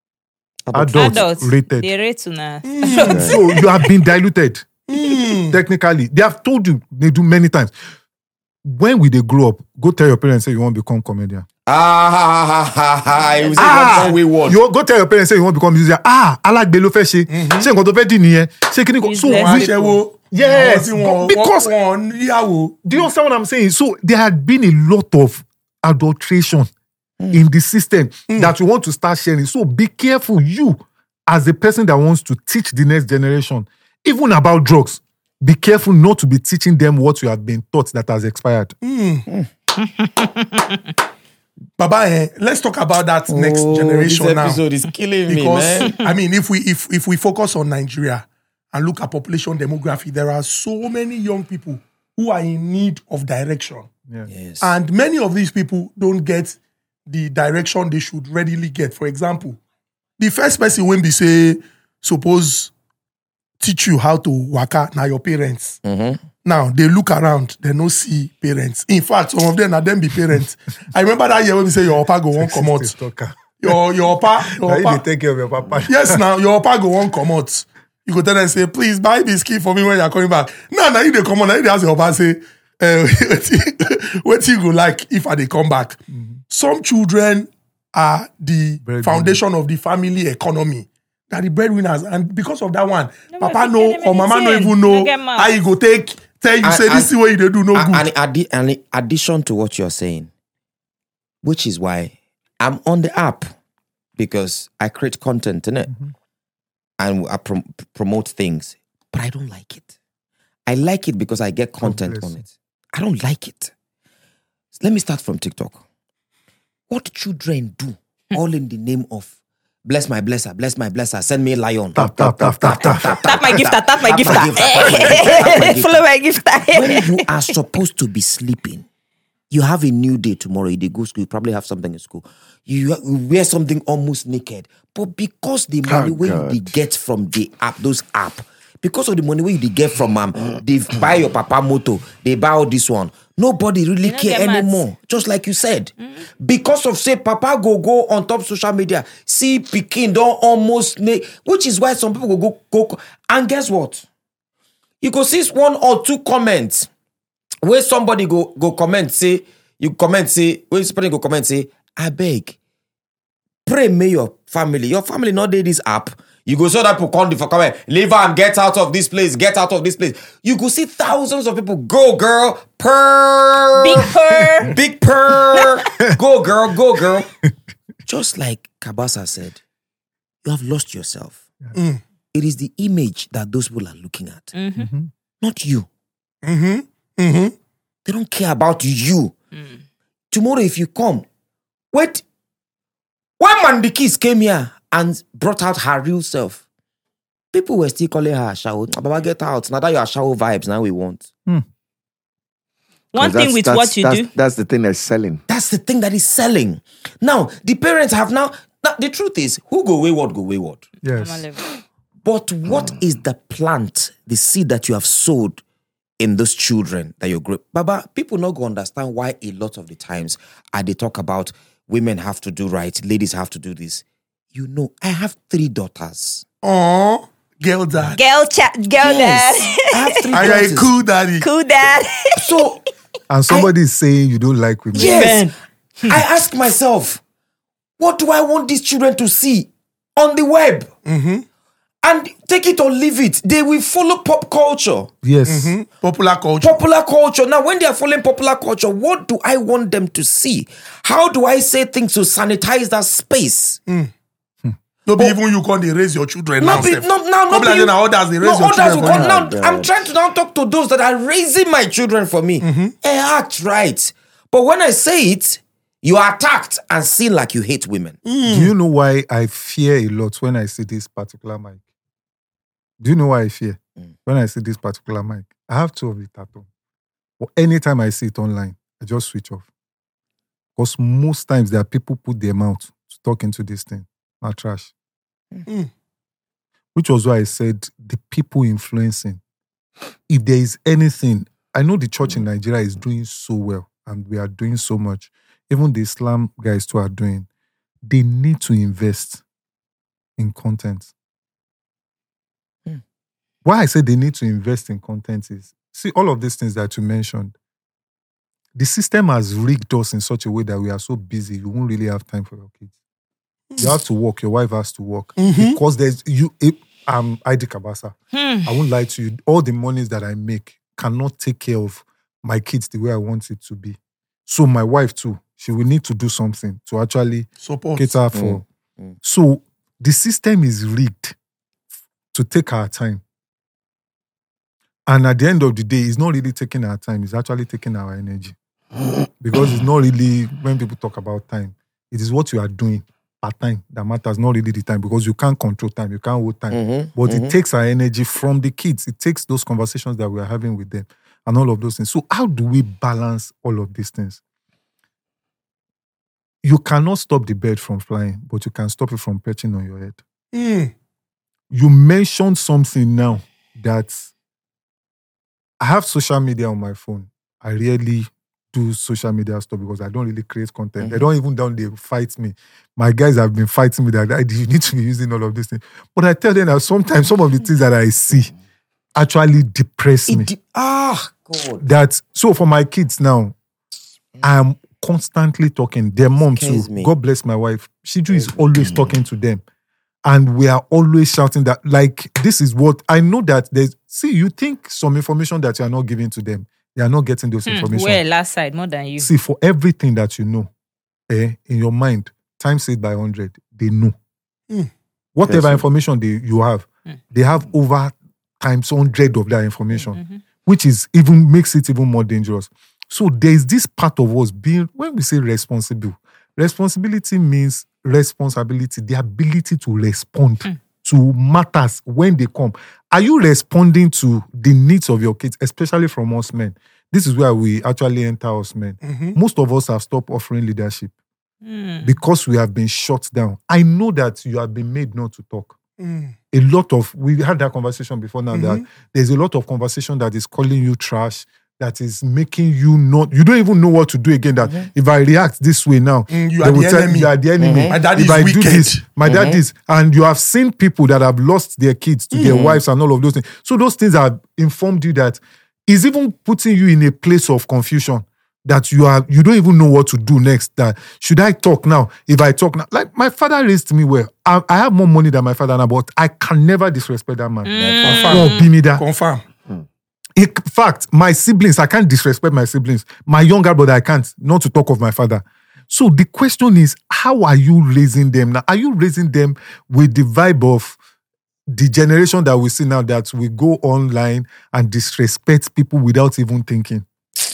Adult adults, rated. they rate una. So you have been diluted. Technically, they have told you they do many times. When we they grow up, go tell your parents say you want to become comedian. Ah, ha, ha, ha, ha. It was Ah, one way word. you go tell your parents say you want to become musician. Ah, alágbe ló fẹ́ ṣe. Ṣé nǹkan tó fẹ́ dì nìyẹn? Ṣé kíní kan? So Business. Wọ́n we- aṣẹ́wó. Yes, Àwọn tí wọ́n- because- wọ́n níyàwó. do you understand what I'm saying? So there had been a lot of adulteration in the system that you want to start sharing. So be careful, you as the person that wants to teach the next generation, even about drugs. Be careful not to be teaching them what you have been taught that has expired. But Baba, eh, let's talk about that next Oh, generation this now. episode is killing me, Because man. I mean, if we if if we focus on Nigeria and look at population demography, there are so many young people who are in need of direction. Yes. And many of these people don't get the direction they should readily get. For example, the first person when they say, suppose teach you how to waka, now your parents. Mm-hmm. Now, they look around, they no see parents. In fact, some of them are them be parents. I remember that year when we say your papa go one come out. Stalker. Your, your papa, your Now you dey papa. take care of your papa. Yes, now, your papa go one come out. You go tell them, say, please buy biscuit for me when you're coming back. Now, now you they come on, now you dey ask your papa, say, uh, what you go like if I they come back. Mm-hmm. Some children are the Breadwinner. foundation of the family economy. They're the breadwinners. And because of that one, No, papa but know forget or mama no anything. even know No get mouth. how you go take, tell you, And- say, this is and- what you do, no And, good. and, addi- and in addition to what you're saying, which is why I'm on the app because I create content in it and I prom- promote things, but I don't like it. I like it because I get content bless on you. it. I don't like it. Let me start from TikTok. What children do all in the name of bless my blesser, bless my blesser, send me a lion. Tap, tap, tap, tap, tap. Tap my gifter, tap my Tap my gifter. gifter, tap my gifter, tap my gifter. Follow my gifter. When you are supposed to be sleeping, you have a new day tomorrow. You dey go school, you probably have something in school. You, you wear something almost naked. But because the money Oh, where you God. dey get from the app, those app, because of the money where you dey get from um, they buy your papa motor, they buy all this one. Nobody really don't care get mad. anymore. Just like you said. Because of say papa go go on top social media, see pikin don almost na- which is why some people go go go. And guess what? You go see one or two comments where somebody go go comment say, you comment say, where somebody go comment say, I beg, pray may your family, your family not dey this app. You go so that people come for comment, leave and get out of this place, get out of this place. You go see thousands of people, go girl, purr, Big purr. big purr, go girl, go girl. Just like Kabasa said, you have lost yourself. Mm. It is the image that those people are looking at, Mm-hmm. not you. Mm-hmm. Mm-hmm. They don't care about you. Tomorrow, if you come, wait. When Mandikis came here and brought out her real self, people were still calling her Ashawo. Baba, get out. Now that your Ashawo vibes, now we want. One 'Cause thing that's- with that's- what you that's, do. That's the thing that's selling. That's the thing that is selling. Now, the parents have now. Now, the truth is, who go wayward, go wayward. Yes. But what is the plant, the seed that you have sowed in those children that you're growing? Baba, people not go understand why a lot of the times uh, they talk about women have to do right, ladies have to do this. You know, I have three daughters. Aw, girl dad. Girl chat, girl Yes, dad. I have three I got a daughters. cool daddy. Cool dad. So, And somebody is saying you don't like women. yes, I ask myself, what do I want these children to see on the web? And take it or leave it. They will follow pop culture. Yes. Popular culture. Popular culture. Now, when they are following popular culture, what do I want them to see? How do I say things to sanitize that space? No be even you can't raise your children now. Not be, sef. not, now, No not be like be- now others they no, raise your others children will for come. you. Now, God. I'm trying to now talk to those that are raising my children for me. And act right. But when I say it, you are attacked and seen like you hate women. Do you know why I fear a lot when I see this particular mic? Do you know why I fear when I see this particular mic? I have two of it at home. But anytime I see it online, I just switch off. Because most times there are people put their mouth to talk into this thing. Not trash. Which was why I said the people influencing. If there is anything, I know the church in Nigeria is doing so well and we are doing so much. Even the Islam guys too are doing. They need to invest in content. Why I say they need to invest in content is, see, all of these things that you mentioned, the system has rigged us in such a way that we are so busy, you won't really have time for your kids. You have to work, your wife has to work. Because there's, you, it, I'm Idi Kabasa. I won't lie to you, all the monies that I make cannot take care of my kids the way I want it to be. So my wife too, she will need to do something to actually Support. cater for. So the system is rigged to take our time. And at the end of the day, it's not really taking our time, it's actually taking our energy. Because it's not really, when people talk about time, it is what you are doing at time that matters, not really the time, because you can't control time, you can't hold time. Mm-hmm, But mm-hmm. it takes our energy from the kids. It takes those conversations that we are having with them and all of those things. So how do we balance all of these things? You cannot stop the bird from flying, but you can stop it from perching on your head. Mm. You mentioned something now that I have social media on my phone. I rarely do social media stuff because I don't really create content. Mm-hmm. They don't even down they fight me. My guys have been fighting me that you need to be using all of these things. But I tell them that sometimes some of the things that I see actually depress me. It de- ah, God. That so for my kids now, I'm constantly talking. Their mom too. Scares me. God bless my wife. Shiju is always talking to them. And we are always shouting that, like, this is what I know that there's. See, you think some information that you are not giving to them, they are not getting those Hmm, information. Where last side more than you. See, for everything that you know, eh, in your mind, times it by one hundred, they know. Mm. Whatever Yes, sir. information they you have, Mm. they have over times one hundred of that information, Mhm. which is even makes it even more dangerous. So there's this part of us being, when we say responsible, responsibility means responsibility, the ability to respond Mm. to matters when they come. Are you responding to the needs of your kids, especially from us men? This is where we actually enter us men. Mhm. Most of us have stopped offering leadership Mm. because we have been shut down. I know that you have been made not to talk. Mm. A lot of, we had that conversation before now, that there's a lot of conversation that is calling you trash, that is making you not, you don't even know what to do again. That if I react this way now, Mm, you they are will the tell enemy. you are the enemy. My dad if is I do wicked. this, my dad is, and you have seen people that have lost their kids to their wives and all of those things. So those things have informed you that is even putting you in a place of confusion, that you are, you don't even know what to do next. That should I talk now? If I talk now, like my father raised me well. I, I have more money than my father now, but I can never disrespect that man. Confirm. Or be me that. Confirm. In fact, my siblings, I can't disrespect my siblings. My younger brother, I can't, not to talk of my father. So the question is, how are you raising them now? Are you raising them with the vibe of the generation that we see now, that we go online and disrespect people without even thinking?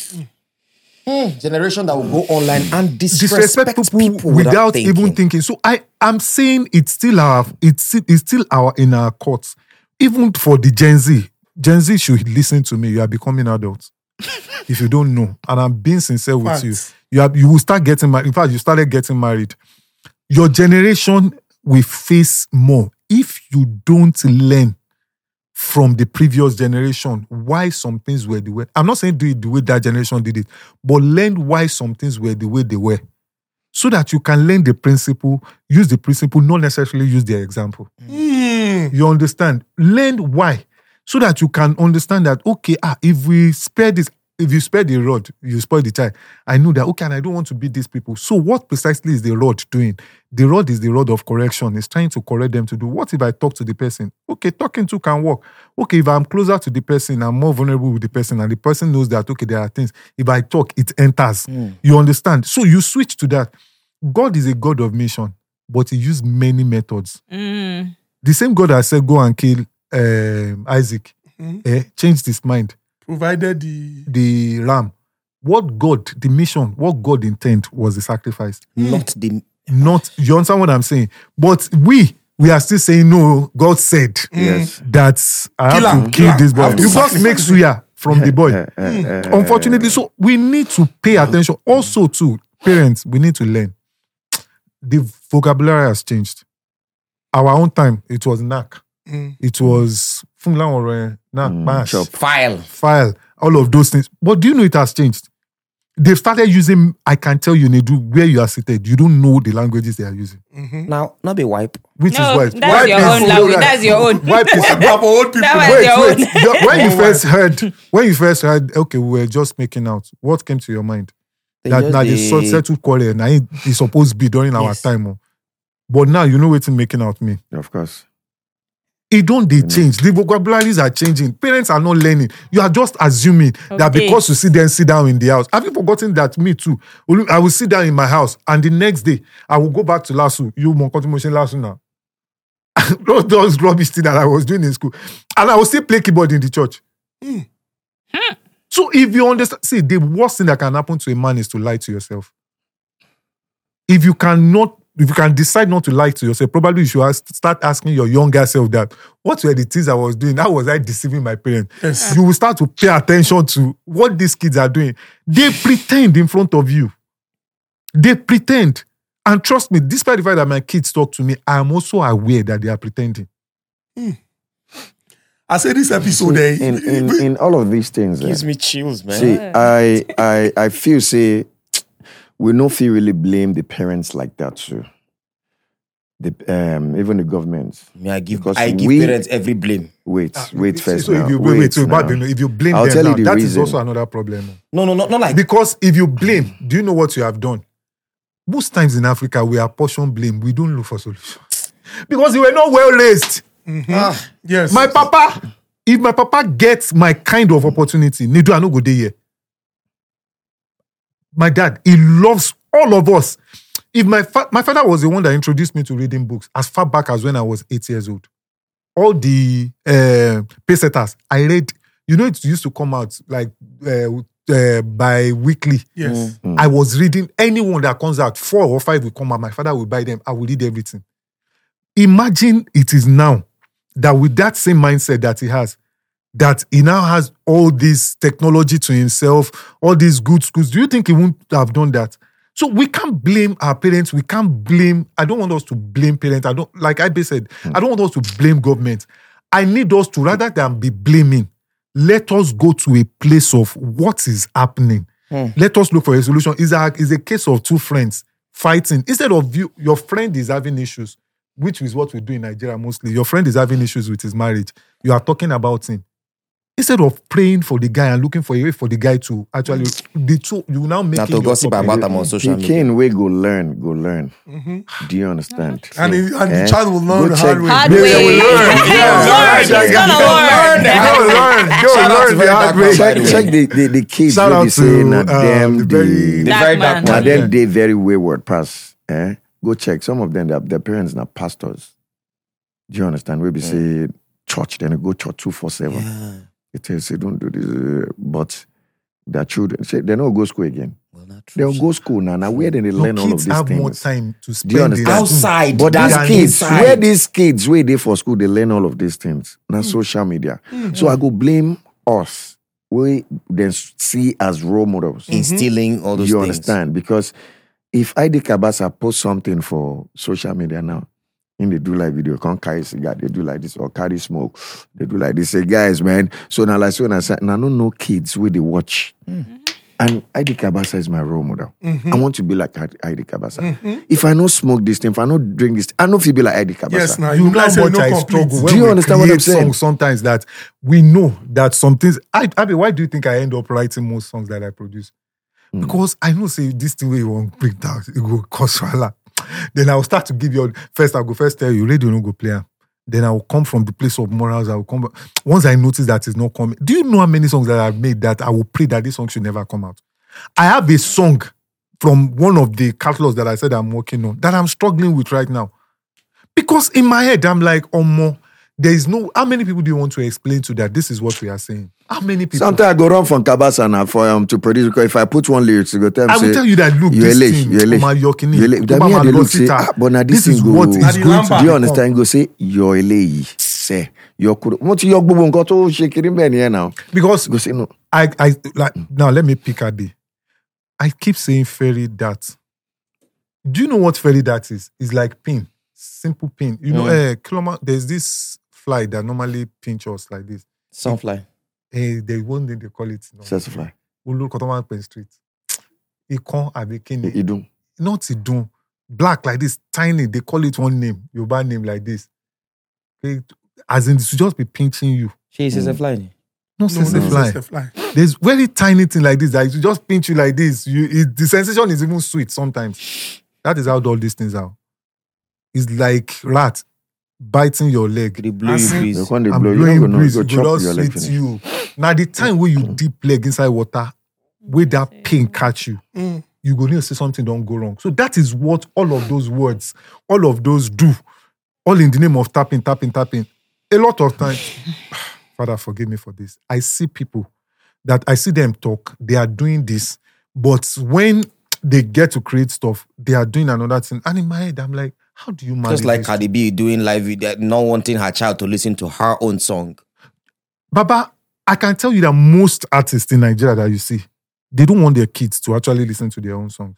Generation that will go online and Disrespect disrespect, people, people, without, thinking. even thinking. So I, I'm saying it's still our, it's, it's still our in our courts. Even for the Gen Z, Gen Z should listen to me. You are becoming adults. If you don't know, and I'm being sincere with you, Facts. you have, you will start getting married. In fact, you started getting married. Your generation will face more if you don't learn from the previous generation why some things were the way. I'm not saying do it the way that generation did it, but learn why some things were the way they were, so that you can learn the principle, use the principle, not necessarily use their example. Mm. You understand? Learn why, so that you can understand that, okay, ah, if we spare this, if you spare the rod, you spoil the child. I know that, okay, and I don't want to beat these people. So what precisely is the rod doing? The rod is the rod of correction. It's trying to correct them to do. What if I talk to the person? Okay, talking to can work. Okay, if I'm closer to the person, I'm more vulnerable with the person, and the person knows that, okay, there are things. If I talk, it enters. You understand? So you switch to that. God is a God of mission, but he used many methods. Mm. The same God that said, go and kill um, Isaac, Mhm. eh, changed his mind. Provided the The ram. What God, the mission, what God intended was the sacrifice. Not the Not, you understand what I'm saying? But we, we are still saying, no, God said Yes. that I have Kill to him, kill kill him. this boy. I have to You just sacrifice make him. suya from the boy. Uh, uh, uh, Unfortunately, so we need to pay attention. Also, to parents, we need to learn. The vocabulary has changed. Our own time, it was knack. Mm. It was funla or knack, bash, chop. file. file, all of those things. But do you know it has changed? They've started using, I can tell you, Nedu, where you are seated, you don't know the languages they are using. Now, not be wipe. Which No, is why. that's your own language. That's your own. Wipe is But for old people, That was wait, your wait. own. You- when you Oh, first heard, when you first heard, okay, we were just making out. What came to your mind? They That just now the dey- so- settled quarrel. Now it is supposed to be during our Yes. time. Oh. But now you know what's making out me. Of course. It don't they change. The vocabularies are changing. Parents are not learning. You are just assuming that Okay. because you see them sit down in the house. Have you forgotten that me too? I will sit down in my house and the next day I will go back to Lasso. You motion Lasso now. Those those rubbish thing that I was doing in school. And I will still play keyboard in the church. So So if you understand, see, the worst thing that can happen to a man is to lie to yourself. If you cannot, if you can decide not to lie to yourself, probably you should ask, start asking your younger self that, what were the things I was doing? How was I deceiving my parents? Yes. You will start to pay attention to what these kids are doing. They pretend in front of you. They pretend. And trust me, despite the fact that my kids talk to me, I am also aware that they are pretending. I say this episode, eh, in, in, in all of these things, Gives eh, me chills, man. see, I, I, I feel, say, we no feel really blame the parents like that too. The, um, even the government. Me, I give, Because I give we- parents every blame. Wait, wait first So now. if you wait, wait, so now. bad, if you blame I'll them tell you now, the that is reason. also another problem. No, no, no, not like Because if you blame, do you know what you have done? Most times in Africa, we apportion blame. We don't look for solutions. Because you were not well raised. ah, yes. My papa, if my papa gets my kind of opportunity, Nidu, I no go there here. My dad, he loves all of us. If my fa- my father was the one that introduced me to reading books as far back as when I was eight years old. All the uh, pesetas, I read, you know, it used to come out like uh, uh, bi-weekly. Yes. I was reading anyone that comes out, four or five will come out. My father will buy them. I will read everything. Imagine it is now that with that same mindset that he has, that he now has all this technology to himself, all these good schools. Do you think he wouldn't have done that? So we can't blame our parents. We can't blame. I don't want us to blame parents. I don't, like Ibe said, I don't want us to blame government. I need us to, rather than be blaming, let us go to a place of what is happening. Let us look for a solution. It's a, it's a case of two friends fighting. Instead of you, your friend is having issues, which is what we do in Nigeria mostly. Your friend is having issues with his marriage. You are talking about him. Instead of praying for the guy and looking for a way for the guy to actually, the two, you now make Now it to your gossip problem. about them on social The media. king way go learn, go learn. Do you understand? And, he, and Eh? the child will learn Go the check- hard way. Hard They way. will learn. He's Yeah. gonna learn. He's gonna learn. Go learn. Go Shout out learn to the very hard dark way. man, by Check, the way. check the, the, the kids Shout wey out be say to, na um, them the the, very- The Dark very man. dark na man. them they very wayward pass. Eh? Go check. Some of them, their, their parents are pastors. Do you understand? We be say church, then they go church two four seven. Yeah. They tell you say don't do this, uh, but their children say they don't go school again. Well, not true. They'll go school now. Now where then they No, learn all of kids these have more things? time to spend Do you in understand? school. Outside, But than these kids, inside. where these kids, where they for school, they learn all of these things. Now social media. So I go blame us. We then see as role models. instilling all those You things. understand? Because if I D Kabasa post something for social media now, and they do like video, can't carry cigar, they do like this, or carry smoke, they do like this. Say, guys, man. So now, like, so when I say, now, no, no kids where they watch. And I D Kabasa is my role model. I want to be like I D Kabasa. If I not smoke this thing, if I not drink this, I know if you be like I D Kabasa. Yes, now You you know guys how say much no I complete. struggle Do when you we understand what create I'm saying? songs sometimes that we know that some things. I, I mean, why do you think I end up writing most songs that I produce? Because I know, say, this thing where you want to bring down, it will cause wala. Then I will start to give you, first I'll go first tell you, radio no go play am. Then I will come from the place of morals. I will come. Once I notice that it's not coming. Do you know how many songs that I've made that I will pray that this song should never come out? I have a song from one of the catalogs that I said I'm working on that I'm struggling with right now. Because in my head, I'm like, oh, more. There is no. How many people do you want to explain to that this is what we are saying? How many people? Sometimes I go run from Kabasa now for um, to produce because if I put one lyrics, you go tell me I will say, tell you that, look, you this elect, thing, you elect, Oma Yokini, you elect. That Oma me I dey look say, Malosita, ah, but now this this, is thing what go, is Na the going to lamba. do you become. understand? Go say your eléyìí, say your kuro. Mo ti yọ gbogbo nǹkan tó ṣe kiri bẹ́ẹ̀ nìyẹn now. Because Go say no. I, I like now let me pick a day. I keep saying fairy that. Do you know what fairy that is? It's like pin, simple pin. You know, eh, Kiloma, there's this fly that normally pinch us like this. Sunfly. Eh, there's one thing they call it. No, Sessify. Ulu Kotoman Pen Street. Ikon Abekini. Idun. Not Idun. Black like this, tiny. They call it one name, Yoruba name like this. Okay, as in, it should just be pinching you. She says a fly. No, No, sense no, a fly. it's a fly. There's very tiny thing like this that if you just pinch you like this, you it, the sensation is even sweet sometimes. That is how all these things are. It's like rat biting your leg. They blow you As in- breeze. They come dey I'm blow you. blowing You don't go know. breeze, Go it go chop just your leg sweet finish. you. Now the time where you deep leg inside water, where that pain catch you, Mm. you go need to say something don't go wrong. So that is what all of those words, all of those do, all in the name of tapping, tapping, tapping. A lot of times, Father, forgive me for this. I see people that I see them talk, they are doing this, but when they get to create stuff, they are doing another thing. And in my head, I'm like, how do you manage Just like this? Cardi B doing live video, not wanting her child to listen to her own song. Baba, I can tell you that most artists in Nigeria that you see, they don't want their kids to actually listen to their own songs.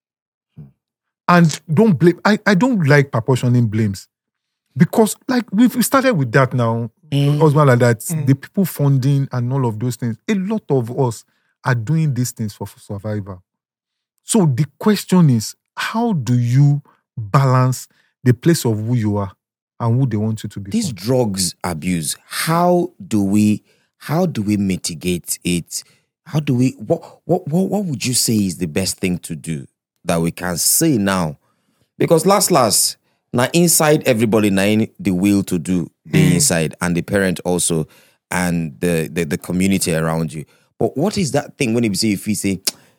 And don't blame, I, I don't like proportioning blames. Because like we've started with that now, Mm. husband like that, the people funding and all of those things. A lot of us are doing these things for survival. So the question is, how do you balance the place of who you are and who they want you to be? This drugs abuse, how do we how do we mitigate it? How do we what what what, what would you say is the best thing to do that we can say now? Because last last now inside everybody now the will to do the inside and the parent also and the, the the community around you. But what is that thing when you say if we say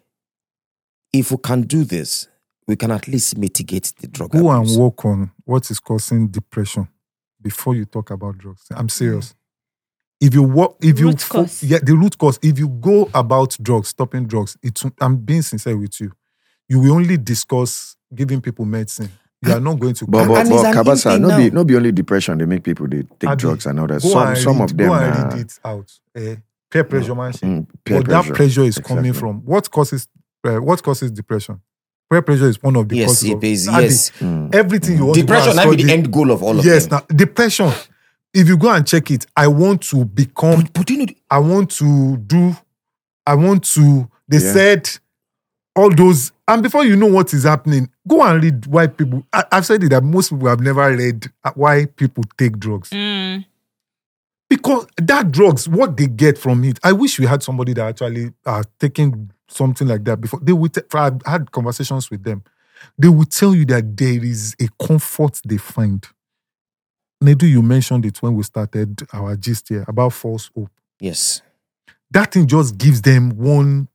if we can do this, we can at least mitigate the drug Go abuse. and work on what is causing depression before you talk about drugs. I'm serious. If you work, if you Root fo- cause. yeah, the root cause. If you go about drugs, stopping drugs, it's. I'm being sincere with you. You will only discuss giving people medicine. You are not going to. But, And but, it's but an Kabasa, in no thing be, now. no be only depression, they make people they take Abi, drugs and all that. go Some, and some read- of them Go and nah, read it out. Eh, peer pressure, man. shit. mm, peer But pressure. that pressure is coming Exactly. from what causes. Uh, what causes depression? Peer pressure is one of the Yes, causes. it of, is. Abi, Yes. Mm. Everything you want Depression to go might and be the study- end goal of all of Yes, them. now depression. If you go and check it, I want to become. But, but you know, I want to do. I want to. They Yeah. said all those, and before you know what is happening, go and read why people. I, I've said it that most people have never read why people take drugs Mm. because that drugs, what they get from it. I wish we had somebody that actually are taking something like that before. They would. T- I've had conversations with them. They will tell you that there is a comfort they find. Nedu, you mentioned it when we started our gist here about false hope. yes. That thing just gives them one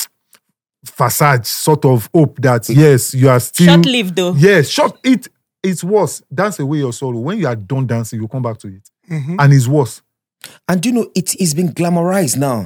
facade sort of hope that yes, you are still Short lived though. Yes, short it it's worse. Dance away your sorrow. When you are done dancing, you come back to it. Mhm. And it's worse. And you know, it is been glamorized now.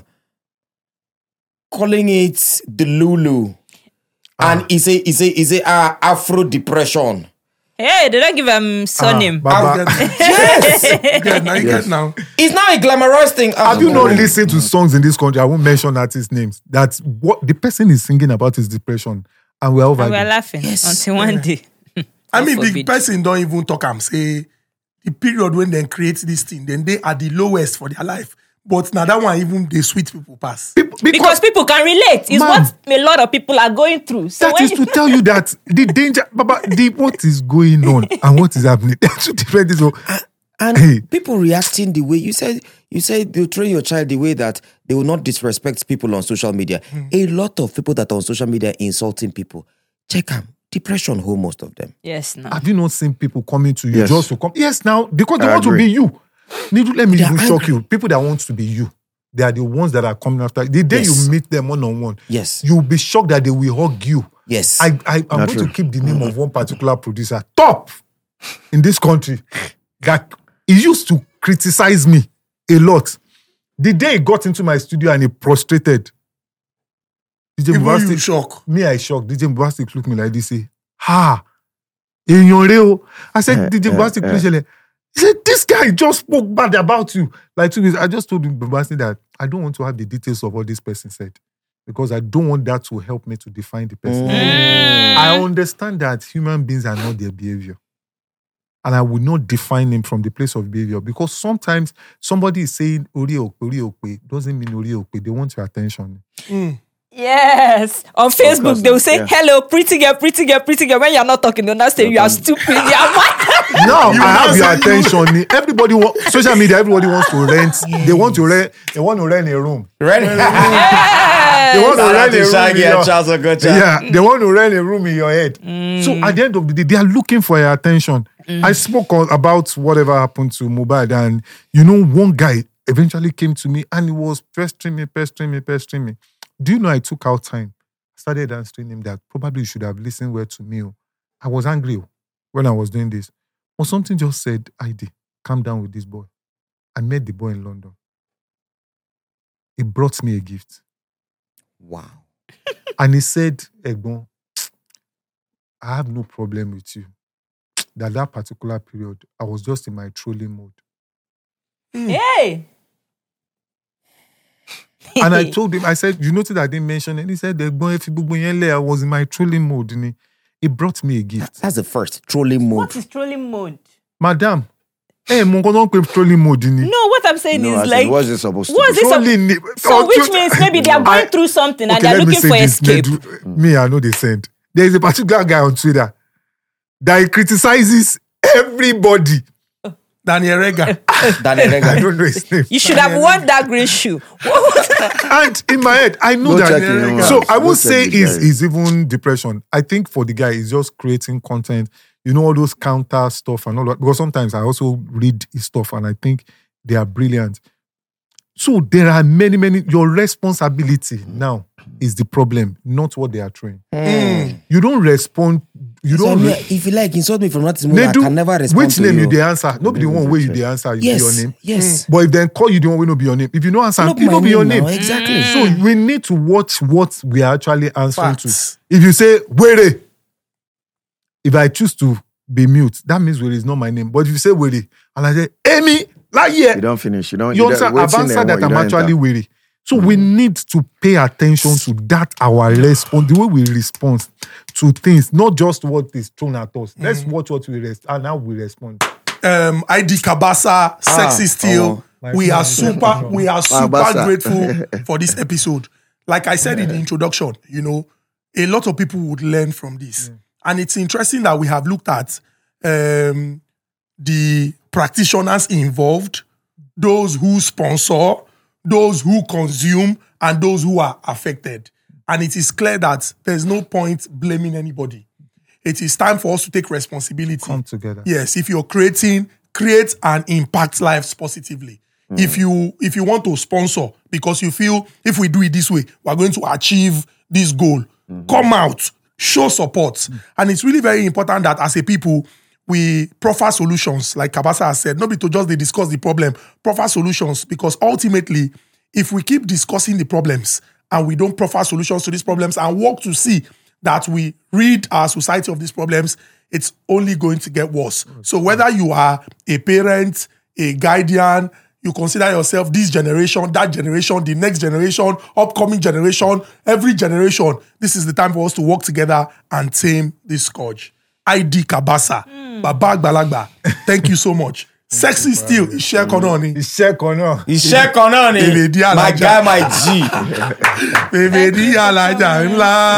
Calling it the Lulu. And it's a, it's a, it's a uh, Afro depression. Hey, they don't give him surname. Ah, Baba, Yes! Good, now you Yes. get now. It's now a glamorized thing. have you not listened to songs in this country? I won't mention artists' names. That's what the person is singing about is depression. And we're all And we're vibing. laughing Yes. until one day. I God mean, the forbid. person don't even talk and say the period when they create this thing, then they are the lowest for their life. But now that one, even the sweet people pass. People- Because people can relate. It's Man. what a lot of people are going through. So That when is you- to tell you that the danger, Baba, the what is going on and what is happening. They're two different things. So, And Hey. people reacting the way you said, you said they'll train your child the way that they will not disrespect people on social media. A lot of people that are on social media insulting people. Check them. Depression hold most of them. yes, no. have you not seen people coming to you Yes. just to come? Yes, now, because they I want agree. to be you. Need to let me They are even shock angry. you. People that want to be you, they are the ones that are coming after. The day Yes. you meet them one on one, Yes. you'll be shocked that they will hug you. Yes. I, I, I'm That's going true. to keep the name of one particular producer, top in this country, that he used to criticize me a lot. The day he got into my studio and he prostrated, D J Even you Bombastic, shock. me, I shocked. D J Bombastic looked me like this, say, ha, èèyàn rè o. I said, Eh, D J eh, Bombastic, eh. please, ṣẹlẹ̀. He said, this guy just spoke bad about you. Like two weeks, I just told him, Bombastic, that I don't want to have the details of what this person said because I don't want that to help me to define the person. I understand that human beings are not their behavior. And I will not define him from the place of behavior because sometimes somebody is saying Ori Okpe, Ori Okpe doesn't mean Ori Okpe. They want your attention. Yes. On Facebook, course, they will say, yeah. hello, pretty girl, pretty girl, pretty girl. When you're not talking, they'll not say you are stupid. You are what? Now You I have answer your you. attention. Everybody want social media. Everybody wants to rent. They want to rent. They want to rent a room. Ready? They want to rent a room. in your- Charles Okocha. Yeah, they want to rent a room in your head. So at the end of the day, they are looking for your attention. I spoke on- about whatever happened to Mohbad, and you know, one guy eventually came to me and he was pestering me, pestering me, pestering me. Do you know I took out time? Started answering him that probably you should have listened well to me. oh. I was angry oh, when I was doing this. But something just said, I D, calm down with this boy. I met the boy in London. he brought me a gift. Wow. And he said, Egbon, I have no problem with you. That that particular period, I was just in my trolling mode. Hey! And I told him, I said, you notice I didn't mention it. And he said, I was in my trolling mode. And he, he brought me a gift. That's the first trolling mode. What is trolling mode? Madam, hey, mon don't keep trolling mode. No, what I'm saying No, I is said, like, what's it supposed to what's be? it sup- Trolling. so Oh, which tro- means maybe they are going I- through something and Okay, they're let me looking say for this. escape. Nedu, me, I know they send. There is a particular guy on Twitter that he criticizes everybody. Daniel Rega. Daniel I Rega. don't know his name. You should have worn that green shoe. And in my head, I know Go that. check him out. So I Go won't check say this is guy. is even depression. I think for the guy, he's just creating content. You know, all those counter stuff and all that. Because sometimes I also read his stuff and I think they are brilliant. So there are many, many. Your responsibility now is the problem, not what they are throwing. You don't respond. You So, don't. me, Re- if you like, insult me from not to move, I Nedu, can never respond which to name you. you the answer? Nobody the one where you the answer. You Yes, be your name. yes. But if they call you the one, will not be your name. If you know answer, Not it my will be your name name. now, exactly. So we need to watch what we are actually answering Facts. to. If you say Were, if I choose to be mute, that means Were is not my name. But if you say Were, and I say Amy, like You yeah, don't finish. You don't. you don't- understand? I've waiting answered and that what, I'm you don't actually enter. Were. So we need to pay attention to that, our response, the way we respond to things, not just what is thrown at us. Let's watch what we rest and how we respond. um, I D Kabasa, Sexy Steel. oh. We My are friend. super, we are super Kabasa. grateful for this episode. Like I said in the introduction, you know, a lot of people would learn from this. And it's interesting that we have looked at um, the practitioners involved, those who sponsor, those who consume, and those who are affected. And it is clear that there's no point blaming anybody. It is time for us to take responsibility. Come together. Yes, if you're creating, create and impact lives positively. If you if you want to sponsor because you feel if we do it this way, we're going to achieve this goal, come out, show support. And it's really very important that as a people, we proffer solutions, like Kabasa has said, not be to just they discuss the problem, proffer solutions, because ultimately, if we keep discussing the problems and we don't proffer solutions to these problems and work to see that we rid our society of these problems, it's only going to get worse. So whether you are a parent, a guardian, you consider yourself this generation, that generation, the next generation, upcoming generation, every generation, this is the time for us to work together and tame this scourge. I D Kabasa, Baba Balagba, thank you so much. Sexy Steel, Iṣẹ́ kan náà ni. Iṣẹ́ kan náà. Iṣẹ́ kan náà ni. Èlé dí My alájà. guy, my G. Bèbè ní alájà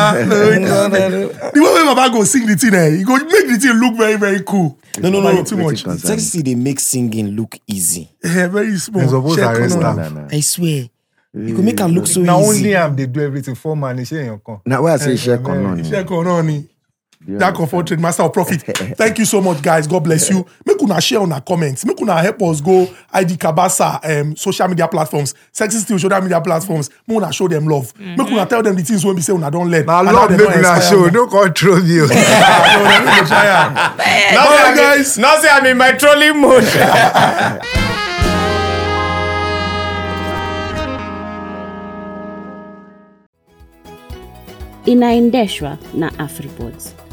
ńlá. The way wey Baba go sing the thing, eh, he go make the thing look very, very cool. No, no, no, no. Too much. Sexy, they make singing look easy. Yeah, very small. You're supposed to Iṣẹ́ kan arrest náà. am. Nah, nah. I swear. You could make her look so Now easy. only am they do everything for man. Iṣẹ́ èèyàn kan. Now where I say share kan náà ni. Iṣẹ́ kan náà ni. Do you That comfort trade master of profit. Thank you so much, guys. God bless you. Make una share on our comments. Make una help us go I D Kabasa um, social media platforms, Sexy Steel social media platforms. Make una show them love. Make una tell them the things when we say una don't learn. Now And love how they make don't una inspire show. more. Don't control you. No, no, no, no, try am. Bye, guys. Now say I'm in my trolling mode. Inaendeshwa na Afripods.